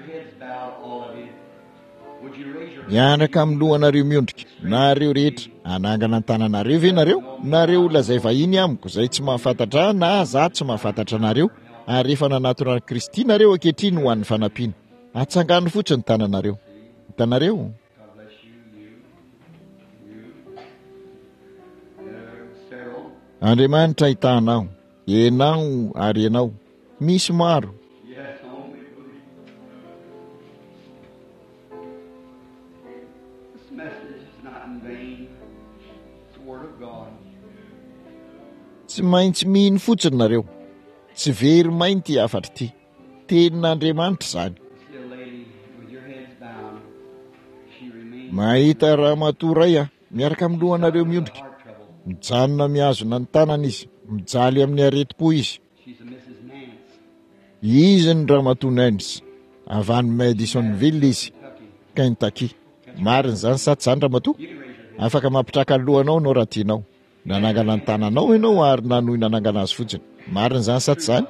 Miaraka amin'ny lohanareo miondrika, nareo rehetra, anangana ny tananareo ve nareo? Nareo olona izay vahiny amiko, izay tsy mahafantatra na za tsy mahafantatra nareo, ary rehefa nanatona Kristy nareo ankehitriny ho an'ny fanampiana. Atsangano fotsiny tananareo. Hitanareo? Andriamanitra hitanao, enao ary enao, misy maro. Tsy maintsy mihino fotsiny nareo, tsy very mainty afatra ity. Tenin'Andriamanitra izany. Mahita raha matoray aho, miaraka amin'ny lohanareo miondrika. Mijanona mihazona ny tanana izy, mijaly amin'ny aretim-po izy. Izy ny Ramatoa Nance, avy any Madisonville izy, Kentucky. Marina izany sa tsy izany Ramatoa? Afaka mampitraka ny lohanao no raha tianao. Nanangana ny tananao ianao ary nanohy nanangana azy fotsiny. Marina izany sa tsy izany?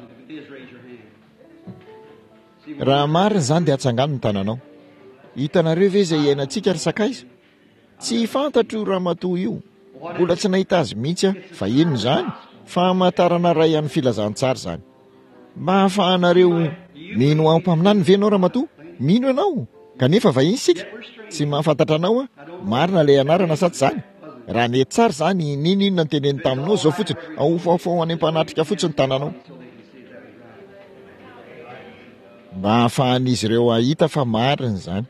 Raha marina izany dia atsangano ny tananao. Hitanareo ve izay iainantsika ry sakaiza? Tsy fantatro io Ramatoa io. Mbola tsy nahita azy mihitsy aho, fa ino izany? Famantarana ray amin'ny filazantsara izany. Mba hahafahanareo mino ampy aminany ve ianao Ramatoa? Mino ianao? Kanefa vahiny isika? Tsy mahafantatra anao aho. Marina ilay anarana sa tsy izany? Raha mety tsara izany, ninona ny teneny taminao izao fotsiny, ahofaofao any am-panatrika fotsiny tananao. Mba hahafahan'izy ireo ahita fa marina izany.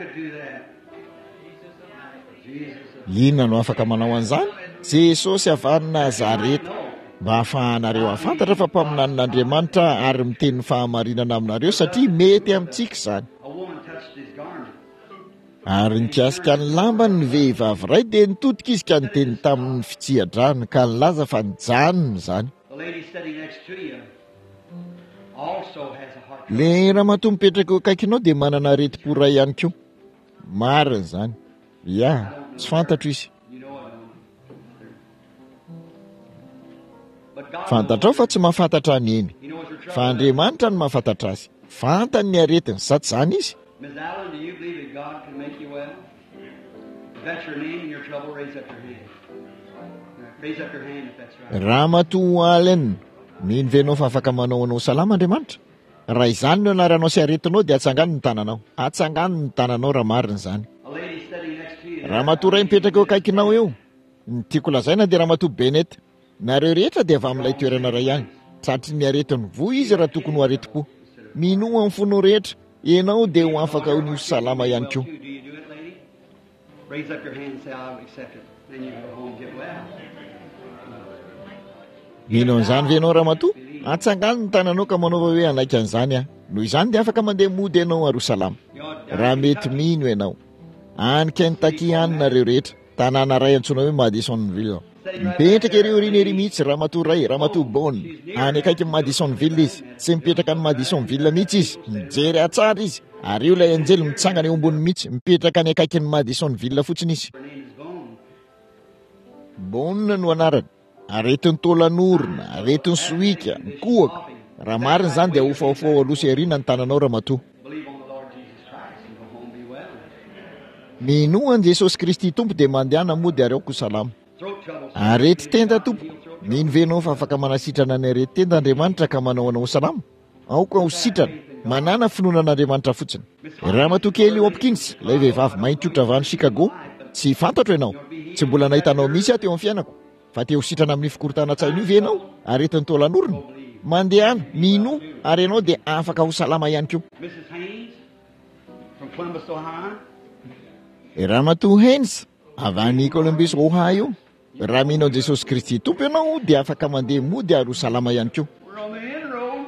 Inona no afaka manao an'izany? Jesosy avy any Nazareta. Mba hahafahanareo hafantatra fa mpaminan'Andriamanitra ary miteny fahamarinana aminareo satria mety amintsika izany. Ary nikasika ny lambany ny vehivavy iray dia nitodika izy ka niteny tamin'ny fitsia-drano ka nilaza fa nijanona izany. also has a heart. Le raha matoa mipetraka eo akaikinao dia manana areti-po ray ihany koa. Marina zany. Ya, tsy fantatro izy. You know I don't. But God Fantatrao fa tsy mahafantatra ny eny. He knows your trouble. Fa Andriamanitra no mahafantatra azy. Fantany ny aretiny, sa tsy zany izy? Miss Allen, do you believe that God can make you well? If that's your name and your trouble, raise up your hand. Raise up your hand if that's right. Raha matoa Allen, mino ve anao fa afaka manao anao salama Andriamanitra? Raha izany no anaranao sy aretinao dia atsangano ny tananao. Atsangano ny tananao raha marina zany. A lady sitting next to you. Raha matoa ray mipetraka eo akaikinao eo. Ny tiako lazaina dia raha matoa Benet. Nareo rehetra dia avy amin'ilay toerana ray ihany. Tratry ny aretiny voa izy raha tokony ho areti-po. Mino amin'ny fonao rehetra, ianao dia ho afaka ho ny salama ihany koa. Do you do it, lady? Raise up your hand and say, I'll accept it. Then you go home and get well. Mino an'izany ve ianao raha matoa? Atsangano ny tananao ka manaova hoe anaika an'izany aho. Noho izany dia afaka mandeha mody ianao aro salama. Raha mety mino ianao. Any Kentucky any nareo rehetra. Tanàna ray antsoina hoe Madisonville. Mipetraka ireo riny ery mihitsy raha matoa ray, raha matoa Bone. Any akaiky Madisonville izy. Tsy mipetraka ny Madisonville mihitsy izy. Mijery atsara izy. Ary io ilay anjely mitsangana eo ambony mihitsy. Mipetraka any akaiky ny Madisonville fotsiny izy. Her name is Bone. Bone no anarany. Aretiny tolanorona, aretiny soika, mikoaka. Raha marina zany dia hofaofao aloha sy arina ny tananao raha matoa. Believe on the Lord Jesus Christ and go home and be well. Minoan Jesosy Kristy tompo dia mandehana mody ary aoko salama. Throat trouble. Arety tenda tompo. Mino venao fa afaka manasitrana ny arety tenda Andriamanitra ka manao anao salama. Aoka ho sitrana, manana finoanan'Andriamanitra fotsiny. Raha matoa kely Hopkins, ilay vehivavy mainty otra avy any Chicago, tsy fantatro ianao. Tsy mbola nahitanao misy aho teo amin'ny fiainako. Fa teo sitrana amin'ny fikorontanan-tsaina io ve ianao? Aretiny tolanorona. Mandehana, mino, ary ianao dia afaka ho salama ihany koa. Missus Haynes from Columbus, Ohio. Raha matoa Haynes, avy any Columbus, Ohio. Raha mino Jesosy Kristy tompo ianao dia afaka mandeha mody ary ho salama ihany koa. We're on the inroad.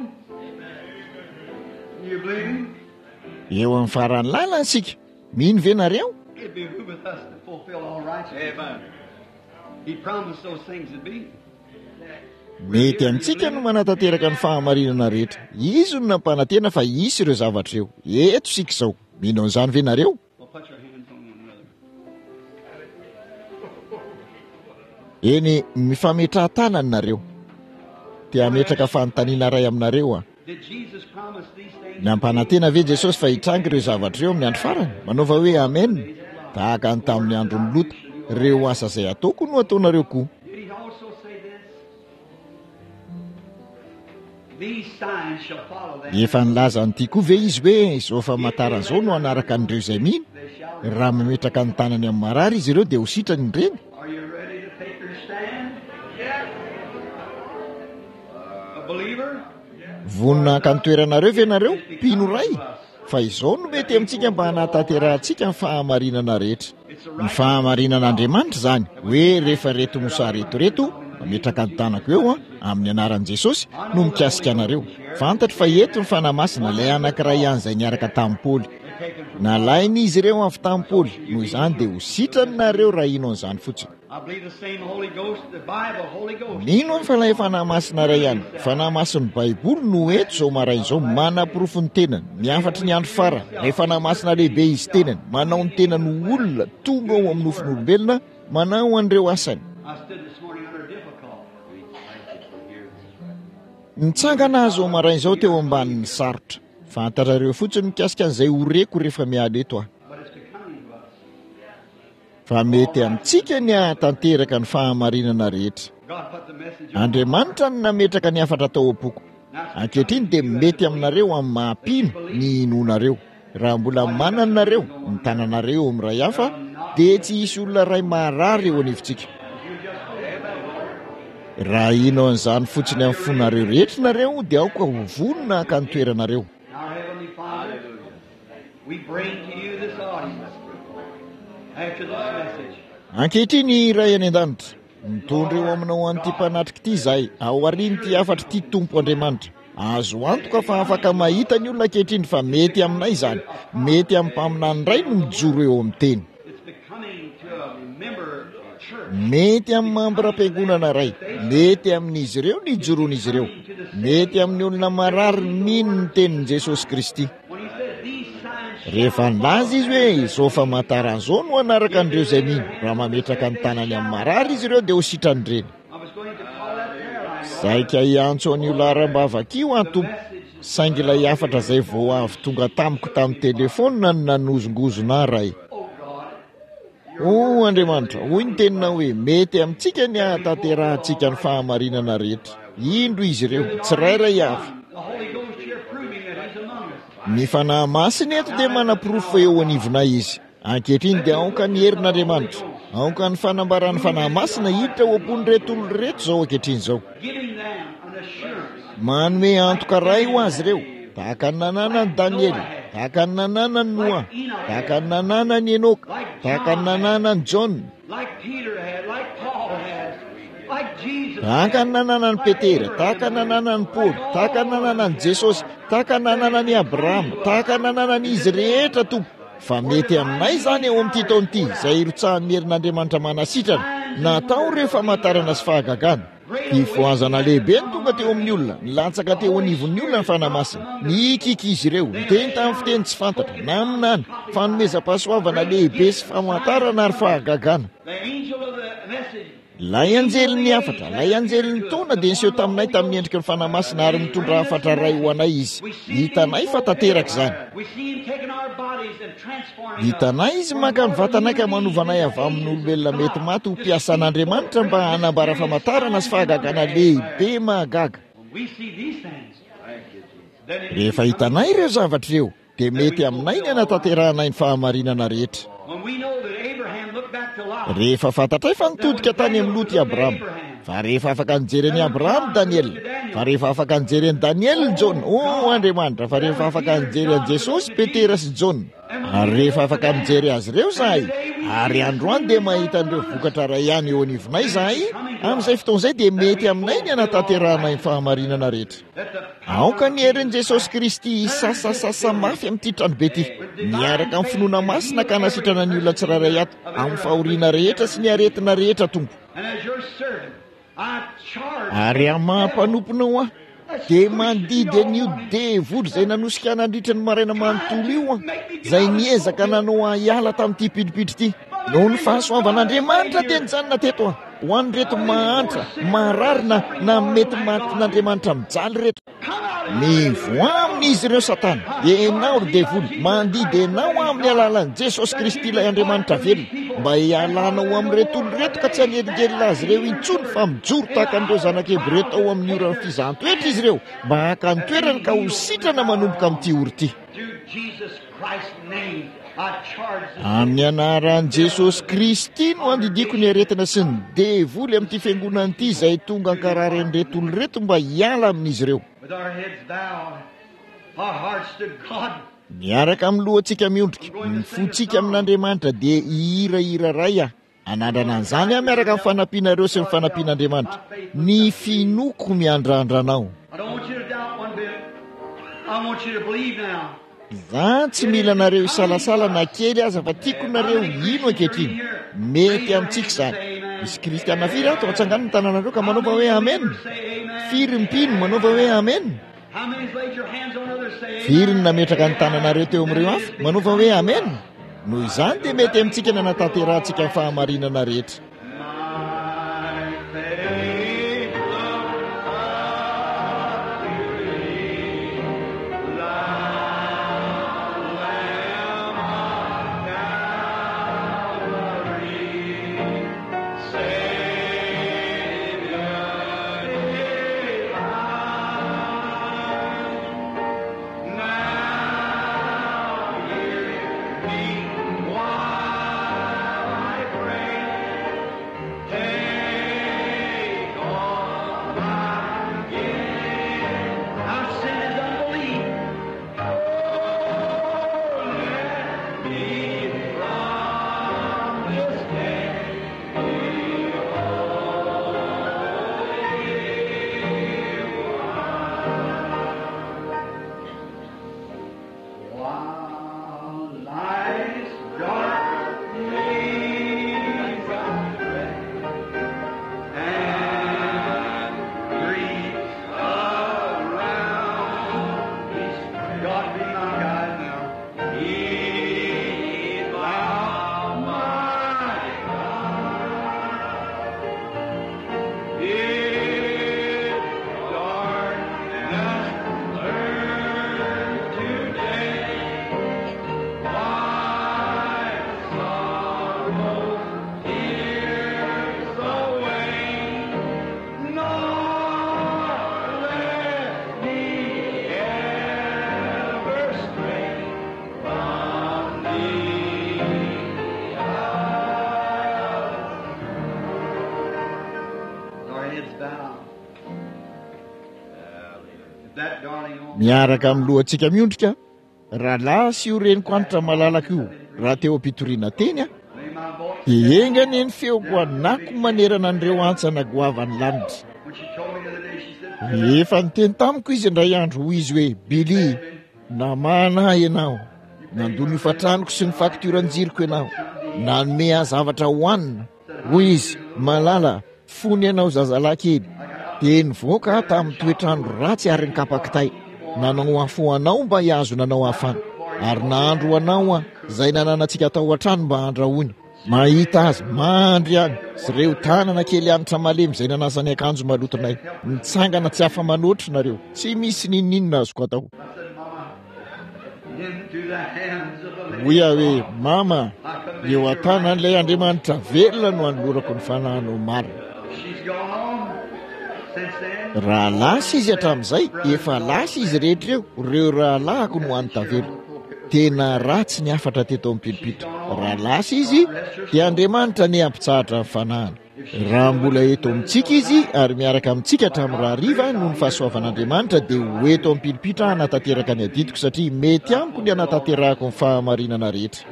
You believe? Eo amin'ny farany lalana isika. Mino ve nareo? It'd be who with us to fulfill all righteousness. Amen. He promised those things to be. Mety amintsika no manatanteraka ny fahamarinana rehetra. Izy no nampanantena fa isy ireo zavatra eo. Eto sika izao. Mino an'izany ve nareo? Well, put your hands on one another. Eny mifametraha-tanany nareo. Tia hametraka fanontaniana ray aminareo ah. Did Jesus promise these things? Nampanantena ve Jesosy fa hitrangy ireo zavatra eo amin'ny andro farany? Manaova hoe amen. Tahaka ny tamin'ny andron'ny Lota. Reo asa izay ataoko no ataonareo koa. Did he also say this? These signs shall follow them. Efa nilaza nyity koa ve izy hoe izao famantarana izao no anaraka an'ireo izay mino? They shall. Raha mametraka ny tanany amin'ny marary izy ireo dia ho sitrany ireny. Are you ready to take your stand? Yes. A believer? Vonina ka nitoeranareo ve nareo? Mpino ray. Fa izao no mety amintsika mba hanatanterantsika ny fahamarinana rehetra. Ny fahamarinan'Andriamanitra zany hoe rehefa reto mosa retoreto mametraka ny tanako eo a amin'ny anaran'i Jesosy no mikasika anareo. Fantatro fa eto ny fanahy masina ilay anankiray ihany izay niaraka tamin'ny Paoly. Nalainy izy ireo avy tamin'ny Paoly, noho izany dia ho sitrany nareo raha ino an'izany fotsiny. I believe the same Holy Ghost, the Bible, Holy Ghost. Nino ny falay fanahy masina ray ihany? Fanahy masin'ny Baiboly no eto izao marain'izao manam-porofo ny tenany, miafatry ny andro farany. Ilay fanahy masina lehibe izy tenany, manao ny tenany olona tonga ao amin'ny nofon'olombelona, manao an'ireo asany. I stood this morning under difficulty. Nitsangana azy ao marain'izao teo ambanin'ny sarotra. Fantarareo fotsiny mikasika an'izay horeko rehefa miala eto aho. But it's becoming to us. Fa mety amintsika ny hatanteraka ny fahamarinana rehetra. God put the message on. Andriamanitra no nametraka ny afatra tao am-poko. Ankehitriny dia mety aminareo amin'ny mahampino ny inonareo. Raha mbola mananareo ny tananareo amin'ny ray hafa dia tsy hisy olona ray marary eo anivontsika. Raha ino an'izany fotsiny amin'ny fonareo rehetra nareo dia aoka ho vonona ka nitoeranareo. Our Heavenly Father, we bring to you this audience after this message. Ankehitriny ray any an-danitra, mitondra eo aminao an'ity mpanatrika ity izahay, ao aoriany ity hafatra ity Tompo Andriamanitra. Azo antoka fa afaka mahita ny olona ankehitriny fa mety aminay izany, mety amin'ny mpaminany ray no mijoro eo amin'ny teny. It's becoming to a member church. Mety amin'ny mambra-piangonana ray, mety amin'izy ireo ny joroan'izy ireo, mety amin'ny olona marary mino ny tenin'i Jesosy Kristy. Rehefa nilaza izy hoe izao famantaran'izao no anaraka an'ireo izay mino, raha mametraka ny tanany amin'ny marary izy ireo dia ho sitrany. Zaika hiantso an'io laharam-bavakio an Tompo, saingy ilay afatra izay vao avy tonga tamiko tamin'ny telefônina no nanozongozona ray. O Andriamanitra, hoy ny tenina hoe mety amintsika ny ahatanterahantsika ny fahamarinana rehetra. Indro izy ireo, tsirairay avy. Ny fanahy masina eto dia manam-porofo fa eo anivonay izy. Ankehitriny dia aoka ny herin'Andriamanitra, aoka ny fanambarany fanahy masina hiditra ho ampony reto olona reto izao ankehitriny izao. Manome antoka ray ho azy ireo, tahaka ny nanana ny Daniely, tahaka ny nanana ny Noa, tahaka ny nanana ny Enoka, tahaka ny nanana ny John, tahaka ny nanana ny Petera, tahaka ny nanana ny Paul, tahaka ny nanana ny Jesosy, tahaka ny nanana ny Abrahama, tahaka ny nanana ny izy rehetra Tompo. Fa mety aminay izany eo amin'ity taon'ity, izay irotsahan'ny herin'Andriamanitra manasitrana, natao rehefa famantarana sy fahagagana. Ifoazana lehibe ny tonga teo amin'ny olona, nilatsaka teo anivon'ny olona ny fanahy masina, niikiky izy ireo, niteny tamin'ny fiteny tsy fantatra, na aminany, fanomezam-pahasoavana lehibe sy famantarana ary fahagagana. Lay anjely ny afatra, lay anjely ny taona dia niseho taminay tamin'ny endriky ny fanahy masina ary mitondra afatra ray ho anay izy. Hitanay fa tanteraka izany. Hitanay izy maka ny vatanay ka manovanay avy amin'ny olombelona mety maty ho mpiasan'Andriamanitra mba hanambara famantarana sy fahagagana lehibe mahagaga. Rehefa hitanay ireo zavatra ireo, dia mety aminay ny hanatanterahana ny fahamarinana rehetra. Rehefa fantatray fa nitodika tany amin'ny loty Abrahama, fa rehefa afaka nijereny Abrahama Daniel, fa rehefa afaka nijereny Daniel John, o Andriamanitra, fa rehefa afaka nijery Jesosy Petera sy John, ary rehefa afaka mijery azy ireo zahay, ary androany dia mahita an'ireo vokatra ray ihany eo anivonay zahay, amin'izay fotoan'izay dia mety aminay ny hanatanterahana ny fahamarinana rehetra. Aoka ny herin'i Jesosy Kristy sasasasa mafy amin'ity trano be ity, niaraka amin'ny finoana masina ka nasitrana ny olona tsirairay ato, amin'ny fahoriana rehetra sy ny aretina rehetra Tompo. Ary amin'ny mahampanopona aho, dia mandidy an'io devoly izay nanosika nandritra ny maraina manontolo io, izay niezaka nanao hiala tamin'ity pidipidry ity. Noho ny fahasoavan'Andriamanitra dia nijanona teto aho, ho an'ireto mahantra, mararina na mety matin'Andriamanitra mijaly reto. Mivoa amin'izy ireo Satana, dia enao ry devoly, mandidy enao amin'ny alalan'i Jesosy Kristy ilay Andriamanitra velona, mba hialanao amin'ireto olona reto ka tsy hanelingelina azy ireo intsony fa mijoro tahaka an'ireo zanak'Hebreo tao amin'ny orany fizaham-toetra izy ireo, mba haka ny toerana ka ho sitrana manomboka amin'ity oro ity. Amin'ny anaran'i Jesosy Kristy no andidiko ny aretina sy ny devoly amin'ity fiangonana ity izay tonga hankarary an'ireto olona reto mba hiala amin'izy ireo. Miaraka amin'ny lohantsika miondrika, ny fontsika amin'Andriamanitra dia ihirahira ray aho. Anandrana an'izany aho miaraka amin'ny fanampianareo sy ny fanampian'Andriamanitra. Ny finoko miandrandranao. Za tsy mila nareo isalasala na kely aza fa tiako nareo ino ankehitriny. Mety amintsika izany. Misy kristiana firy ato atsangano ny tananareo ka manova hoe amen. Firy mpino manova hoe amen. Firy ny nametraka ny tananareo teo amin'ireo hafa manova hoe amen. Noho izany dia mety amintsika ny hanatanterantsika ny fahamarinana rehetra. miaraka amin'ny lohantsika miondrika rahalahy sy io reniko anitra malalaka io raha teo ampitoriana teny a dia engany ny feoko anako manerana an'ireo antsana goavany lanitra. Efa niteny tamiko izy indray andro hoy izy hoe, Billy, namana ianao, nandony fatraniko sy ny fakturan-jiriko ianao, nanome ahy zavatra hohanina. Hoy izy, malala, fony ianao zazalahy kely, dia nivoaka tamin'ny toetrandro ratsy ary nikapakitay. Nanao afo anao mba hiazo nanao afana, ary nahandro anao a izay nananantsika tao an-trano mba handrahony. Mahita azy mandry any sy ireo tanana kely anitra malemy izay nanasany akanjo malotonay, nitsangana tsy afa manotry nareo, tsy misy nininona azoko atao. Hoy aho hoe, mama, eo an-tanan'ilay Andriamanitra velona no anolorako ny fanahinao marina. Raha lasa izy hatramin'izay, efa lasa izy rehetra eo, ireo rahalahako no anontavelo. Tena ratsy ny afatra teto am'pilipitra. Raha lasa izy dia Andriamanitra ny ampitsahatra ny fanahiny. Raha mbola eto amintsika izy ary miaraka amintsika hatramin'ny raha riva no ny fahasoavan'Andriamanitra dia ho eto am'pilipitra hanatanteraka ny aditiko satria mety amiko ny hanatanterahako ny fahamarinana rehetra.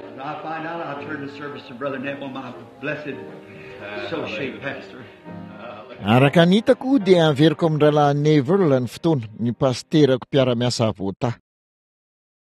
Araka ny hitako dia anveriko amin'ny rahalahy Neville ny fotoana ny pasterako mpiara-miasa avota.